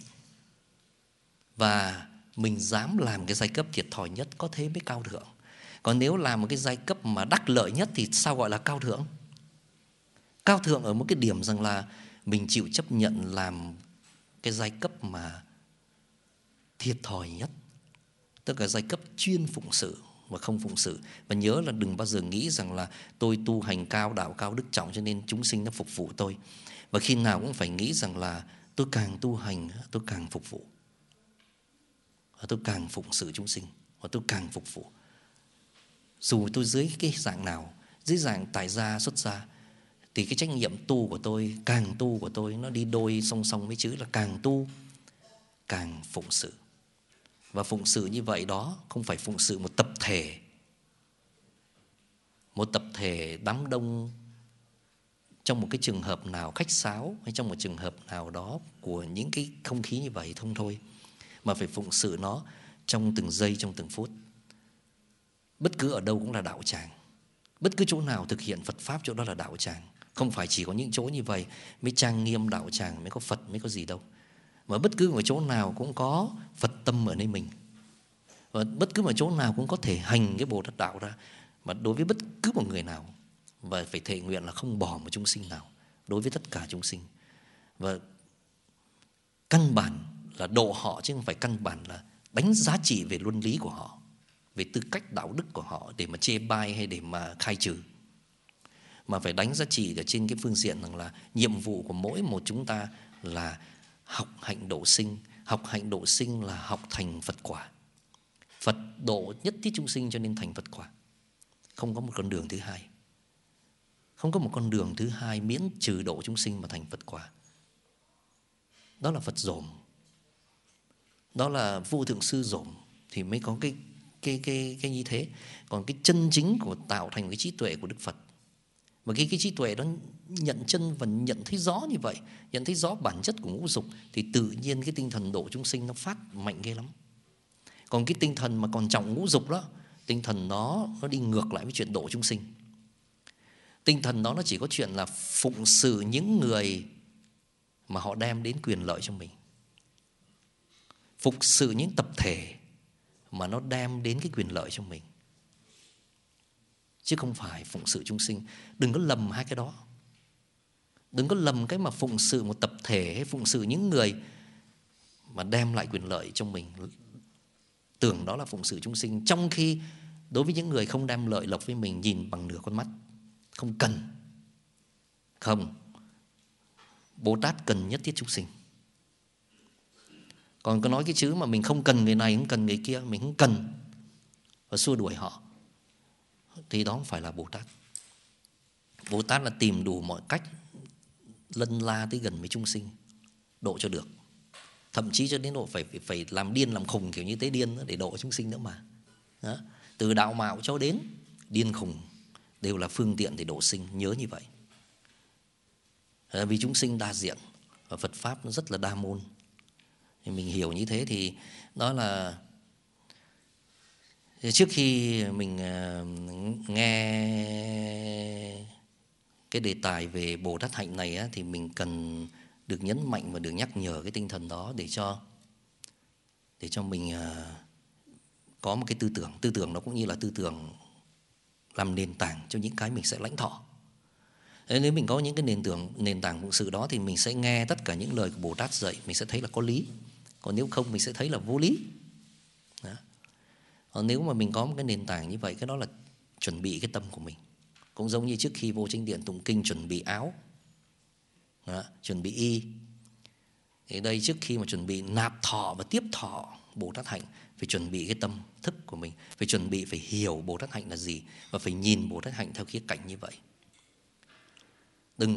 và mình dám làm cái giai cấp thiệt thòi nhất, có thế mới cao thượng. Còn nếu làm một cái giai cấp mà đắc lợi nhất thì sao gọi là cao thượng? Cao thượng ở một cái điểm rằng là mình chịu chấp nhận làm cái giai cấp mà thiệt thòi nhất, tức là giai cấp chuyên phụng sự và không phụng sự. Và nhớ là đừng bao giờ nghĩ rằng là tôi tu hành cao, đạo cao, đức trọng cho nên chúng sinh nó phục vụ tôi. Và khi nào cũng phải nghĩ rằng là tôi càng tu hành, tôi càng phục vụ, và tôi càng phụng sự chúng sinh, và tôi càng phục vụ. Dù tôi dưới cái dạng nào, dưới dạng tại gia, xuất gia, thì cái trách nhiệm tu của tôi, càng tu của tôi, nó đi đôi song song với chữ là càng tu, càng phụng sự. Và phụng sự như vậy đó không phải phụng sự một tập thể đám đông trong một cái trường hợp nào khách sáo, hay trong một trường hợp nào đó của những cái không khí như vậy không thôi, mà phải phụng sự nó trong từng giây, trong từng phút. Bất cứ ở đâu cũng là đạo tràng, bất cứ chỗ nào thực hiện Phật Pháp chỗ đó là đạo tràng. Không phải chỉ có những chỗ như vậy mới trang nghiêm đạo tràng, mới có Phật, mới có gì đâu. Mà bất cứ một chỗ nào cũng có Phật tâm ở nơi mình, và bất cứ một chỗ nào cũng có thể hành cái Bồ Tát đạo ra. Mà đối với bất cứ một người nào, và phải thệ nguyện là không bỏ một chúng sinh nào, đối với tất cả chúng sinh. Và căn bản là độ họ, chứ không phải căn bản là đánh giá trị về luân lý của họ, về tư cách đạo đức của họ để mà chê bai hay để mà khai trừ. Mà phải đánh giá trị ở trên cái phương diện rằng là nhiệm vụ của mỗi một chúng ta là học hạnh độ sinh. Học hạnh độ sinh là học thành Phật quả. Phật độ nhất thiết chúng sinh cho nên thành Phật quả. Không có một con đường thứ hai. Không có một con đường thứ hai miễn trừ độ chúng sinh mà thành Phật quả. Đó là Phật dồn. Đó là vô thượng sư dồn thì mới có cái như thế. Còn cái chân chính của tạo thành cái trí tuệ của Đức Phật, và cái trí tuệ đó nhận chân và nhận thấy rõ như vậy, nhận thấy rõ bản chất của ngũ dục, thì tự nhiên cái tinh thần độ chúng sinh nó phát mạnh ghê lắm. Còn cái tinh thần mà còn trọng ngũ dục đó, tinh thần nó đi ngược lại với chuyện độ chúng sinh. Tinh thần đó nó chỉ có chuyện là phụng sự những người mà họ đem đến quyền lợi cho mình, phục sự những tập thể mà nó đem đến cái quyền lợi cho mình, chứ không phải phụng sự chúng sinh. Đừng có lầm hai cái đó. Đừng có lầm cái mà phụng sự một tập thể hay phụng sự những người mà đem lại quyền lợi cho mình, tưởng đó là phụng sự chúng sinh, trong khi đối với những người không đem lợi lộc với mình, nhìn bằng nửa con mắt, không cần. Không, Bồ Tát cần nhất thiết chúng sinh. Còn có nói cái chữ mà mình không cần người này, không cần người kia, mình không cần và xua đuổi họ, thì đó không phải là Bồ Tát. Bồ Tát là tìm đủ mọi cách lân la tới gần với chúng sinh, độ cho được. Thậm chí cho đến độ phải làm điên làm khùng kiểu như tế điên để độ chúng sinh nữa mà. Đó. Từ đạo mạo cho đến điên khùng đều là phương tiện để độ sinh, nhớ như vậy. Vì chúng sinh đa diện và Phật Pháp nó rất là đa môn. Thì mình hiểu như thế thì đó là trước khi mình nghe cái đề tài về Bồ Tát hạnh này á, thì mình cần được nhấn mạnh và được nhắc nhở cái tinh thần đó để cho mình có một cái tư tưởng nó cũng như là tư tưởng làm nền tảng cho những cái mình sẽ lãnh thọ. Nếu mình có những cái nền tảng phụng sự đó thì mình sẽ nghe tất cả những lời của Bồ Tát dạy, mình sẽ thấy là có lý. Còn nếu không mình sẽ thấy là vô lý. Đó. Còn nếu mà mình có một cái nền tảng như vậy, cái đó là chuẩn bị cái tâm của mình. Cũng giống như trước khi vô chánh điện tụng kinh chuẩn bị áo, đó, chuẩn bị y. Thì đây trước khi mà chuẩn bị nạp thọ và tiếp thọ Bồ Tát hạnh, phải chuẩn bị cái tâm thức của mình, phải chuẩn bị, phải hiểu Bồ Tát hạnh là gì, và phải nhìn Bồ Tát hạnh theo khía cạnh như vậy. Đừng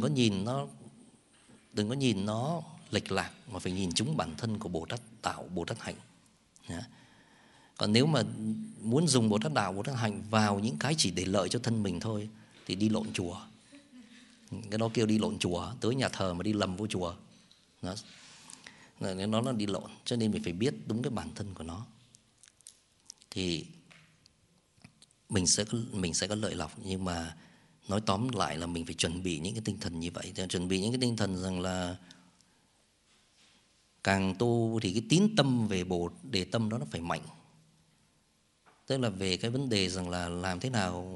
có nhìn nó lệch lạc, mà phải nhìn chúng bản thân của Bồ Tát đạo, Bồ Tát hạnh. Còn nếu mà muốn dùng Bồ Tát đạo, Bồ Tát hạnh vào những cái chỉ để lợi cho thân mình thôi thì đi lộn chùa. Cái đó kêu đi lộn chùa, tới nhà thờ mà đi lầm vô chùa. Đó. Nó là đi lộn. Cho nên mình phải biết đúng cái bản thân của nó, thì mình sẽ có lợi lộc. Nhưng mà nói tóm lại là mình phải chuẩn bị những cái tinh thần như vậy. Chuẩn bị những cái tinh thần rằng là càng tu thì cái tín tâm về Bồ Đề tâm đó nó phải mạnh. Tức là về cái vấn đề rằng là làm thế nào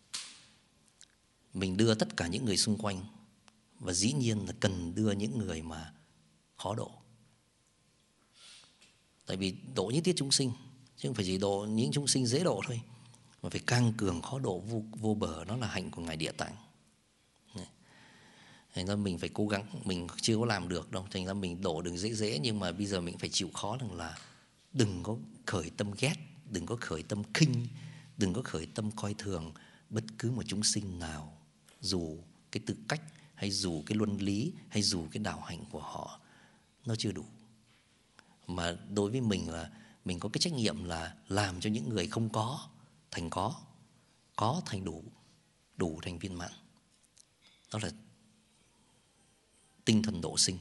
mình đưa tất cả những người xung quanh, và dĩ nhiên là cần đưa những người mà khó độ. Tại vì độ nhất thiết chúng sinh, chứ không phải chỉ độ những chúng sinh dễ độ thôi, mà phải càng cường khó độ vô bờ. Nó là hạnh của Ngài Địa Tạng. Thành ra mình phải cố gắng, mình chưa có làm được đâu. Thành ra mình độ đừng dễ, nhưng mà bây giờ mình phải chịu khó rằng là đừng có khởi tâm ghét, đừng có khởi tâm khinh, đừng có khởi tâm coi thường bất cứ một chúng sinh nào, dù cái tư cách hay dù cái luân lý hay dù cái đạo hạnh của họ nó chưa đủ. Mà đối với mình là mình có cái trách nhiệm là làm cho những người không có thành có thành đủ thành viên mãn. Đó là tinh thần độ sinh.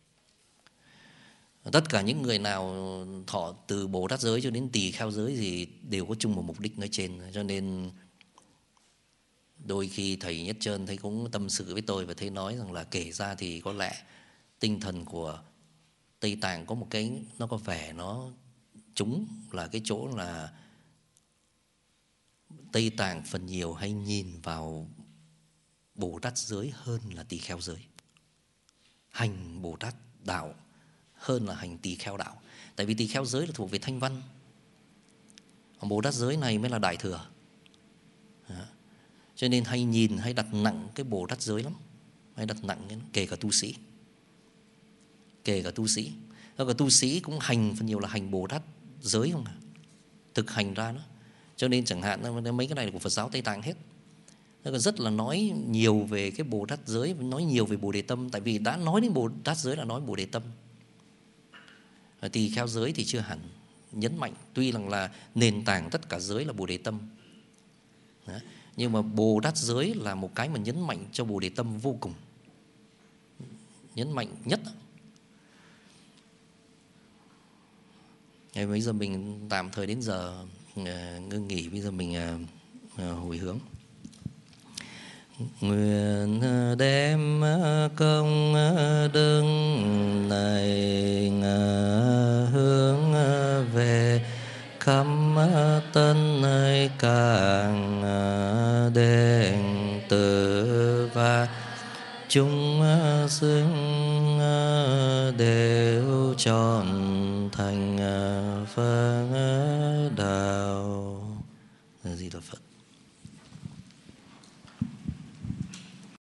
Tất cả những người nào thọ từ Bồ Tát giới cho đến Tỳ Kheo giới thì đều có chung một mục đích nói trên. Cho nên đôi khi thầy Nhất Trơn thấy cũng tâm sự với tôi và thấy nói rằng là kể ra thì có lẽ tinh thần của Tây Tạng có một cái nó có vẻ nó trúng là cái chỗ là Tây Tạng phần nhiều hay nhìn vào Bồ Tát giới hơn là Tỳ Kheo giới, hành Bồ Tát đạo hơn là hành Tỳ Kheo đạo. Tại vì Tỳ Kheo giới là thuộc về thanh văn, còn Bồ Tát giới này mới là đại thừa. Đó. Cho nên hay đặt nặng cái Bồ Tát giới lắm, hay đặt nặng kể cả tu sĩ. Kể cả tu sĩ cũng hành phần nhiều là hành Bồ Tát giới không à, thực hành ra đó. Cho nên chẳng hạn mấy cái này là của Phật giáo Tây Tạng hết. Nó còn rất là nói nhiều về cái Bồ Tát giới, nói nhiều về Bồ Đề tâm. Tại vì đã nói đến Bồ Tát giới là nói Bồ Đề tâm. Tỳ Kheo giới thì chưa hẳn nhấn mạnh, tuy rằng là nền tảng tất cả giới là Bồ Đề tâm. Đó. Nhưng mà Bồ Tát giới là một cái mà nhấn mạnh cho Bồ Đề tâm vô cùng, nhấn mạnh nhất. Bây giờ mình tạm thời đến giờ ngưng nghỉ, bây giờ mình hồi hướng. Nguyện đem công đức này hướng về khắp tân nơi càng đệ tử và chúng sinh đều trọn thành Phật đạo. Di Đà Phật.